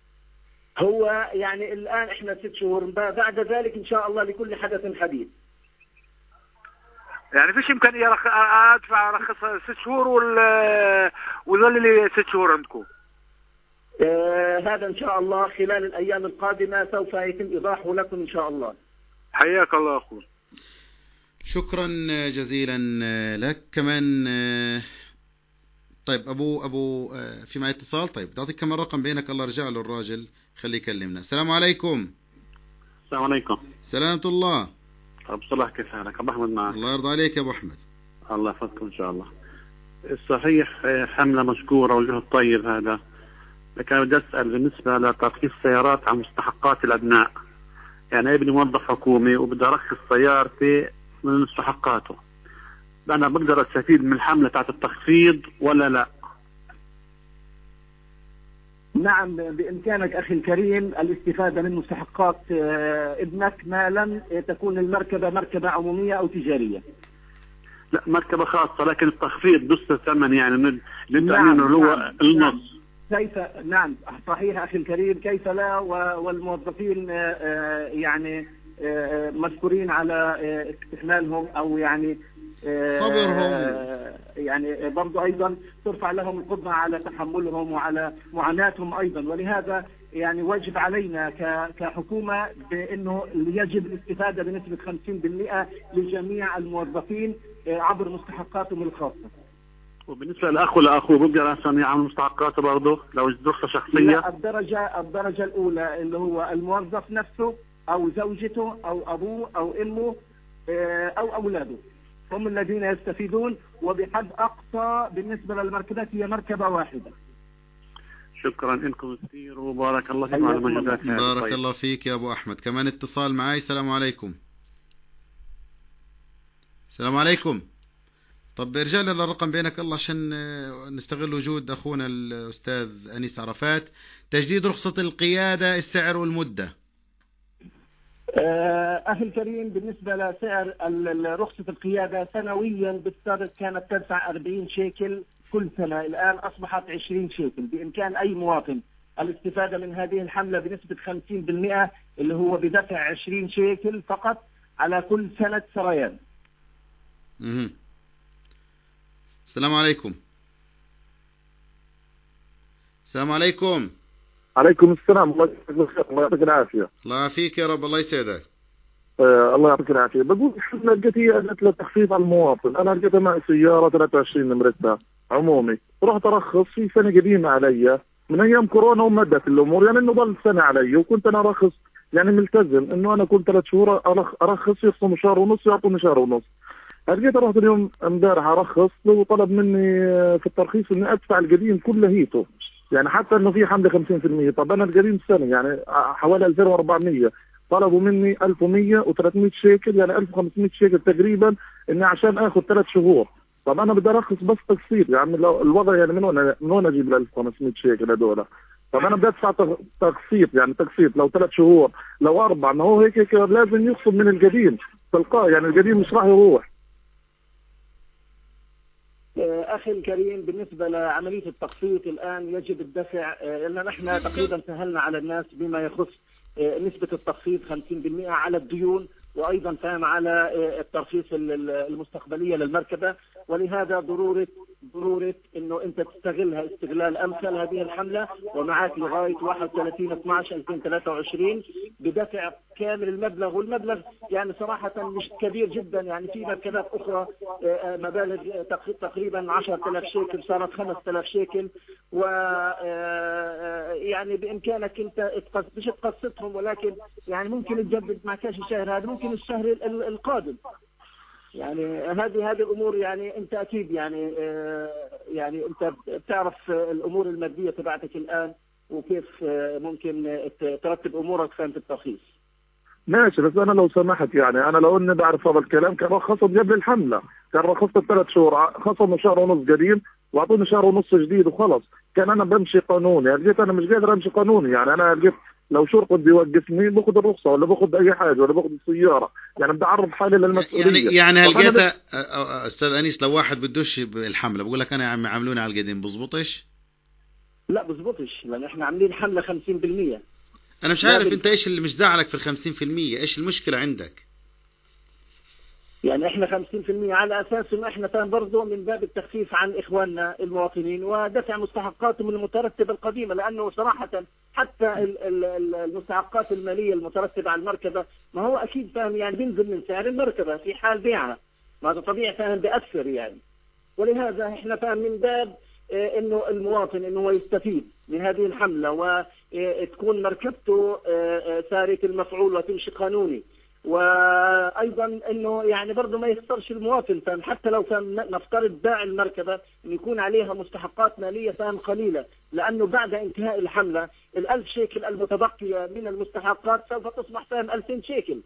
هو يعني الآن إحنا ست شهور، بعد ذلك إن شاء الله لكل حدث حديث. يعني فيش امكانيه رخ... ادفع رخص ست شهور وال وظل لي ست شهور عندكم؟ آه هذا ان شاء الله خلال الايام القادمه سوف يتم ايضاحه لكم ان شاء الله. حياك الله اخوي. شكرا جزيلا لك. كمان طيب ابو ابو في معي اتصال. طيب تعطيك كمان رقم بينك، الله رجع له الراجل خليه يكلمنا. السلام عليكم. السلام عليكم. سلامة الله. ابو صلاح كيف حالك؟ ابو احمد معك. الله يرضى عليك يا ابو احمد. الله يحفظكم ان شاء الله. الصحيح حملة مشكورة والجهد الطيب هذا، لكن بدي اسال بالنسبة لترخيص السيارات عن مستحقات الابناء. يعني ابني موظف حكومي وبدي ارخص سيارتي من مستحقاته، انا بقدر استفيد من الحملة تاعت التخفيض ولا لا؟ نعم بإمكانك أخي الكريم الاستفادة من مستحقات ابنك ما لم تكون المركبة مركبة عمومية أو تجارية. لا مركبة خاصة، لكن التخفيض نص الثمن يعني للتأمين اللي هو نعم النص. كيف نعم صحيح أخي الكريم، كيف لا، والموظفين يعني مشكورين على استحمالهم أو يعني صبرهم، يعني برضو أيضا ترفع لهم القدرة على تحملهم وعلى معاناتهم أيضا. ولهذا يعني واجب علينا كحكومة بأنه يجب الاستفادة بنسبة خمسين بالمئة لجميع الموظفين عبر مستحقاتهم الخاصة. وبالنسبة لأخو لأخوه بقدر أصلا يعمل مستحقاته برضه لو رخصة شخصية؟ لا، الدرجة الدرجة الأولى اللي هو الموظف نفسه أو زوجته أو أبوه أو أمه أو أولاده هم الذين يستفيدون، وبحد أقصى بالنسبة للمركبات هي مركبة واحدة. شكرا لكم كثير وبارك الله فيكم على مجهوداتكم. بارك طيب. الله فيك يا أبو أحمد. كمان اتصال معي. السلام عليكم. السلام عليكم. طب ارجع لنا الرقم بينك الله عشان نستغل وجود أخونا الأستاذ أنيس عرفات. تجديد رخصة القيادة، السعر والمدة. أخي الكريم بالنسبة لسعر رخصة القيادة سنويا بالسابق كانت تدفع أربعين شيكل كل سنة، الآن أصبحت عشرين شيكل. بإمكان أي مواطن الاستفادة من هذه الحملة بنسبة خمسين بالمئة اللي هو بدفع عشرين شيكل فقط على كل سنة سريان. مه. السلام عليكم. السلام عليكم. عليكم السلام. الله يعطيك الله يعطيك العافية. الله يعافيك يا رب. الله يسعدك. آه الله يعطيك العافية. بقول الحملة لقيتها جت لتخفيف على المواطن. أنا لقيتها معي سيارة ثلاثة وعشرين نمرتها عمومي، رحت أرخص في سنة قديمة علي من أيام كورونا ومدت الأمور، يعني إنه ضل سنة علي وكنت أنا أرخص يعني ملتزم إنه أنا كنت ثلاث شهور أرخص يخصموا شهر ونص يعطوني شهر ونص. لقيت رحت اليوم امبارح أرخص وطلب مني في الترخيص إني أدفع القديم كله هيته، يعني حتى انه في حمله خمسين بالمئة. طب انا القديم سنه يعني حوالي ألفين وأربعمئة، طلبوا مني ألف ومئة وثلاثمئة شيكل يعني ألف وخمسمئة شيكل تقريبا اني عشان اخذ ثلاث شهور. طب انا بدي ارخص بس تقسيط، يعني لو الوضع يعني من وين من وين اجيب ال ألف وخمسمئة شيكل هذول؟ طب انا بدي ادفع تقسيط، يعني تقسيط لو ثلاث شهور لو اربع، ما هو هيك هيك لازم يخصم من القديم تلقاه، يعني القديم مش راح يروح. أخي الكريم بالنسبة لعملية التقسيط الآن يجب الدفع، لأن نحن تقريبا سهلنا على الناس بما يخص نسبة التخفيض خمسين بالمئة على الديون، وأيضا فهم على الترخيص المستقبلية للمركبة. ولهذا ضرورة ضرورة إنه أنت تستغلها استغلال أمثل هذه الحملة، ومعك لغاية واحد وثلاثين اثناشر ألفين وثلاثة وعشرين بدفع كامل المبلغ. والمبلغ يعني صراحة مش كبير جدا، يعني في مركبات أخرى مبالغ تقريبا عشرة آلاف شيكل صارت خمسة آلاف شيكل، و يعني بإمكانك أنت مش تقسطهم، ولكن يعني ممكن تجدد مع كاش الشهر هذا، ممكن الشهر القادم. يعني هذه هذه الامور يعني انت اكيد يعني يعني انت بتعرف الامور الماديه تبعتك الان وكيف ممكن ترتب امورك في الترخيص. ماشي، بس انا لو سمحت يعني انا لو اني بعرف هذا الكلام كان رخصت قبل الحمله، كان رخصت ثلاث شهور خصموا شهر ونص قديم واعطوني شهر ونص جديد وخلص. كان انا بمشي قانوني، يعني لقيت انا مش قادر امشي قانوني، يعني انا لقيت لو شرطة بيوقفني باخذ الرخصة ولا باخذ اي حاجة ولا باخذ السيارة، يعني بدي اعرض حالي للمسؤولية. يعني يعني هل لقيت استاذ انيس لو واحد بدوش بالحملة بقول لك انا يا عم عاملوني على القديم بزبطش؟ لا بزبطش، لان احنا عاملين حملة خمسين بالمئة. انا مش عارف انت ايش اللي مش زعلك في الخمسين بالمئة، ايش المشكلة عندك؟ يعني احنا خمسين بالمئة على اساس انه احنا فاهم برضه من باب التخفيف عن اخواننا المواطنين ودفع مستحقاتهم المترتبه القديمه، لانه صراحه حتى المستحقات الماليه المترتبه على المركبه ما هو اكيد فاهم يعني بينزل من سعر المركبه في حال بيعها، ما هذا طبيعي فاهم بيأثر يعني. ولهذا احنا فاهم من باب اه انه المواطن انه هو يستفيد من هذه الحمله وتكون مركبته اه ساريه المفعول وتمشي قانوني، وايضا انه يعني برضه ما يخسرش المواطن فاهم، حتى لو كان نفترض باع المركبه انه يكون عليها مستحقات ماليه فاهم قليله، لانه بعد انتهاء الحمله الألف شيكل المتبقيه من المستحقات سوف تصبح فاهم ألفين شيكل.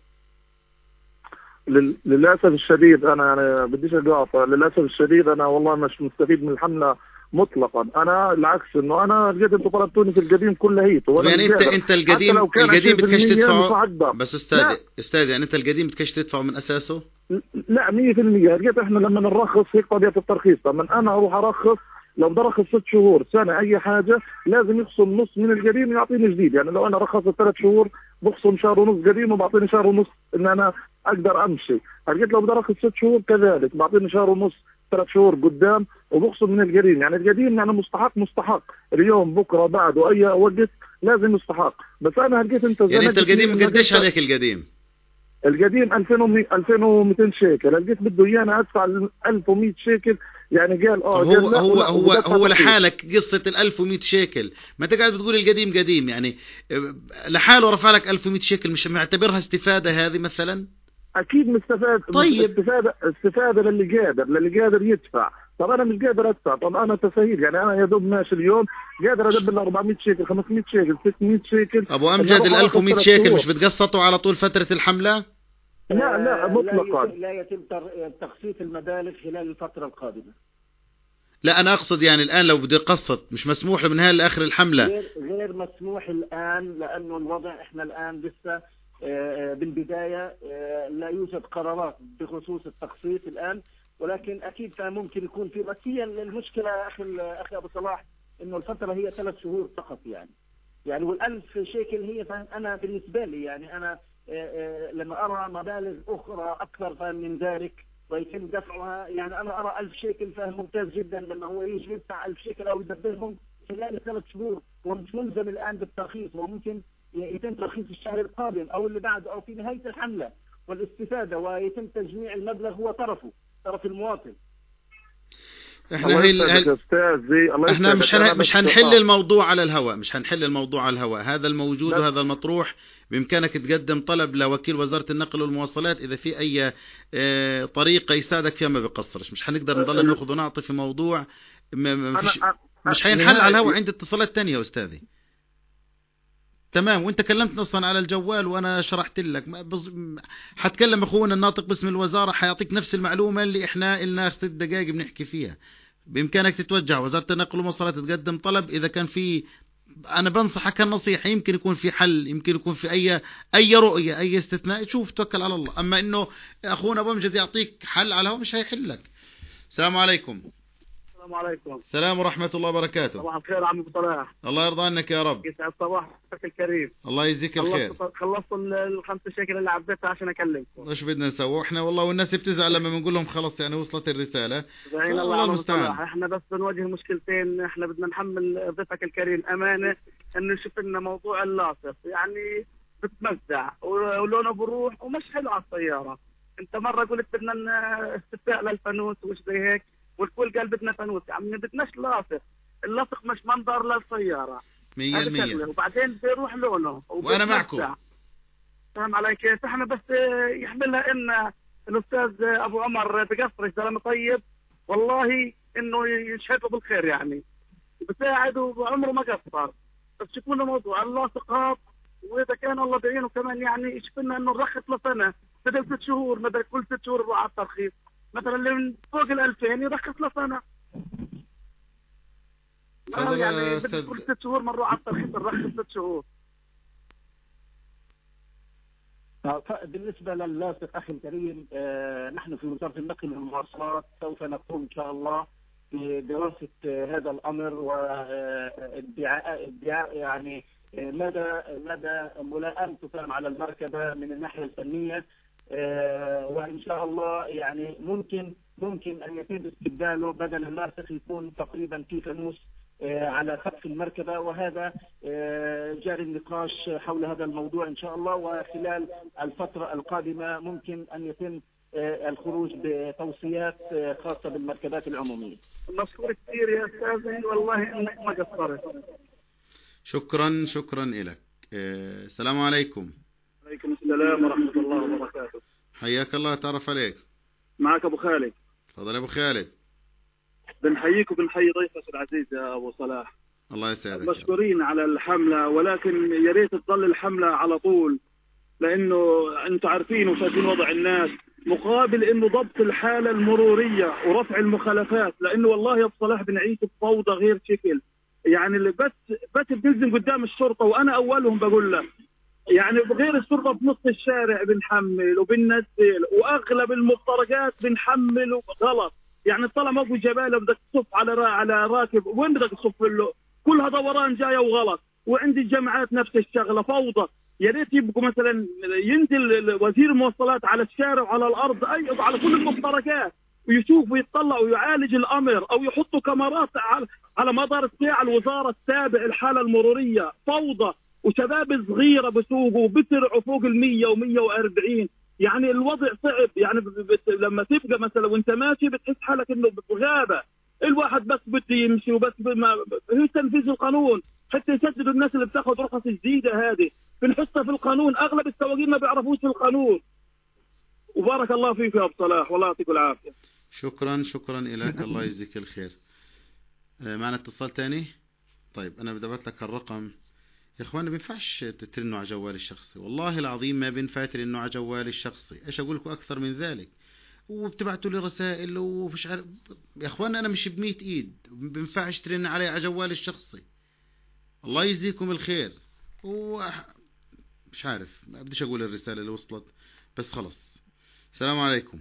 للاسف الشديد انا يعني بديش اقاطع، للاسف الشديد انا والله مش مستفيد من الحمله مطلقا. انا العكس، انه انا لقيت انتم طلبتوني في القديم كله هيته، يعني انت انت القديم القديم بدكش تدفعه بس استاذ استاذ يعني انت القديم بدكش تدفعه من اساسه؟ لا مية بالمية. لقيت احنا لما نرخص هيك طبيعه الترخيص، لما انا اروح ارخص لو بدي ارخص ست شهور سنه اي حاجه لازم يخصم نص من القديم ويعطيني جديد. يعني لو انا رخصت ثلاث شهور بخصم شهر ونص قديم وبعطيني شهر ونص ان انا اقدر امشي. لقيت لو بدي ارخص ست شهور كذلك بعطيني شهر ونص ثلاث شهور قدام وبخصم من القديم. يعني القديم يعني مستحق مستحق اليوم بكره بعد واي وقت لازم يستحق. بس انا لقيت انت يعني انت القديم قديش عليك القديم؟ القديم ألفين ومئتين شيكل، لقيت بده ايانا ادفع ألف ومئة شيكل. يعني قال اه هو هو هو هو لحالك قصه ال ألف ومئة شيكل، ما انت قاعد بتقول القديم قديم، يعني لحاله رفع لك ألف ومئة شيكل، مش معتبرها استفاده هذه مثلا؟ اكيد مستفاد. طيب استفاده استفاده للي قادر للي قادر يدفع. طب انا مش قادر ادفع، طب انا تسهيل يعني انا يا دوب ماشي اليوم قادر ادبر أربعمئة شيكل خمسمئة شيكل ستمئة شيكل. ابو امجد ال ألف ومئة شيكل مش بتقسطوا على طول فتره الحمله؟ لا لا مطلقا لا يتم تخصيص المبالغ خلال الفتره القادمه. لا انا اقصد يعني الان لو بدي اقسط مش مسموح من هاي لاخر الحمله؟ غير, غير مسموح الان، لانه الوضع احنا الان لسه بالبدايه لا يوجد قرارات بخصوص التقسيط الان، ولكن اكيد ممكن يكون في. بس هي المشكله اخي اخي ابو صلاح انه الفتره هي ثلاث شهور فقط يعني يعني والألف شيكل هي فاهم. انا بالنسبه لي يعني انا لما ارى مبالغ اخرى اكثر من ذلك ويتم دفعها، يعني انا ارى ألف شيكل فاهم ممتاز جدا لما هو يجي يدفع ألف شيكل او يدبرهم خلال ثلاث شهور، ومش ملزم الان بالترخيص، وممكن يتم ترخيص الشهر القادم او اللي بعده او في نهايه الحمله والاستفاده، ويتم تجميع المبلغ هو طرفه طرف المواطن. احنا هل... هل... احنا مش هن... مش هنحل الموضوع على الهواء، مش هنحل الموضوع على الهواء. هذا الموجود وهذا المطروح. بامكانك تقدم طلب لوكيل وزارة النقل والمواصلات اذا في اي اه طريقة يساعدك فيها ما بيقصرش. مش هنقدر نضل ناخذ ونعطي في موضوع ما فيش... مش هينحل على الهواء. عندي اتصالات تانية يا استاذي. تمام. وانت كلمتنا اصلا على الجوال وانا شرحت لك. بز... حتكلم اخونا الناطق باسم الوزارة حيعطيك نفس المعلومة اللي احنا لنا ست دقائق بنحكي فيها. بامكانك تتوجه وزارة النقل والمواصلات تقدم طلب. اذا كان في، انا بنصحك النصيحة، يمكن يكون في حل، يمكن يكون في اي اي رؤية اي استثناء، شوف توكل على الله. اما انه اخونا ابو امجد يعطيك حل على هو مش هيحل لك. السلام عليكم. السلام عليكم. السلام ورحمة الله وبركاته. صباح الخير عم ابو صلاح. الله يرضى عنك يا رب. يسعد صباحك الكريم. الله يجزيك الخير. خلصت الخمسة شيكل اللي عبيتها عشان اكلمكم. ايش بدنا نسوي احنا؟ والله والناس بتزعل لما بنقول لهم خلاص يعني وصلت الرسالة. الله المستعان. احنا بس بنواجه مشكلتين. احنا بدنا نحمل ضيفك الكريم امانة انه يشوف لنا موضوع اللاصق، يعني بتمزع ولونه بروح ومش حلو على السيارة. انت مرة قلت بدنا استفتاء للفانوس وش زي هيك، والكل قال بدنا فانوس. يا عمي بدناش لاصق، اللاصق مش منظر للسيارة مية المية، وبعدين بيروح لونه وانا معكم. فهم علي كيف؟ احنا بس يحملها ان الاستاذ ابو عمر بقصر زلمه طيب والله انه يشهده بالخير، يعني بساعد وعمره ما قصر. بس شوفوا لنا موضوع اللاصقات، واذا كان الله بعينه كمان يعني يشوف لنا انه نرخص لسنه بدل ست شهور، بدل كل ست شهور نروح على الترخيص. مثلا اللي من فوق ال ألفين يرخص لسنه. يعني بدل كل ست شهور بنروح على الترخيص نرخص ست شهور. بالنسبة لللاصق أخي الكريم، آه نحن في وزارة النقل والمواصلات سوف نقوم إن شاء الله بدراسة آه هذا الأمر وادعاء يعني آه مدى مدى ملائمته على المركبة من الناحية الفنية. وإن شاء الله يعني ممكن ممكن أن يتم استبداله بدل الناسخ يكون تقريبا في فانوس على سقف المركبة، وهذا جاري النقاش حول هذا الموضوع إن شاء الله. وخلال الفترة القادمة ممكن أن يتم الخروج بتوصيات خاصة بالمركبات العمومية. مشكور كثير يا أستاذي، والله إنك ما قصرت. شكرا شكرا لك. السلام عليكم. عليكم السلام ورحمة الله وبركاته. حياك الله، تعرف عليك. معك أبو خالد. تفضل أبو خالد. بنحييك وبنحيي ضيفك العزيز يا أبو صلاح. الله يسعدك. مشكورين على الحملة، ولكن يا ريت تظل الحملة على طول، لأنه أنتم عارفين وشايفين وضع الناس، مقابل إنه ضبط الحالة المرورية ورفع المخالفات، لأنه والله يا أبو صلاح بنعيش بفوضى غير شكل. يعني اللي بس بس بنلزم قدام الشرطة، وأنا أولهم بقول له يعني غير الشرطة بنص الشارع بنحمل وبننزل، وأغلب المفترقات بنحمل غلط. يعني طالما ابو جباله بدك تصف على را على راكب، وين بدك تصف له؟ كلها دوران جايه وغلط. وعند الجامعات نفس الشغله، فوضى. يا ريت يبقوا مثلا ينزل وزير المواصلات على الشارع وعلى الارض، اي على كل المفترقات، ويشوف ويطلع ويعالج الامر، او يحطوا كاميرات على على مدار الساعه. الوزاره تتابع الحاله المروريه، فوضى، وشباب صغيره بسوقوا وبسرعوا فوق المية ومية وأربعين. يعني الوضع صعب. يعني لما تبقى مثلا وانت ماشي بتحس حالك انه بغابه، الواحد بس بده يمشي وبس هي تنفيذ القانون، حتى يسددوا الناس اللي بتاخذ رخص جديده. هذه بنحطها في القانون، اغلب السواقين ما بيعرفوش القانون. وبارك الله فيك يا ابو صلاح، والله يعطيك العافيه. شكرا شكرا لك، الله يجزيك الخير. معنا اتصال ثاني. طيب انا بدي ابعث لك الرقم يا اخوان. ما بينفعش تترنوا على جوالي الشخصي، والله العظيم ما بينفع ترنوا على جوالي الشخصي. ايش اقول لكم اكثر من ذلك؟ وبتبعتوا لي رسائل ومش عارف. يا اخوان انا مش بمية ايد، ما بينفعش ترن علي على جوالي الشخصي. الله يجزيكم الخير. ومش عارف، ما بديش اقول الرسالة اللي وصلت، بس خلص. السلام عليكم.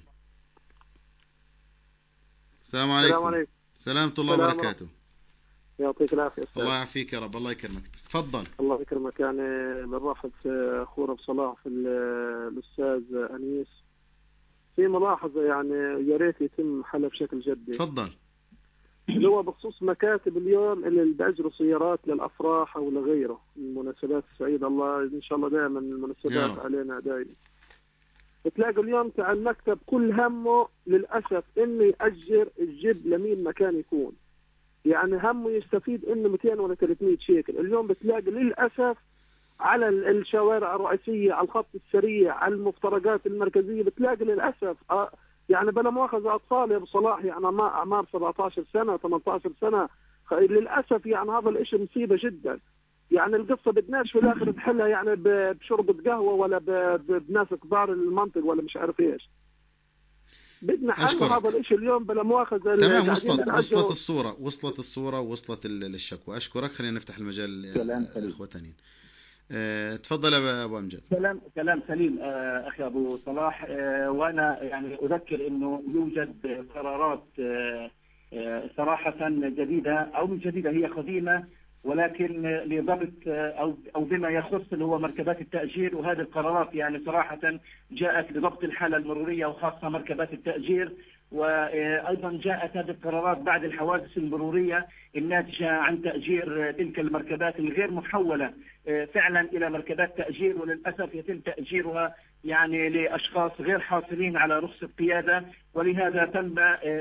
السلام عليكم. السلام عليكم. سلامة الله وبركاته. يعطيك العافية. الله يعافيك يا رب. الله يكرمك. تفضل. الله يكرمك. يعني بنرحب في أخونا بصلاح في الأستاذ أنيس. في ملاحظة يعني يا ريت يتم حلها بشكل جدي. تفضل. اللي هو بخصوص مكاتب اليوم اللي بأجروا سيارات للأفراح أو لغيره المناسبات السعيدة. الله إن شاء الله دائما المناسبات علينا دائما. بتلاقي اليوم تاع المكتب كل همه للأسف إنه يأجر الجيب لمين مكان يكون. يعني همه يستفيد انه مئتين ولا ثلاثمية شيكل. اليوم بتلاقي للاسف على الشوارع الرئيسيه، على الخط السريع، على المفترقات المركزيه، بتلاقي للاسف آه يعني بلا مؤاخذه اطفال يا ابو صلاح، يعني اعمار سبعة عشر سنه ثمانية عشر سنه. للاسف يعني هذا الاشي مصيبه جدا. يعني القصه بدناش في الاخر نحلها يعني بشربة قهوه ولا بناس كبار المنطق ولا مش عارف ايش. بدنا حل هذا الشيء اليوم بلا مؤاخذه. تمام. وصلت وصلت الصوره وصلت الصوره ووصلت الشكوى. اشكرك. خلينا نفتح المجال الاخوه ثانيين. أه تفضل يا ابو امجد. كلام كلام سليم أه اخي ابو صلاح. أه وانا يعني اذكر انه يوجد قرارات أه أه صراحه جديده، او مش جديده، هي قديمه، ولكن لضبط أو أو بما يخص اللي هو مركبات التأجير. وهذه القرارات يعني صراحة جاءت لضبط الحالة المرورية وخاصة مركبات التأجير. وأيضا جاءت هذه القرارات بعد الحوادث المرورية الناتجة عن تأجير تلك المركبات الغير محولة فعلا إلى مركبات تأجير، وللأسف يتم تأجيرها يعني لأشخاص غير حاصلين على رخصة قيادة. ولهذا تم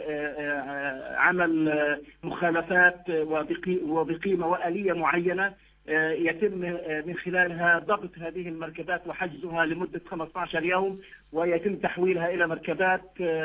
عمل مخالفات وبقيمة وآلية معينة يتم من خلالها ضبط هذه المركبات وحجزها لمدة خمسة عشر يوم، ويتم تحويلها إلى مركبات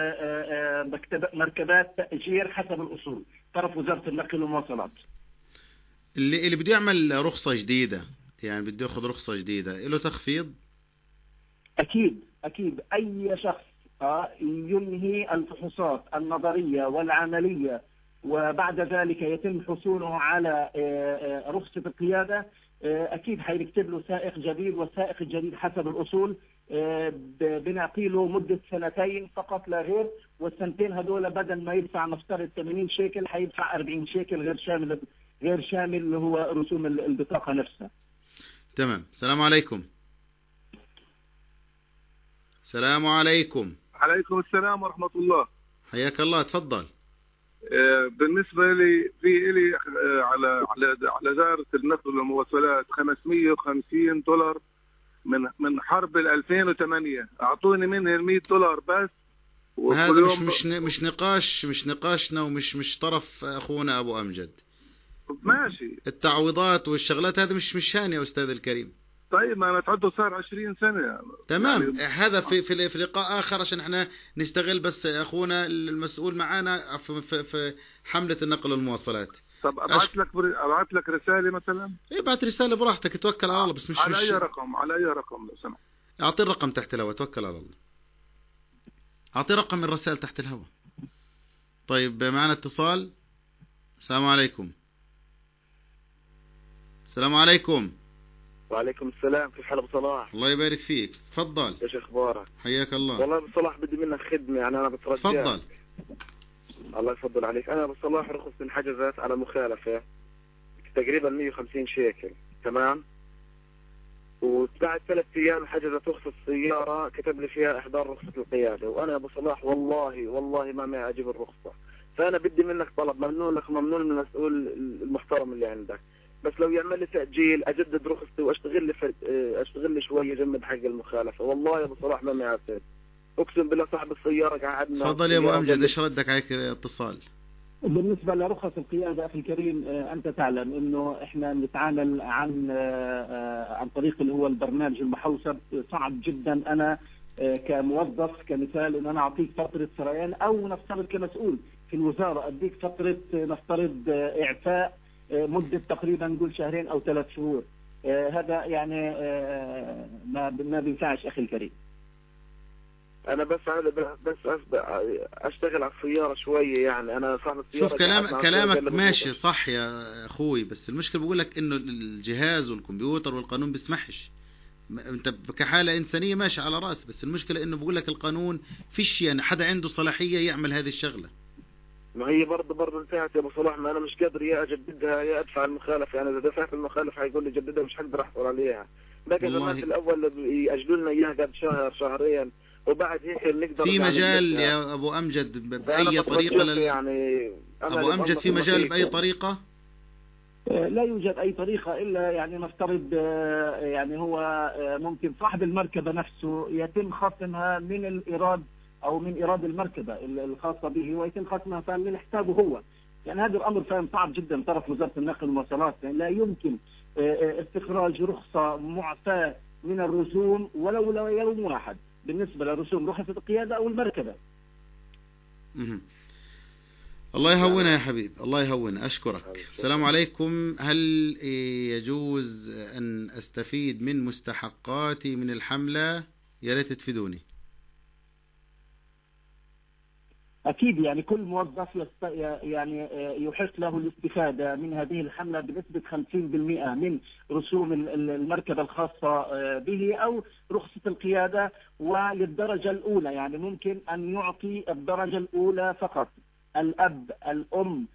مركبات تأجير حسب الأصول طرف وزارة النقل والمواصلات. اللي اللي بده يعمل رخصة جديدة، يعني بده ياخذ رخصة جديدة، له تخفيض؟ أكيد أكيد. أي شخص ينهي الفحوصات النظرية والعملية وبعد ذلك يتم حصوله على رخصة القيادة، أكيد حيكتب له سائق جديد، والسائق الجديد حسب الأصول بنعطي له مدة سنتين فقط لا غير. والسنتين هذول بدل ما يدفع نفترض ثمانين شيكل حيدفع أربعين شيكل غير شامل غير شامل اللي هو رسوم البطاقة نفسها. تمام. السلام عليكم. السلام عليكم. عليكم السلام ورحمة الله. حياك الله، تفضل. بالنسبة لي في إلي على على على دائرة النقل والمواصلات خمسمية وخمسين دولار من من حرب ال ألفين وثمانية، أعطوني منها مية دولار بس. هذا مش مش مش نقاش مش نقاشنا ومش مش طرف أخونا أبو أمجد. ماشي. التعويضات والشغلات هذا مش مش هاني يا أستاذ الكريم. طيب ما أنا تعده صار عشرين سنة. تمام يعني هذا في في في لقاء آخر عشان احنا نستغل بس أخونا المسؤول معانا في في, في حملة النقل والمواصلات. طب ابعث لك بر... ابعث لك رسالة مثلا؟ ابعث رسالة براحتك، توكل على الله. بس مش على مش... أي رقم على أي رقم لو سمحت. أعطي الرقم تحت الهواء، توكل على الله. أعطي رقم الرسائل تحت الهواء. طيب معنا اتصال. السلام عليكم. السلام عليكم. وعليكم السلام، كيف حال ابو صلاح؟ الله يبارك فيك، تفضل. ايش اخبارك؟ حياك الله. والله ابو صلاح بدي منك خدمه، يعني انا بترجاك. تفضل. الله يفضل عليك. انا ابو صلاح رخص انحجزت على مخالفه تقريبا مية وخمسين شيكل، تمام؟ وبعد ثلاث ايام حجزت رخصه السياره كتب لي فيها احضار رخصه القياده، وانا يا ابو صلاح والله والله ما معي اجيب الرخصه. فانا بدي منك طلب ممنون لك وممنون من المسؤول المحترم اللي عندك، بس لو يعمل لي تأجيل أجدد رخصتي وأشتغل لي فرد أشتغل لي شوية جنب حق المخالفة. والله يا أبو صلاح ما معي عسل، أقسم بالله صاحب السيارة قعدنا. تفضل يا أبو أمجد، إيش ردك عليك اتصال؟ بالنسبة لرخص القيادة أخي الكريم، أنت تعلم إنه إحنا نتعامل عن عن طريق اللي هو البرنامج المحوسب. صعب جدا أنا كموظف كمثال إن أنا أعطيك فترة سريان، أو نفترض كمسؤول في الوزارة أديك فترة نفترض إعفاء مدة تقريبا نقول شهرين أو ثلاث شهور. آه هذا يعني آه ما ما بينفعش أخي الكريم. أنا بس بس أشتغل على السيارة شوية، يعني أنا صاحب السيارة. شوف كلام كلامك ماشي صح يا أخوي، بس المشكلة بقول لك إنه الجهاز والكمبيوتر والقانون بيسمحش. أنت كحالة إنسانية ماشي على رأس، بس المشكلة إنه بقول لك القانون فيش يعني حدا عنده صلاحية يعمل هذه الشغلة. ما هي برضه برضه انتهت يا ابو صلاح، ما انا مش قادر يا اجددها يا ادفع المخالفه، يعني اذا دفعت المخالفه هيقول لي جددها مش هقدر احصل عليها. لكن الناس الاول ياجلوا لنا اياها قبل شهر شهرين وبعد هيك نقدر في مجال يا ابو امجد باي طريقه لل... يعني ابو امجد في مجال باي طريقه؟ لا يوجد اي طريقه الا يعني نفترض يعني هو ممكن صاحب المركبه نفسه يتم خصمها من الايراد او من ايراد المركبه الخاصه به ويتم خصمها من حسابه هو. يعني هذا الامر فاهم صعب جدا طرف وزاره النقل والمواصلات، يعني لا يمكن استخراج رخصه معفاه من الرسوم ولو لو يوم واحد بالنسبه لرسوم رخصه القياده او المركبه. مه. الله يهونها يا حبيب، الله يهونها، اشكرك. السلام عليكم. هل يجوز ان استفيد من مستحقاتي من الحمله؟ يا ريت تفيدوني. أكيد يعني كل موظف يست... يعني يحق له الاستفادة من هذه الحملة بنسبة خمسين بالمئة من رسوم المركبة الخاصة به أو رخصة القيادة. وللدرجة الأولى يعني ممكن أن يعطي الدرجة الأولى فقط الأب، الأم،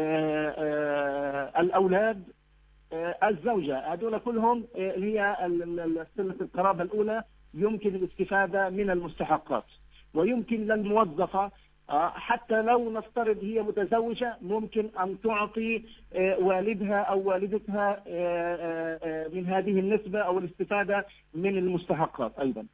الأولاد، الزوجة، هذول كلهم هي سنة القرابة الأولى يمكن الاستفادة من المستحقات. ويمكن للموظفة حتى لو نفترض هي متزوجة ممكن أن تعطي والدها أو والدتها من هذه النسبة أو الاستفادة من المستحقات أيضا.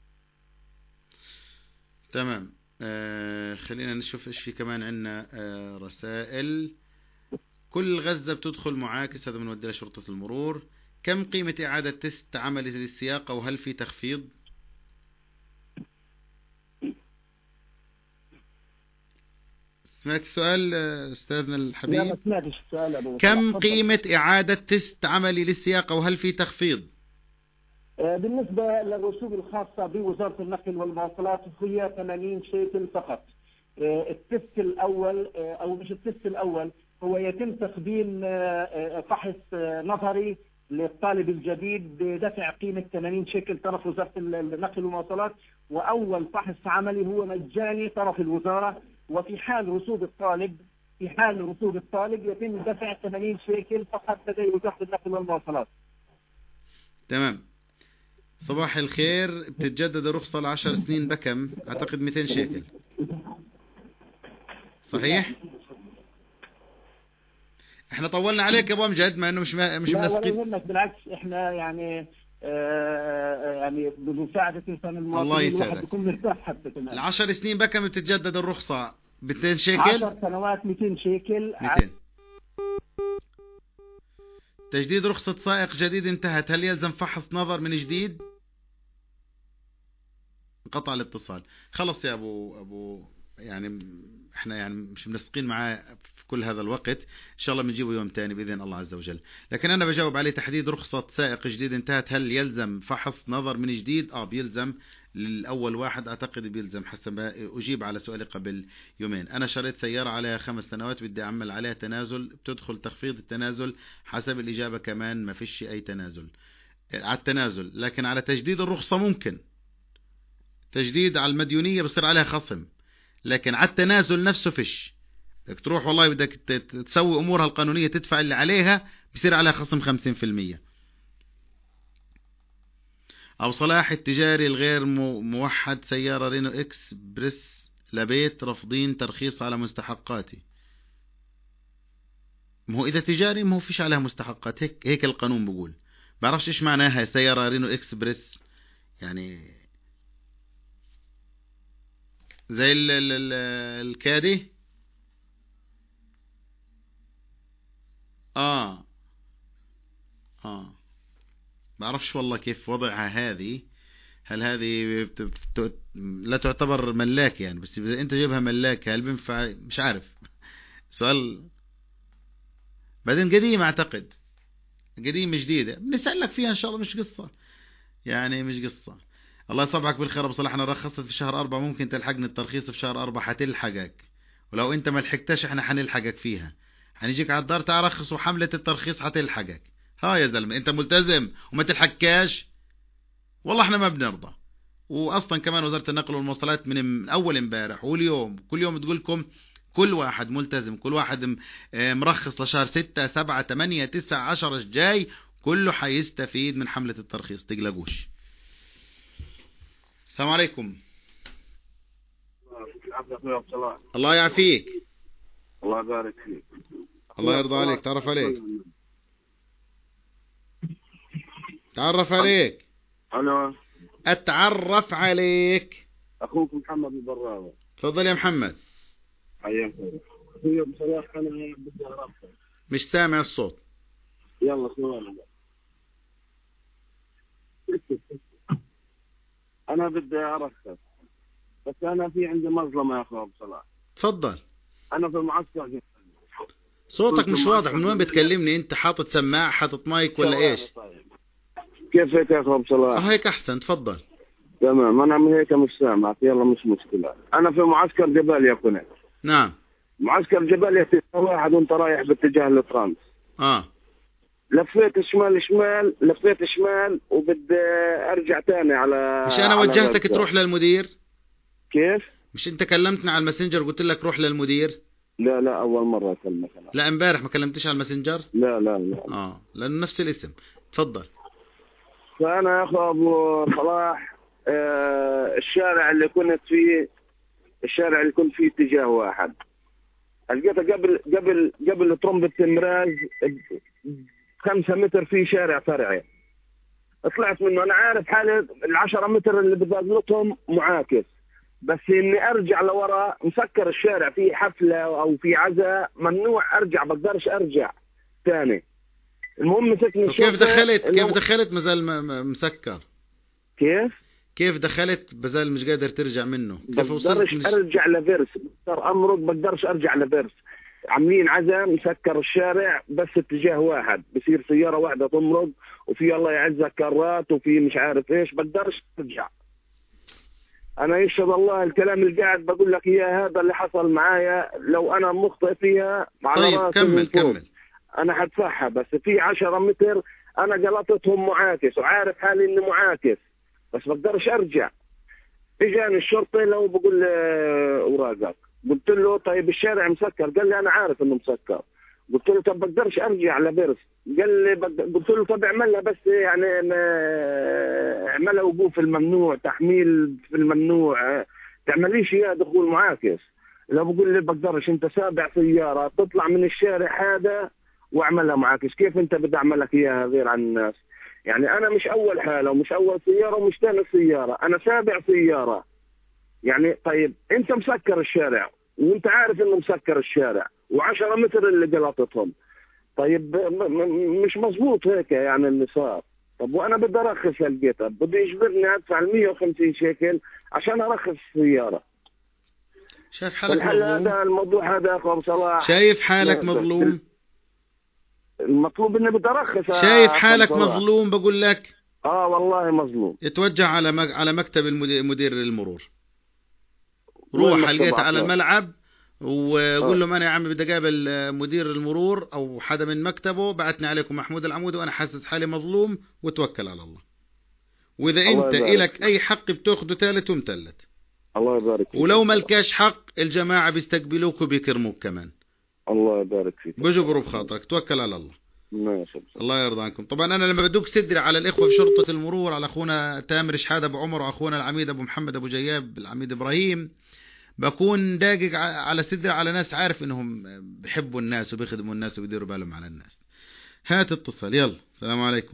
تمام. آه خلينا نشوف إيش في كمان عندنا. آه رسائل. كل غزة بتدخل معاكس، هذا بنودي لشرطة المرور. كم قيمة إعادة تست عمل للسياقة وهل في تخفيض؟ سمعت السؤال أستاذنا الحبيب؟ لا ما سمعتش السؤال أبو. كم قيمة إعادة تست عملي للسياقة وهل في تخفيض؟ بالنسبة للرسوم الخاصة بوزارة النقل والمواصلات هي ثمانين شيكل فقط. التست الأول أو مش التست الأول، هو يتم تقديم فحص نظري للطالب الجديد بدفع قيمة ثمانين شيكل طرف وزارة النقل والمواصلات، وأول فحص عملي هو مجاني طرف الوزارة. وفي حال رسوب الطالب في حال رسوب الطالب يتم دفع ثمانين شيكل فقط لدى وزارة النقل والمواصلات. تمام. صباح الخير. بتتجدد الرخصة لعشر سنين بكم؟ اعتقد مئتين شيكل. صحيح؟ احنا طولنا عليك يا ابو امجد مع انه مش مش منسقين. لا ولا بالعكس احنا يعني آه يعني بمساعدة انسان المواطنين الواحد بيكون مرتاح حتى كمان. العشر سنين بكم بتتجدد الرخصة؟ مئتين شيكل. عشر سنوات مئتين شيكل. مئتين. تجديد رخصة سائق جديد انتهت، هل يلزم فحص نظر من جديد؟ انقطع الاتصال. خلص يا ابو ابو يعني احنا يعني مش منسقين معاه في كل هذا الوقت، ان شاء الله بنجيبه يوم تاني باذن الله عز وجل. لكن انا بجاوب عليه. تحديد رخصة سائق جديد انتهت، هل يلزم فحص نظر من جديد؟ اه بيلزم. للاول واحد اعتقد بيلزم حسب ما اجيب على سؤالي قبل يومين. انا شريت سيارة عليها خمس سنوات بدي اعمل عليها تنازل، بتدخل تخفيض التنازل حسب الاجابة كمان ما فيش اي تنازل على التنازل. لكن على تجديد الرخصة ممكن تجديد، على المديونية بصير عليها خصم، لكن على التنازل نفسه فيش. بدك تروح والله بدك تسوي امورها القانونية تدفع اللي عليها بصير عليها خصم خمسين بالمئة. او صلاح التجاري الغير موحد سيارة رينو اكس بريس لبيت رافضين ترخيص على مستحقاتي. ما هو اذا تجاري ما هو فيش عليها مستحقات، هيك هيك القانون بقول. بعرفش ايش معناها سيارة رينو اكس بريس، يعني زي ال ال ال الكادي. اه اه بعرفش والله كيف وضعها هذه. هل هذه بت... بت... لا تعتبر ملاك يعني، بس اذا انت جايبها ملاك هل بينفع؟ مش عارف. سؤال بعدين قديمة اعتقد، قديمة جديدة بنسألك فيها ان شاء الله، مش قصة يعني مش قصة. الله يصبحك بالخير ابو صلاح. انا رخصت في شهر أربعة، ممكن تلحقني الترخيص في شهر أربعة؟ حتلحقك، ولو انت ما لحقتش احنا حنلحقك فيها، حنيجيك على الدار تعال رخص وحملة الترخيص حتلحقك. ها يا زلمة انت ملتزم وما تلحقكاش والله احنا ما بنرضى. واصلا كمان وزارة النقل والمواصلات من اول امبارح واليوم كل يوم تقول لكم كل واحد ملتزم، كل واحد مرخص لشهر ستة سبعة ثمانية تسعة عشرة الجاي كله حيستفيد من حملة الترخيص، تقلقوش. السلام عليكم. الله يعافيك. الله يبارك فيك. الله يرضى عليك. تعرف عليك تعرف عليك أنا أتعرف عليك. أخوك محمد البراوي. تفضل يا محمد. حياك الله. أخوي بصراحة أنا بدي أعرفك. مش سامع الصوت. يلا سؤال. أنا بدي أعرفك، بس أنا في عندي مظلمة يا أخوي بصراحة. تفضل. أنا في المعسكر. صوتك مش واضح، من وين بتكلمني انت؟ حاطط سماعة حاطط مايك ولا ايش؟ كيف هيك يا اخوي بصراحة؟ اه هيك احسن. تفضل. تمام. انا من هيك مش سامعك. يلا مش مشكلة. انا في معسكر جباليا كنت. نعم. معسكر جباليا في واحد وانت رايح باتجاه الترانس. اه لفيت شمال شمال لفيت شمال وبدي ارجع تاني على مش انا على وجهتك غزة. تروح للمدير؟ كيف؟ مش انت كلمتنا على الماسنجر قلت لك روح للمدير؟ لا لا اول مرة اكلمك. لا امبارح ما كلمتش على الماسنجر؟ لا لا لا اه لانه نفس الاسم. تفضل. فانا يا اخو ابو صلاح آه الشارع اللي كنت فيه الشارع اللي كنت فيه اتجاه واحد لقيته قبل قبل قبل ترمبة المراج خمسة متر في شارع فرعي. طلعت منه انا عارف حالي العشرة متر اللي بضلتهم معاكس، بس اني ارجع لورا مسكر الشارع في حفلة او في عزاء ممنوع ارجع، بقدرش ارجع ثاني. المهم مسكني كيف دخلت كيف دخلت مازال مسكر؟ كيف كيف دخلت بزال مش قادر ترجع منه؟ كيف وصلت؟ بقدرش مش... ارجع لفيرس، بقدر امرق بقدرش ارجع لفيرس. عاملين عزاء مسكر الشارع بس اتجاه واحد، بصير سيارة واحدة تمرق وفي الله يعزك كرات وفي مش عارف ايش، بقدرش ارجع. انا يشهد الله الكلام اللي قاعد بقول لك اياه هذا اللي حصل معايا، لو انا مخطئ فيها على طيب راسي كمل كمل. انا حدفعها، بس في عشرة متر انا قلطتهم معاكس وعارف حالي اني معاكس بس بقدرش ارجع. اجاني الشرطي لو بقول اوراقك، قلت له طيب الشارع مسكر، قال لي انا عارف انه مسكر، قلت له طب بقدرش ارجع على بيرس. قال لي بد... قلت له طب اعملها بس يعني ما... اعملها وقوف الممنوع، تحميل في الممنوع، تعمليش اياها دخول معاكس. لو بقول لي بقدرش، انت سابع سياره تطلع من الشارع هذا واعملها معاكس، كيف انت بدي اعملك اياها غير عن الناس؟ يعني انا مش اول حاله ومش اول سياره ومش ثاني سياره، انا سابع سياره. يعني طيب انت مسكر الشارع وانت عارف انه مسكر الشارع وعشرة متر اللي قلطتهم، طيب مش مزبوط هيك يعني اللي صار. طب وانا بدي ارخص لقيتها، بده يجبرني ادفع مية وخمسين شيكل عشان ارخص السياره. شايف حالك مظلوم؟ هذا الموضوع هذا اخو ابو صلاح، شايف حالك مظلوم؟ المطلوب اني بدي ارخص. شايف حالك مظلوم بقول لك. اه والله مظلوم. اتوجه على مك... على مكتب المدير مدير المرور، روح لقيته على الملعب وقول لهم انا يا عمي بدي اقابل مدير المرور او حدا من مكتبه، بعتني عليكم محمود العمودي وانا حاسس حالي مظلوم، وتوكل على الله. واذا انت الك اي حق بتاخده ثالث ومثلث. الله يبارك فيك. ولو ملكاش حق الجماعه بيستقبلوك وبيكرموك كمان. الله يبارك فيك. بجبروا بخاطرك، توكل على الله. ماشي. الله يرضى عنكم. طبعا انا لما بدوك صدري على الاخوه في شرطه المرور، على اخونا تامر شحاده ابو عمر واخونا العميد ابو محمد ابو جياب العميد ابراهيم، بكون داقق على صدري على ناس عارف انهم بيحبوا الناس وبيخدموا الناس وبيديروا بالهم على الناس. هات اتصال يلا. السلام عليكم.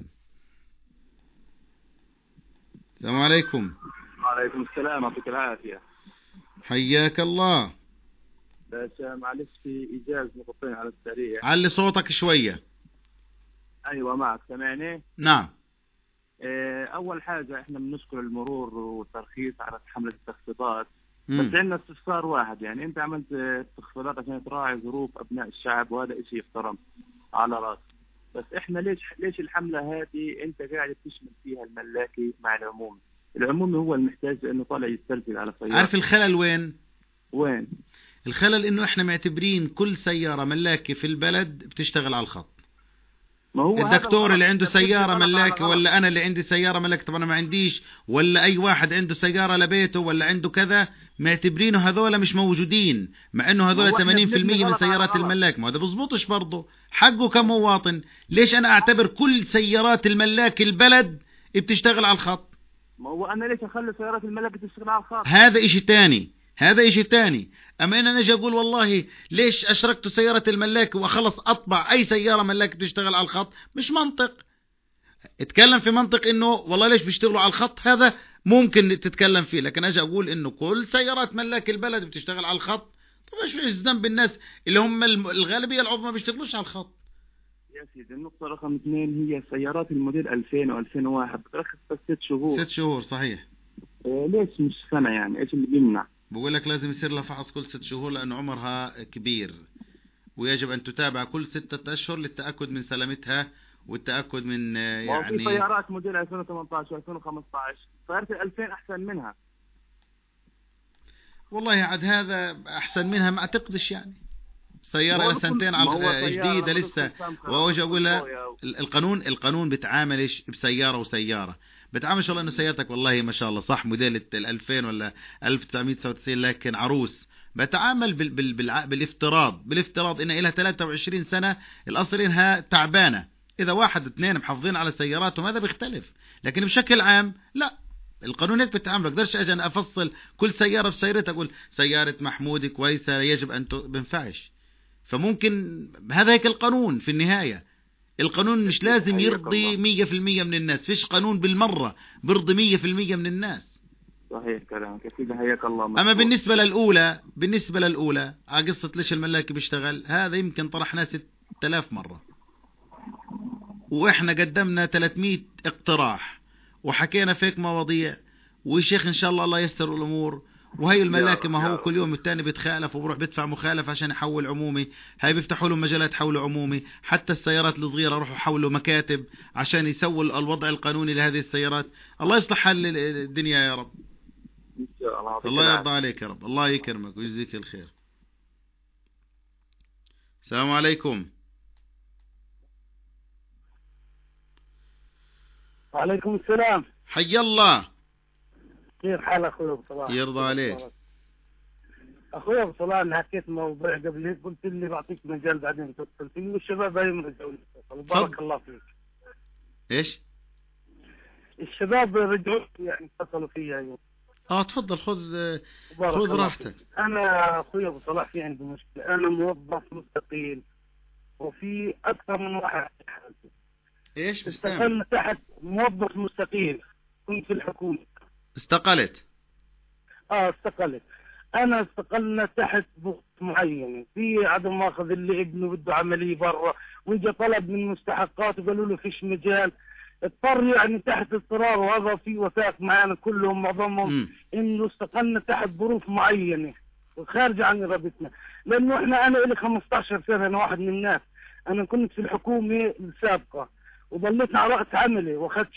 السلام عليكم. وعليكم السلام، يعطيك العافيه. حياك الله. بس معلش في ايجاز نقطتين على السريع. علي صوتك شويه. ايوه معك، سامعني؟ نعم. اول حاجه احنا بنشكر المرور والترخيص على حمله التخفيضات، مم. بس عندنا استفسار واحد. يعني انت عملت تخفيضات عشان تراعي ظروف ابناء الشعب، وهذا شيء يحترم على راس، بس احنا ليش ليش الحمله هذه انت قاعد تشمل فيها الملاكي مع العمومي؟ العمومي هو المحتاج لانه طالع يسترسل على سيارة. عارف الخلل وين؟ وين الخلل؟ انه احنا معتبرين كل سيارة ملاكي في البلد بتشتغل على الخط. ما هو الدكتور اللي عنده سيارة ملاكي، ولا انا اللي عندي سيارة ملاكي، طبعا انا ما عنديش، ولا اي واحد عنده سيارة لبيته ولا عنده كذا، معتبرينه هذول مش موجودين، مع انه هذول ثمانين بالمئة من سيارات الملاك. ما هذا بزبطش برضه، حقه كمواطن. ليش انا اعتبر كل سيارات الملاك البلد بتشتغل على الخط؟ ما هو انا ليش اخلي سيارات الملاك تشتغل على الخط؟ هذا اشي تاني، هذا اشي تاني. اما انا نجي اقول والله ليش اشركت سيارة الملاك واخلص اطبع اي سيارة ملاك تشتغل على الخط، مش منطق. اتكلم في منطق انه والله ليش بيشتغلوا على الخط، هذا ممكن تتكلم فيه. لكن اجي اقول انه كل سيارات ملاك البلد بتشتغل على الخط، طب ايش ايش ذنب الناس اللي هم الغالبية العظمى بيشتغلوش على الخط؟ يا سيدي النقطة رقم اثنين هي سيارات الموديل ألفين و ألفين وواحد بترخص بس ست شهور. ست شهور صحيح. إيه ليش مش سنة؟ يعني ايش اللي بيمنع؟ بقول لك لازم يصير لها فحص كل ست شهور لأن عمرها كبير، ويجب أن تتابع كل ستة أشهر للتأكد من سلامتها والتأكد من يعني. في سيارات موديل ألفين وثمانية عشر و ألفين وخمسة عشر سيارة ألفين أحسن منها. والله عاد هذا أحسن منها ما أعتقدش، يعني سيارة سنتين على جديدة لسه. وأوجه أقولها القانون القانون بتعاملش بسيارة وسيارة، بتعامل والله إنه سيارتك والله ما شاء الله صح موديل الألفين ولا ألف وتسعمية وتسعة وتسعين لكن عروس، بتعامل بال بال بال بالافتراض بالافتراض إنها إلها ثلاثة وعشرين سنة، الأصل إنها تعبانة. إذا واحد واثنين محافظين على سياراتهم هذا بيختلف، لكن بشكل عام لا، القانونات بتعامل. اقدرش اجي انا افصل كل سيارة في سيارتها اقول سيارة محمود كويسة يجب ان بنفعش. فممكن هذا هيك القانون في النهاية. القانون مش لازم يرضي مية في المية من الناس، فيش قانون بالمرة برضي مية في المية من الناس. صحيح كلامك كيف حياك الله. اما بالنسبة للأولى بالنسبة للأولى على قصة ليش الملاكي بيشتغل، هذا يمكن طرحناه ستة آلاف مرة، واحنا قدمنا ثلاثمية اقتراح وحكينا فيك مواضيع، والشيخ ان شاء الله الله ييسر الامور. وهي الملاكي ما هو كل يوم الثاني بيتخالف وبروح بيدفع مخالف عشان يحول عمومي، هاي بيفتحوا له مجالات حول عمومي. حتى السيارات الصغيرة روحوا حولوا مكاتب عشان يسووا الوضع القانوني لهذه السيارات. الله يصلح حال الدنيا يا رب. إن شاء الله. الله يرضى عليك يا رب، الله يكرمك ويجزيك الخير. السلام عليكم. وعليكم السلام. حي الله. كيف حالك اخوي ابو صلاح؟ يرضى عليك. اخويا ابو صلاح انا حكيت موضوع قبل هيك قلت لي بعطيك مجال بعدين تتصل فيه والشباب هاي رجعوا لي بارك الله فيك. ايش؟ الشباب رجعوا يعني اتصلوا فيا ايوه. اه تفضل خذ خذ راحتك. انا اخويا ابو صلاح في عندي مشكله، انا موظف مستقيل وفي اكثر من واحد ايش استقلت تحت موظف مستقيل كنت في الحكومه. استقلت؟ اه استقلت. انا استقلنا تحت ضغط معين، في عدم ماخذ اللي ابنه بده عمليه برا وجا طلب من مستحقات وقالوا له فيش مجال، اضطر يعني تحت اضطرار، وهذا في وثائق معنا كلهم معظمهم انه استقلنا تحت ظروف معينه وخارجه عن ارادتنا، لانه احنا انا لي خمسة عشر سنه، انا واحد من الناس، انا كنت في الحكومه السابقه وضليت على رأس عملي واخذت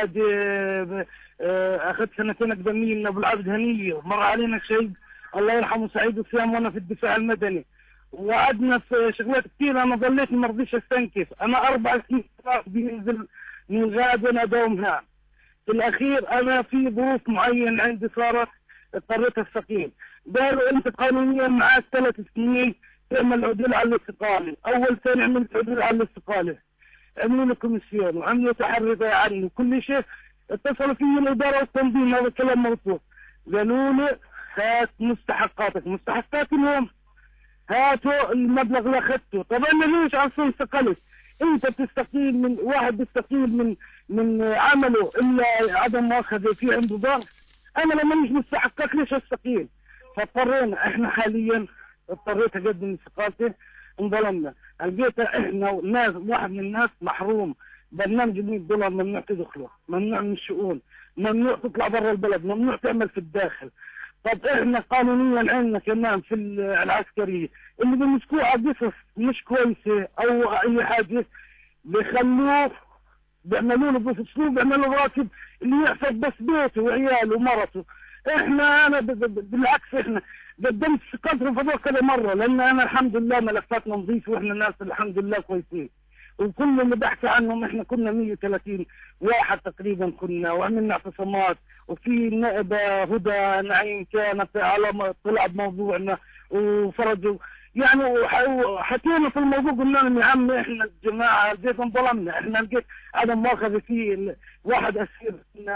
شهاده، اخذت سنتين اقدميه من ابو العبد هنيه، ومر علينا شيء الله يرحمه سعيد الصيام وانا في الدفاع المدني، وقعدنا في شغلات كثير، انا ضليت ما رضيش استنكف، انا اربع سنين بينزل من الغاد وانا اداومها. في الاخير انا في ظروف معينه عندي صارت اضطريت استقيل، قالوا انت قانونيا معك ثلاث سنين تعمل عدول على الاستقاله، اول سنه عملت عدول على الاستقاله، عملوا لي كوميسيون وعملوا تحري عني وكل شيء، اتصلوا في الاداره والتنظيم، هذا الكلام موثوق، قالوا لي هات مستحقاتك، مستحقات اليوم هاتوا المبلغ اللي اخذته. طب انا ليش اصلا استقلت؟ انت بتستقيل من واحد بيستقيل من من عمله الا عدم مؤاخذه في عنده ضرر، انا لما مش مستحقات ليش استقيل؟ فاضطرينا احنا حاليا، اضطريت اقدم استقالتي، انظلمنا، لقيت احنا ناس واحد من الناس محروم برنامج مية دولار، ممنوع تدخله، ممنوع من الشؤون، ممنوع تطلع برا البلد، ممنوع تعمل في الداخل. طب احنا قانونيا عندنا كمان في العسكريه اللي بيمسكوه على قصص مش كويسه او اي حاجه بيخلوه بيعملوا له بيفصلوه بيعملوا راتب اللي يحفظ بس بيته وعياله ومرته. احنا انا بالعكس احنا قدمت استقالتي في الفضاء كذا مره، لان انا الحمد لله ملفاتنا نظيفه واحنا ناس الحمد لله كويسين، وكل اللي بحكي عنهم احنا كنا مية وثلاثين واحد تقريبا كنا، وعملنا اعتصامات، وفي النائبه هدى نعيم كانت على طلع بموضوعنا وفرجوا يعني وحكينا في الموضوع، قلنا لهم يا عم احنا الجماعه جيت انظلمنا، احنا لقيت عدم مؤاخذه في واحد اسير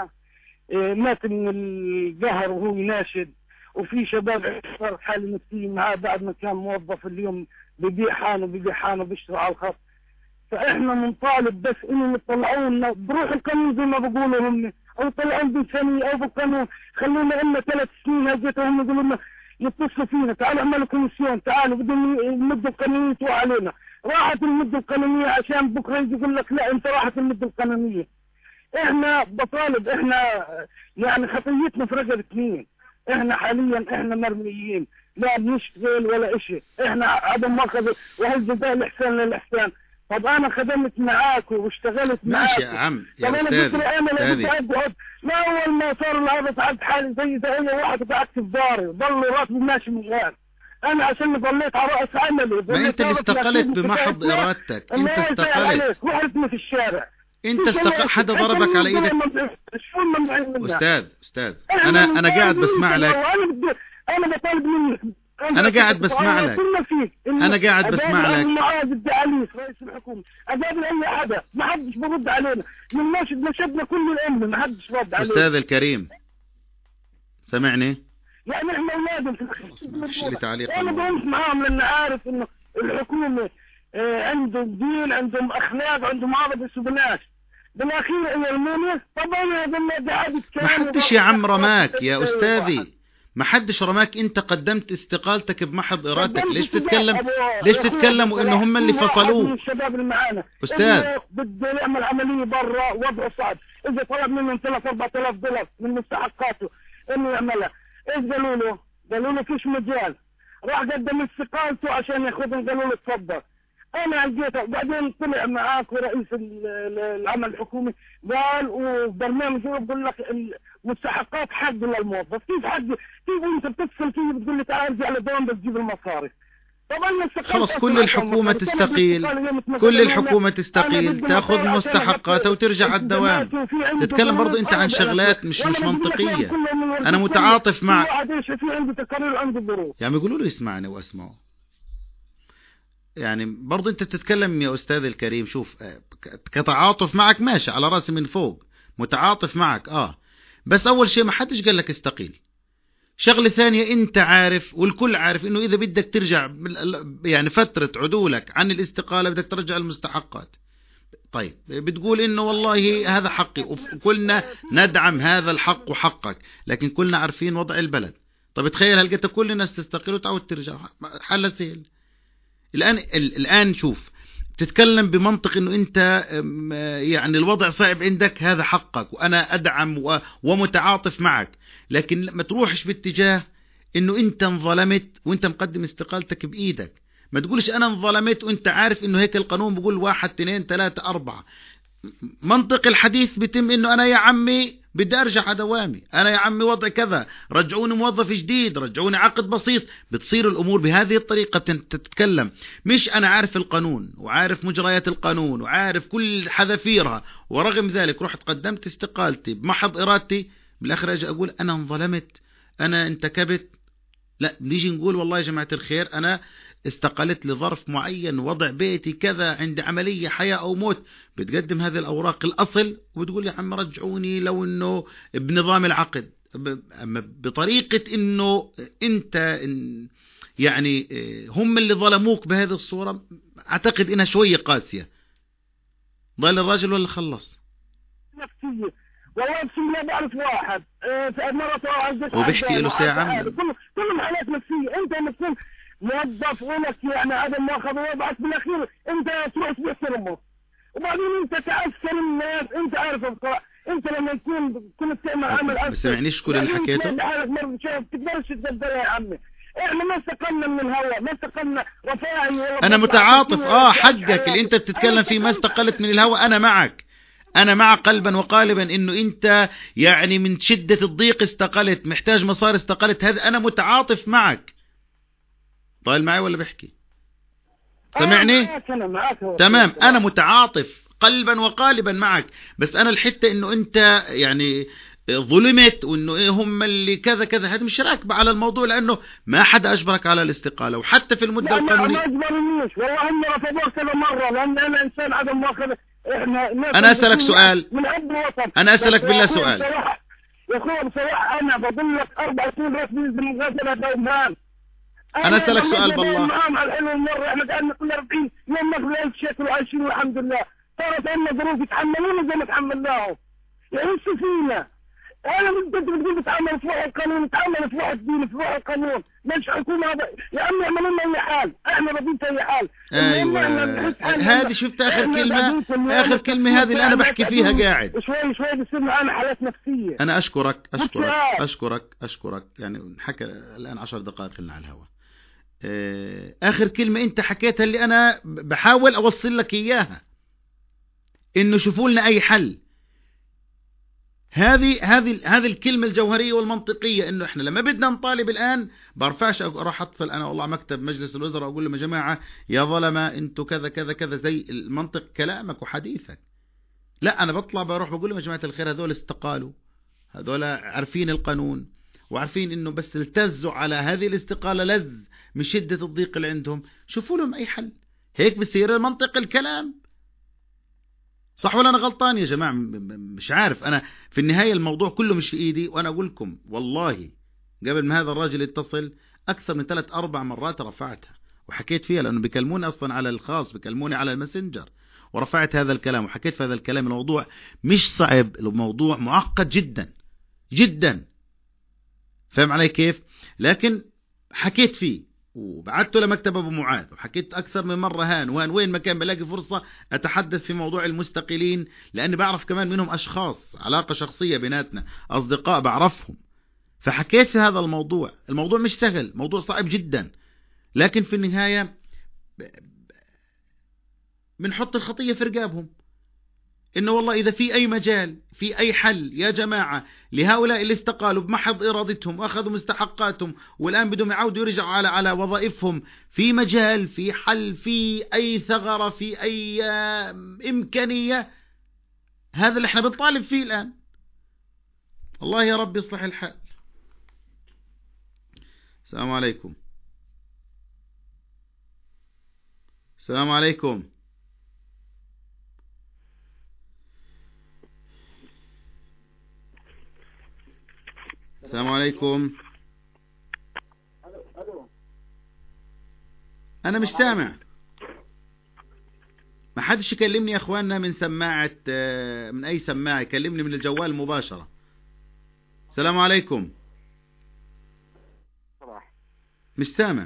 مات من القهر وهو يناشد، وفي شباب صار حاله نفسيه معاه بعد ما كان موظف اليوم ببيع حاله ببيع حاله بيشتغل على الخط. فاحنا بنطالب بس انهم يطلعوا لنا بروح القانون زي ما بيقولوا هم، او يطلعوا بسنه او بالقانون، خلونا لنا ثلاث سنين هجيتهم يقولوا لنا يتصلوا فينا تعالوا اعملوا كوميسيون، تعالوا بدهم المده القانونيه توقع علينا، راحت المده القانونيه عشان بكره يجي يقول لك لا انت راحت المده القانونيه. احنا بطالب، احنا يعني خطيتنا في رقبه اثنين، احنا حاليا احنا مرميين لا بنشتغل ولا اشي، احنا عدم مؤاخذه وهل جزاء الاحسان للاحسان. طب انا خدمت معاك واشتغلت معاك ماشي يا عم يا طب استاذ انا انا لما اقعد ما اول ما صار هذا فعلت حالي زي زي اي واحد قعدت في داري ضل راتبي ماشي من غير، انا عشان ظليت على راس عملي. ما انت اللي استقلت بمحض ارادتك، انت استقلت وحدتني في الشارع، انت استق... حدا ضربك على ايدك؟ استاذ استاذ انا انا قاعد بسمع لك، انا بطالب منك، انا قاعد بسمع لك انا قاعد بسمع لك معاذ الدعاليس رئيس الحكومه، اقابل اي حدا ما حدش برد علينا، من ناشد نشدنا كل الامه ما حدش رد علينا. استاذ الكريم سمعني، يعني احنا اولادهم في مفيش لي تعليق، انا بقوم معاهم لان عارف انه الحكومه عندهم دين عندهم اخلاق عندهم عرض ما يسوبناش، بالاخير يرموني. طبعا هذا ما عادي ما حدش يا عم رماك يا استاذي، ما حدش رماك، انت قدمت استقالتك بمحض ارادتك، ليش تتكلم ليش تتكلموا انه هم اللي فصلوه؟ الشباب اللي معانا استاذ بده يعمل عمليه برا وضعه صعب، اذا طلب منهم ثلاثة أربعة آلاف دولار من مستحقاته انه يعملها، ايش قالوا له؟ قالوا له فيش مجال، راح قدم استقالته عشان ياخذهم، قالوا له تفضل. انا لقيته بعدين طلع معاك ورئيس العمل الحكومي قال وبرنامج بقول لك المستحقات حق للموظف، كيف حق؟ كيف انت بتتصل فيه بتقول لي تعال ارجع لدوام بتجيب المصاري؟ خلاص كل الحكومة تستقيل، كل الحكومة تستقيل تأخذ مستحقاتها وترجع على الدوام. تتكلم برضو انت عن شغلات مش مش منطقية. انا متعاطف مع يعني يقولوا له اسمعني واسمعه. يعني برضو انت بتتكلم يا استاذ الكريم، شوف كتعاطف معك ماشي على راسي من فوق، متعاطف معك اه، بس اول شيء ما حدش قال لك استقيل. شغلة ثانية انت عارف والكل عارف انه اذا بدك ترجع يعني فترة عدولك عن الاستقالة بدك ترجع المستحقات. طيب بتقول انه والله هذا حقي وكلنا ندعم هذا الحق وحقك، لكن كلنا عارفين وضع البلد. طيب تخيل هلقيت كل الناس تستقيل وتعود ترجع، حل سهل. الآن الآن شوف تتكلم بمنطق انه انت يعني الوضع صعب عندك، هذا حقك وانا ادعم ومتعاطف معك، لكن ما تروحش باتجاه انه انت انظلمت وانت مقدم استقالتك بايدك. ما تقولش انا انظلمت وانت عارف انه هيك القانون بيقول واحد اثنين ثلاثة اربعة. منطق الحديث بيتم انه انا يا عمي بدي ارجع على دوامي، انا يا عمي وضع كذا، رجعوني موظف جديد، رجعوني عقد بسيط. بتصير الامور بهذه الطريقة تتكلم. مش انا عارف القانون وعارف مجريات القانون وعارف كل حذافيرها، ورغم ذلك رحت قدمت استقالتي بمحض ارادتي، بالاخر اجي اقول انا انظلمت انا انتكبت. لا، بنيجي نقول والله يا جماعة الخير انا استقلت لظرف معين، وضع بيتي كذا، عندي عملية حياة أو موت. بتقدم هذه الأوراق الأصل وبتقول يا عم رجعوني لو إنه بنظام العقد. أما بطريقة إنه أنت يعني هم اللي ظلموك بهذه الصورة، أعتقد إنها شوية قاسية. ضل الراجل ولا خلص؟ نفسية والله بسم الله بعرف واحد في مرة وبيحكي له ساعة كل كل حالات نفسية. أنت مسلم موظف ولك يعني عدم مؤاخذة وضعك بالاخير انت تروح تحترمه، وبعدين انت تأثر الناس. انت عارف القراء. انت لما يكون كنت تعمل عمل اكثر ما سمعنيش كل اللي حكيته. تقدرش تقدرها يا عمي. احنا ما استقلنا من الهواء، ما استقلنا رفاعي. انا متعاطف اه حقك اللي انت بتتكلم فيه، ما استقلت من الهواء. انا معك، انا مع قلبا وقالبا انه انت يعني من شدة الضيق استقلت، محتاج مصاري استقلت، هذا انا متعاطف معك. طايل معي ولا بحكي؟ سمعني؟ أنا معك. تمام، أنا متعاطف قلبا وقالبا معك، بس أنا الحتة إنه أنت يعني ظلمت وإنه إيه هم اللي كذا كذا، هذا مش راكبة على الموضوع، لأنه ما حدا أجبرك على الاستقالة. وحتى في المدة القانونية ما أجبرنيش والله، هم رفضوه كذا مرة، لأن أنا إنسان عدم مؤاخذة. إحنا أنا أسألك سؤال، من أب الوطن. أنا أسألك بالله سؤال يا أخوي بصراحة أنا بضل لك أربع سنين رسمي بالمغادرة دومان. أنا أسألك سؤال بالله. معاهم على الحلو المرة، احنا قعدنا كل أربعين يوم ناخذ ألف شيكل وعايشين والحمد لله. صارت عندنا ظروف يتحملونا زي ما تحملناهم. يعني ايش فينا؟ أنا انت بتقول بتعمل في روح القانون، بتعمل في روح الدين، في روح القانون، مش حكومة هذا. يا عمي اعملوا لنا أي حال، احنا راضيين في أي حال. أيوة هذه شفت آخر كلمة، آخر كلمة هذه اللي أنا بحكي فيها قاعد. شوي شوي بيصير معنا حالات نفسية. أنا أشكرك أشكرك أشكرك أشكرك يعني نحكي الآن عشر دقائق لنا على الهواء. آخر كلمة أنت حكيتها اللي أنا بحاول أوصل لك إياها، إنه شوفوا لنا أي حل. هذه هذه هذه الكلمة الجوهرية والمنطقية، إنه إحنا لما بدنا نطالب الآن برفعش أروح أتصل أنا والله مكتب مجلس الوزراء أقول لهم يا جماعة يا ظلمة أنتوا كذا كذا كذا زي المنطق كلامك وحديثك. لا، أنا بطلع بروح بقول لهم يا جماعة الخير هذول استقالوا، هذول عارفين القانون وعارفين إنه بس التزوا على هذه الاستقالة لز من شدة الضيق اللي عندهم، شوفوا لهم أي حل. هيك بصير المنطق الكلام. صح ولا أنا غلطان يا جماعة؟ مش عارف. أنا في النهاية الموضوع كله مش في إيدي، وأنا أقول لكم والله قبل ما هذا الراجل يتصل أكثر من ثلاث أربع مرات رفعتها وحكيت فيها، لأنه بيكلموني أصلا على الخاص، بيكلموني على الماسنجر، ورفعت هذا الكلام وحكيت في هذا الكلام. الموضوع مش صعب، الموضوع معقد جدا جدا، فهم علي كيف؟ لكن حكيت فيه وبعته لمكتب أبو معاذ وحكيت أكثر من مرة هان وهان وين ما كان بلاقي فرصة أتحدث في موضوع المستقلين، لأني بعرف كمان منهم أشخاص علاقة شخصية بيناتنا، أصدقاء بعرفهم، فحكيت في هذا الموضوع. الموضوع مش سهل، موضوع صعب جدا، لكن في النهاية بنحط الخطية في رقابهم. إنه والله إذا في أي مجال في أي حل يا جماعة لهؤلاء اللي استقالوا بمحض إرادتهم وأخذوا مستحقاتهم والآن بدهم يعودوا يرجعوا على على وظائفهم، في مجال في حل في أي ثغرة في أي إمكانية، هذا اللي احنا بنطالب فيه الآن. الله يا رب يصلح الحال. السلام عليكم. السلام عليكم. السلام عليكم. أنا مش سامع، ما حدش يكلمني يا أخواننا من سماعة، من أي سماعة، يكلمني من الجوال مباشرة. السلام عليكم. صلاح مش سامع.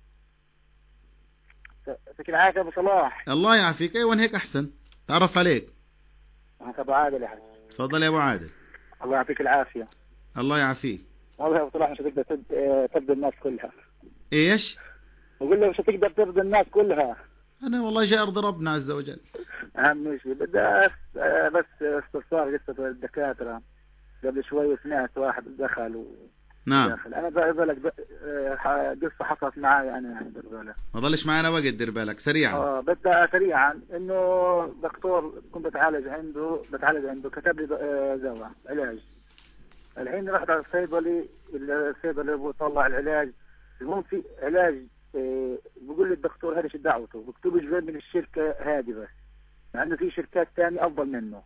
يعطيك العافية أبو صلاح. الله يعافيك. أيوة هيك أحسن، تعرف عليك. معك أبو عادل يا حبيبي. تفضل يا أبو عادل. الله يعطيك العافية. الله يعافيك. والله يا أبو صلاح مش هتقدر ترضي الناس كلها. إيش؟ بقول له مش هتقدر ترضي الناس كلها. أنا والله جاء أرضي ربنا عز وجل. أهم شيء بدي بس استفسار قصة الدكاترة. قبل شوي سمعت واحد دخل و... نعم داخل. أنا بقول لك قصة حصلت معي أنا يعني بالغالب. ما ضلش معنا وقت، دير بالك سريعا. اه بدي سريعا إنه دكتور كنت بتعالج عنده بتعالج عنده كتب لي دواء علاج. الحين رحت على الصيدلي، الصيدلي اللي بيطلع العلاج، المهم في علاج اه بيقول لي الدكتور هذا شو دعوته، بكتب لي من الشركة هذه بس، مع إنه في شركات ثانية أفضل منه.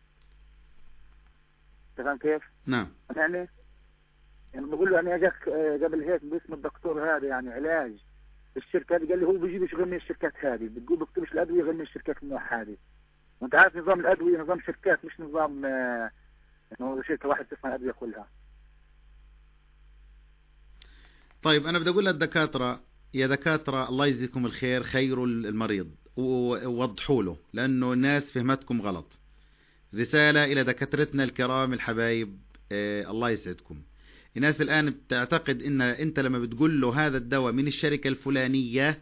تفهم كيف؟ نعم. يعني يعني بقول له أنا أجاك قبل هيك باسم الدكتور هذا يعني علاج الشركة هذه، قال لي هو بيجيبش غير من الشركات هذه، بتقول بكتبش الأدوية غير من الشركات النوع هذه. وأنت عارف نظام الأدوية نظام شركات مش نظام آه إنه شركة واحد تصنع الأدوية كلها. طيب أنا بدي أقول للدكاترة، يا دكاترة الله يجزيكم الخير، خيروا المريض ووضحوا له، لأنه الناس فهمتكم غلط. رسالة إلى دكاترتنا الكرام الحبايب، آه الله يسعدكم. الناس الآن بتعتقد إن أنت لما بتقول له هذا الدواء من الشركة الفلانية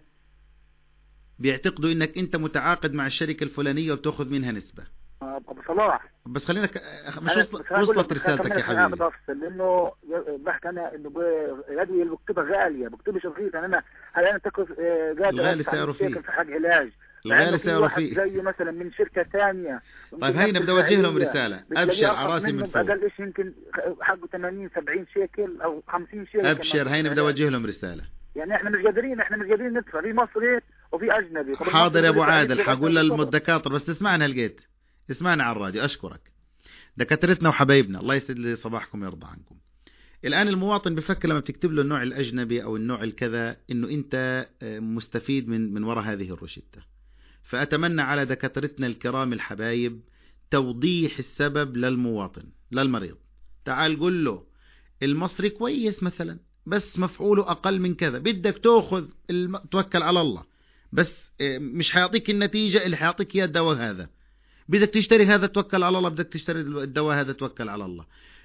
بيعتقدوا إنك أنت متعاقد مع الشركة الفلانية وبتأخذ منها نسبة. أبو صلاح بس خلينا ك... مش وصلت, وصلت رسالتك يا حبيبي. لأنه بحكي أنا إنه الأدوية اللي بكتبها غالية، بكتبش رخيصة. أنا هل أنا تكلف الغالي سعره فيه في حق علاج، الغالي سعره فيه زي مثلا من شركة ثانية. طيب هينا بدي أوجه لهم رسالة، أبشر عراسي من فوق، أقل إيش يمكن حقه ثمانين سبعين شيكل أو خمسين شيكل. أبشر هينا بدي أوجه لهم رسالة. يعني احنا مش قادرين احنا مش قادرين ندفع، في مصري وفي أجنبي. حاضر يا أبو عادل، حقول للدكاترة بس تسمعنا هالجيت، اسمعنا على الراديو. أشكرك دكاترتنا وحبايبنا، الله يسعد لي صباحكم ويرضى عنكم. الآن المواطن بفكر لما بتكتب له النوع الأجنبي أو النوع الكذا إنه أنت مستفيد من من وراء هذه الروشتة. فأتمنى على دكاترتنا الكرام الحبايب توضيح السبب للمواطن للمريض. تعال قل له المصري كويس مثلا بس مفعوله أقل من كذا، بدك تأخذ الم... توكل على الله، بس مش حيعطيك النتيجة اللي حيعطيك إياه الدواء هذا. بدك تشتري هذا توكل على الله، بدك تشتري الدواء هذا توكل على الله.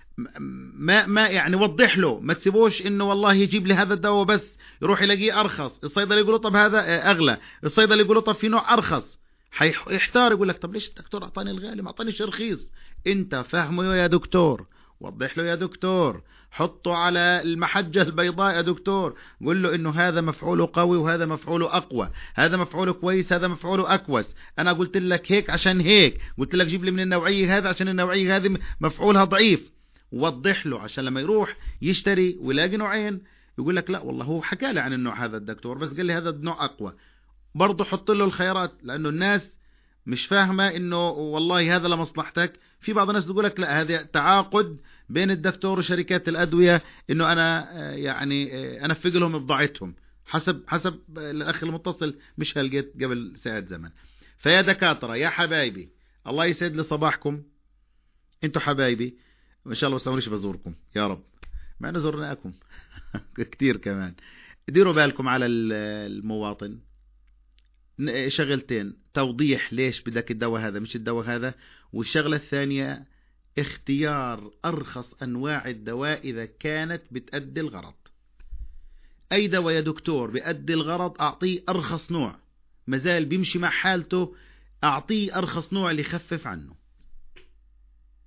ما ما يعني وضح له، ما تسيبوش انه والله يجيب لي هذا الدواء بس يروح يلاقيه ارخص، الصيدلي يقول له طب هذا اغلى، الصيدلي يقول له طب في نوع ارخص، حيحتار يقول لك طب ليش الدكتور اعطاني الغالي ما اعطانيش رخيص. انت فهمه يا دكتور، وضح له يا دكتور، حطه على المحجة البيضاء يا دكتور، قل له انه هذا مفعوله قوي وهذا مفعوله اقوى، هذا مفعوله كويس هذا مفعوله اكوس، انا قلت لك هيك عشان هيك، قلت لك جيب لي من النوعية هذا عشان النوعية هذه مفعولها ضعيف. وضح له عشان لما يروح يشتري ويلاقي نوعين يقول لك لا والله هو حكى لي عن النوع هذا الدكتور بس قال لي هذا النوع اقوى. برضه حط له الخيارات، لانه الناس مش فاهمة انه والله هذا لمصلحتك. في بعض الناس تقول لك لا هذا تعاقد بين الدكتور وشركات الادوية، انه انا يعني انفق لهم بضاعتهم حسب حسب الاخ المتصل مش هلقيت قبل ساعة زمن. فيا دكاترة يا حبايبي الله يسعد لي صباحكم، انتوا حبايبي وإن شاء الله بستمرش بزوركم يا رب، مع أنه زرناكم كتير كمان. ديروا بالكم على المواطن، شغلتين، توضيح ليش بدك الدواء هذا مش الدواء هذا، والشغلة الثانية اختيار أرخص أنواع الدواء إذا كانت بتأدي الغرض. أي دواء يا دكتور بيأدي الغرض أعطيه أرخص نوع، مازال بيمشي مع حالته أعطيه أرخص نوع اللي يخفف عنه.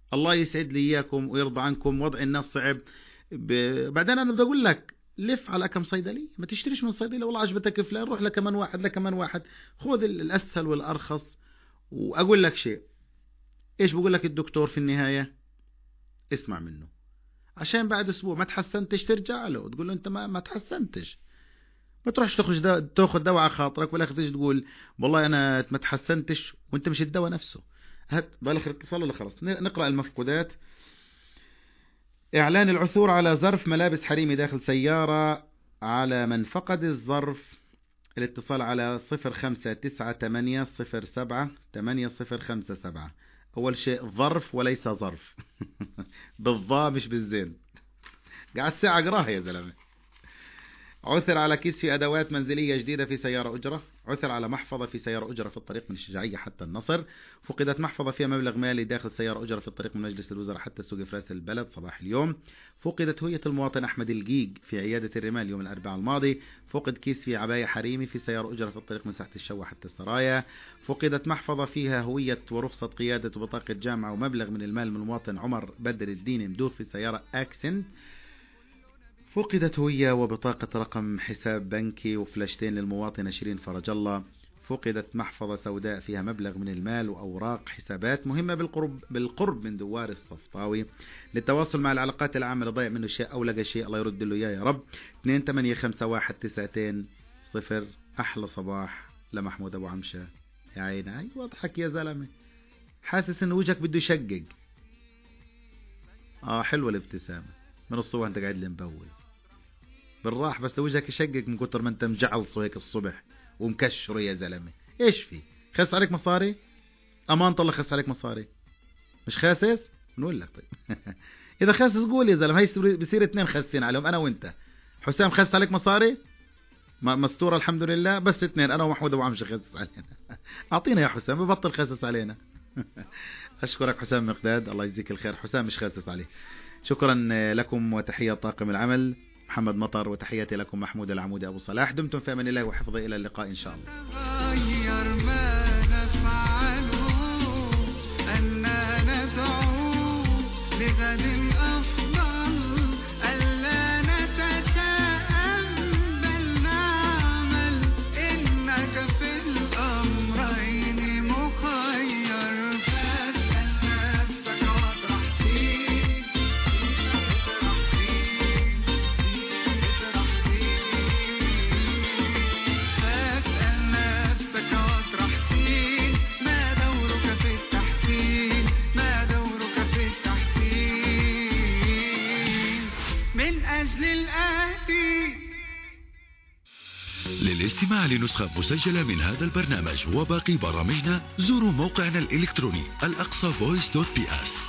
الله يسعد لي إياكم ويرضى عنكم. وضع الناس صعب. ب... بعدين أنا بدي أقول لك لف على كم صيدلية، ما تشتريش من صيدلية والله عجبتك فلان، روح لكمان واحد لكمان واحد، خذ الأسهل والأرخص. وأقول لك شيء، إيش بقول لك الدكتور في النهاية؟ اسمع منه، عشان بعد أسبوع ما تحسنتش ترجع له وتقول له أنت ما ما تحسنتش. ما تروحش تاخذ دواء تاخذ دواء على خاطرك والآخر تيجي تقول والله أنا ما تحسنتش وأنت مش الدواء نفسه. هات بالآخر اتصال ولا خلاص. نقرأ المفقودات. إعلان العثور على ظرف ملابس حريمي داخل سيارة على من فقد الظرف. الاتصال على صفر خمسة تسعة ثمانية صفر سبعة ثمانية صفر خمسة سبعة. أول شيء ظرف وليس ظرف بالضاء مش بالزين. قاعد ساعة اقراها يا زلمة. عثر على كيس في أدوات منزلية جديدة في سيارة أجرة. عثر على محفظة في سيارة أجرة في الطريق من الشجاعية حتى النصر. فقدت محفظة فيها مبلغ مالي داخل سيارة أجرة في الطريق من مجلس الوزراء حتى سوق فراس البلد صباح اليوم. فقدت هوية المواطن أحمد الجيج في عيادة الرمال يوم الأربعاء الماضي. فقد كيس في عباية حريمي في سيارة أجرة في الطريق من ساحة الشوى حتى السرايا. فقدت محفظة فيها هوية ورخصة قيادة وبطاقة جامعة ومبلغ من المال من المواطن عمر بدر الدين مدوخ في سيارة أكسنت. فقدت هوية وبطاقة رقم حساب بنكي وفلاشتين للمواطن شيرين فرج الله. فقدت محفظة سوداء فيها مبلغ من المال وأوراق حسابات مهمة بالقرب بالقرب من دوار الصفطاوي. للتواصل مع العلاقات العامة لضيع منه شيء أو لقى شيء الله يرد له إياه يا رب. اثنين ثمانية خمسة واحد تسعتين صفر. أحلى صباح لمحمود أبو عمشة. يا عيني أي واضحك يا زلمة، حاسس إنه وجهك بده يشقق. آه حلوة الابتسامة من الصبح أنت قاعد لي مبوز بالراح، بس وجهك يشقق من كتر ما أنت مجعلصه هيك الصبح ومكشر يا زلمة. إيش في خس عليك مصاري؟ أمان طلع خس عليك مصاري مش خاسس؟ نقول لك طيب إذا خاسس قول يا زلمة. هاي بصير اثنين خاسين عليهم أنا وأنت. حسام خس عليك مصاري مستورة الحمد لله، بس اثنين أنا ومحمود أبو عمشة خاسس علينا. أعطينا يا حسام ببطل خاسس علينا. أشكرك حسام مقداد الله يجزيك الخير. حسام مش خاسس عليه. شكرا لكم وتحية طاقم العمل محمد مطر وتحياتي لكم محمود العمودي أبو صلاح. دمتم في أمان الله وحفظه إلى اللقاء إن شاء الله. غير ما نفعله أننا ندعو لغد أفضل ألا نتشاءم بل نعمل إنك في الأمرين مخير. فاسأل نفسك واطرح فيه للاستماع لنسخة مسجلة من هذا البرنامج وباقي برامجنا زوروا موقعنا الإلكتروني الأقصى فويس دوت بي اس.